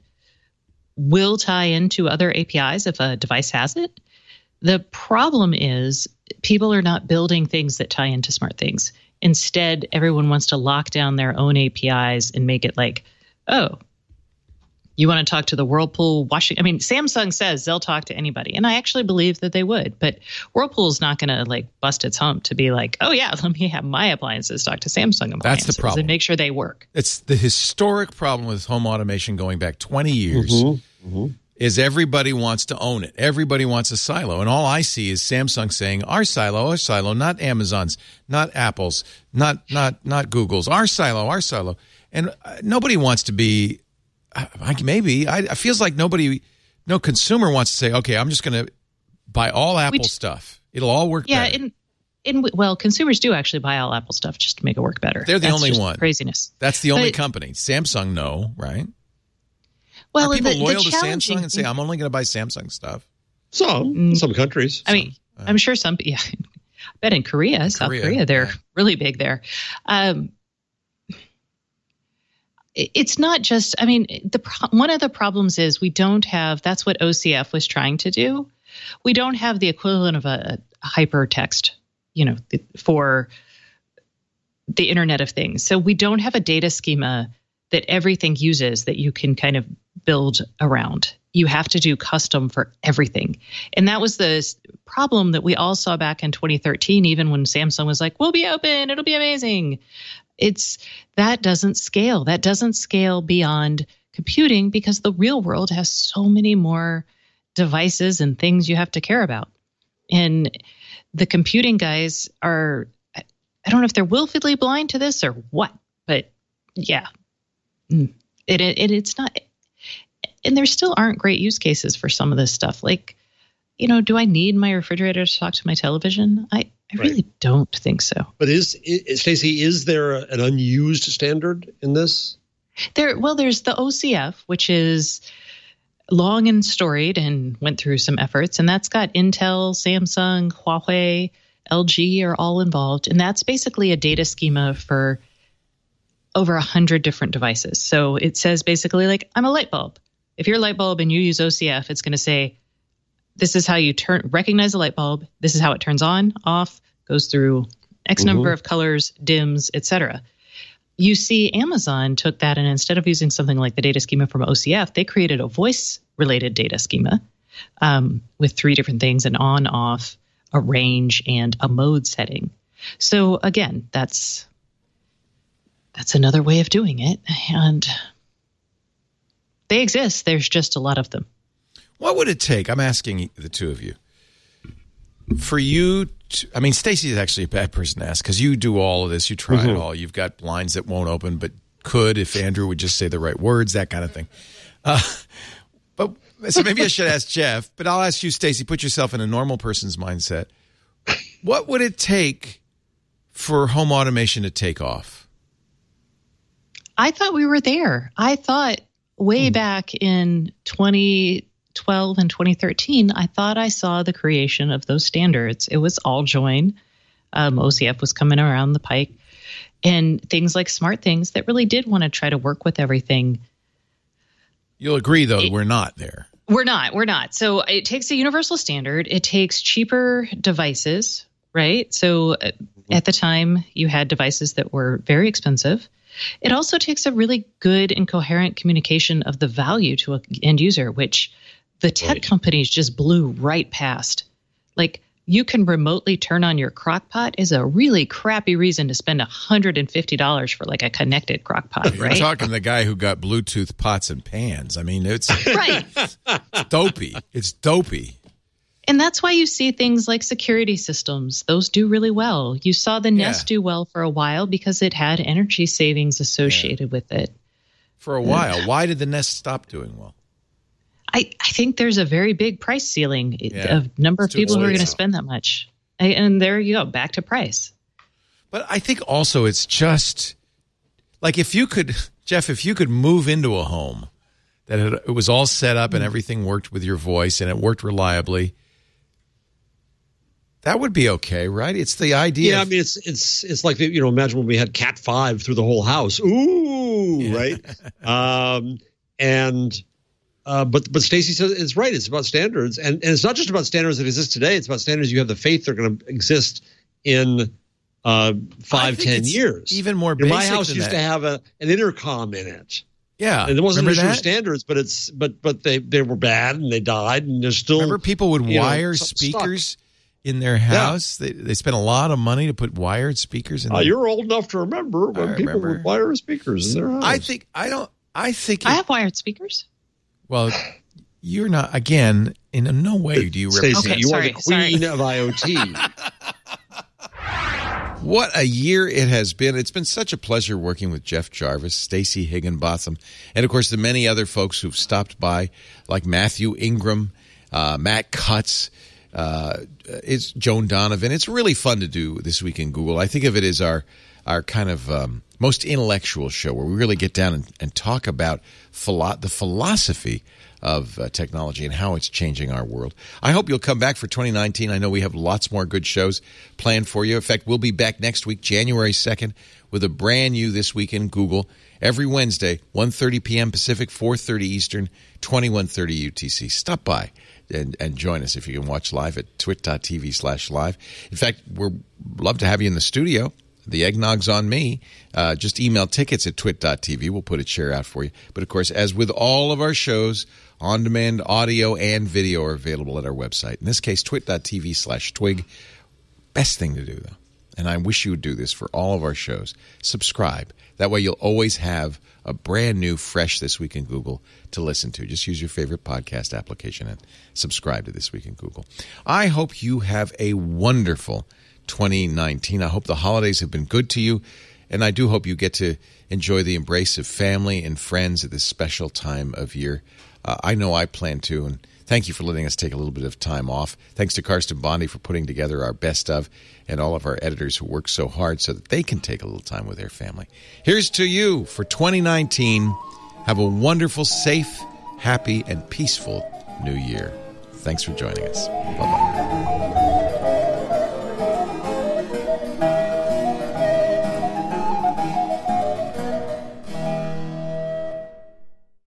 will tie into other A P Is if a device has it. The problem is people are not building things that tie into Smart Things. Instead, everyone wants to lock down their own A P Is and make it like, oh, you want to talk to the Whirlpool washing? I mean, Samsung says they'll talk to anybody, and I actually believe that they would. But Whirlpool's not going to like bust its hump to be like, oh yeah, let me have my appliances talk to Samsung appliances. That's the problem. And make sure they work. It's the historic problem with home automation going back twenty years. Mm-hmm. Mm-hmm. Is everybody wants to own it. Everybody wants a silo. And all I see is Samsung saying, our silo, our silo, not Amazon's, not Apple's, not not not Google's, our silo, our silo. And uh, nobody wants to be, uh, maybe, I, it feels like nobody, no consumer wants to say, okay, I'm just going to buy all Apple t- stuff. It'll all work yeah, better. In, in, well, consumers do actually buy all Apple stuff just to make it work better. They're the That's only just one. Craziness. That's the only but, company. Samsung, no, right? Well, Are people the, loyal the to Samsung and say, I'm only going to buy Samsung stuff? Some, mm. some countries. I mean, uh, I'm sure some, yeah. I bet in Korea, in South Korea, Korea they're yeah. really big there. Um, it, it's not just, I mean, the one of the problems is we don't have, that's what O C F was trying to do. We don't have the equivalent of a, a hypertext, you know, for the Internet of Things. So we don't have a data schema that everything uses that you can kind of build around. You have to do custom for everything. And that was the problem that we all saw back in twenty thirteen, even when Samsung was like, we'll be open, it'll be amazing. It's that doesn't scale. That doesn't scale beyond computing because the real world has so many more devices and things you have to care about. And the computing guys are, I don't know if they're willfully blind to this or what, but yeah. It, it it's not, and there still aren't great use cases for some of this stuff. Like, you know, do I need my refrigerator to talk to my television? I, I right. really don't think so. But is, is Stacey, is there an unused standard in this? There, well, there's the O C F, which is long and storied and went through some efforts, and that's got Intel, Samsung, Huawei, L G are all involved, and that's basically a data schema for over a hundred different devices. So it says basically like, I'm a light bulb. If you're a light bulb and you use O C F, it's going to say, this is how you turn recognize a light bulb. This is how it turns on, off, goes through X mm-hmm. number of colors, dims, et cetera. You see Amazon took that and instead of using something like the data schema from O C F, they created a voice-related data schema um, with three different things, an on, off, a range, and a mode setting. So again, that's... That's another way of doing it. And they exist. There's just a lot of them. What would it take? I'm asking the two of you. For you to, I mean, Stacey is actually a bad person to ask because you do all of this. You try mm-hmm. it all. You've got lines that won't open but could if Andrew would just say the right words, that kind of thing. Uh, but so maybe I should ask Jeff, but I'll ask you, Stacey. Put yourself in a normal person's mindset. What would it take for home automation to take off? I thought we were there. I thought way Hmm. back in twenty twelve and twenty thirteen, I thought I saw the creation of those standards. It was AllJoyn. Um, O C F was coming around the pike. And things like SmartThings that really did want to try to work with everything. You'll agree, though, we're not there. We're not. We're not. So it takes a universal standard. It takes cheaper devices, right? So uh, at the time, you had devices that were very expensive. It also takes a really good and coherent communication of the value to an end user, which the tech Right. companies just blew right past. Like, you can remotely turn on your crock pot is a really crappy reason to spend one hundred fifty dollars for like a connected crock pot, You're right? talking to the guy who got Bluetooth pots and pans. I mean, it's, Right. it's dopey. It's dopey. And that's why you see things like security systems. Those do really well. You saw the Nest do well for a while because it had energy savings associated with it. For a while. Why did the Nest stop doing well? I, I think there's a very big price ceiling Yeah. of number of It's too people who are going to expensive. spend that much. I- And there you go, back to price. But I think also it's just like if you could, Jeff, if you could move into a home that it, it was all set up and everything worked with your voice and it worked reliably, that would be okay, right? It's the idea. Yeah, of- I mean, it's it's it's like, you know, imagine when we had Cat five through the whole house. Ooh, right? um, and uh, but but Stacey says it's right. It's about standards, and, and it's not just about standards that exist today. It's about standards you have the faith they're going to exist in uh, five, think ten it's years. even more You know, my basic house than used that. to have a an intercom in it. Yeah, and it wasn't remember an issue of that? standards, but it's but but they they were bad and they died, and there's still Remember people would you know, wire something stuck. speakers in their house? They they spent a lot of money to put wired speakers in Uh, their you're old enough to remember when I people remember. would wire speakers in their house. I think I don't I think I have wired speakers. well you're not again in no way do you Stacey, represent you sorry, are the queen sorry. of IoT. What a year it has been. It's been such a pleasure working with Jeff Jarvis, Stacey Higginbotham, and, of course, the many other folks who've stopped by, like Matthew Ingram, uh, Matt Cutts, uh, it's Joan Donovan. It's really fun to do This Week in Google. I think of it as our, our kind of um, most intellectual show where we really get down and, and talk about philo- the philosophy of uh, technology and how it's changing our world. I hope you'll come back for twenty nineteen. I know we have lots more good shows planned for you. In fact, we'll be back next week, January second, with a brand new This Week in Google every Wednesday, one thirty p.m. Pacific, four thirty Eastern, twenty-one thirty U T C. Stop by and, and join us if you can watch live at twit.tv slash live. In fact, we'd love to have you in the studio. The eggnog's on me. Uh, just email tickets at twit.tv. We'll put a chair out for you. But, of course, as with all of our shows, on-demand audio and video are available at our website. In this case, twit.tv slash twig. Best thing to do, though, and I wish you would do this for all of our shows, subscribe. That way you'll always have a brand new, fresh This Week in Google to listen to. Just use your favorite podcast application and subscribe to This Week in Google. I hope you have a wonderful twenty nineteen. I hope the holidays have been good to you, and I do hope you get to enjoy the embrace of family and friends at this special time of year. Uh, I know I plan to, and thank you for letting us take a little bit of time off. Thanks to Karsten Bondi for putting together our best of, and all of our editors who work so hard so that they can take a little time with their family. Here's to you for twenty nineteen. Have a wonderful, safe, happy, and peaceful new year. Thanks for joining us. Bye-bye.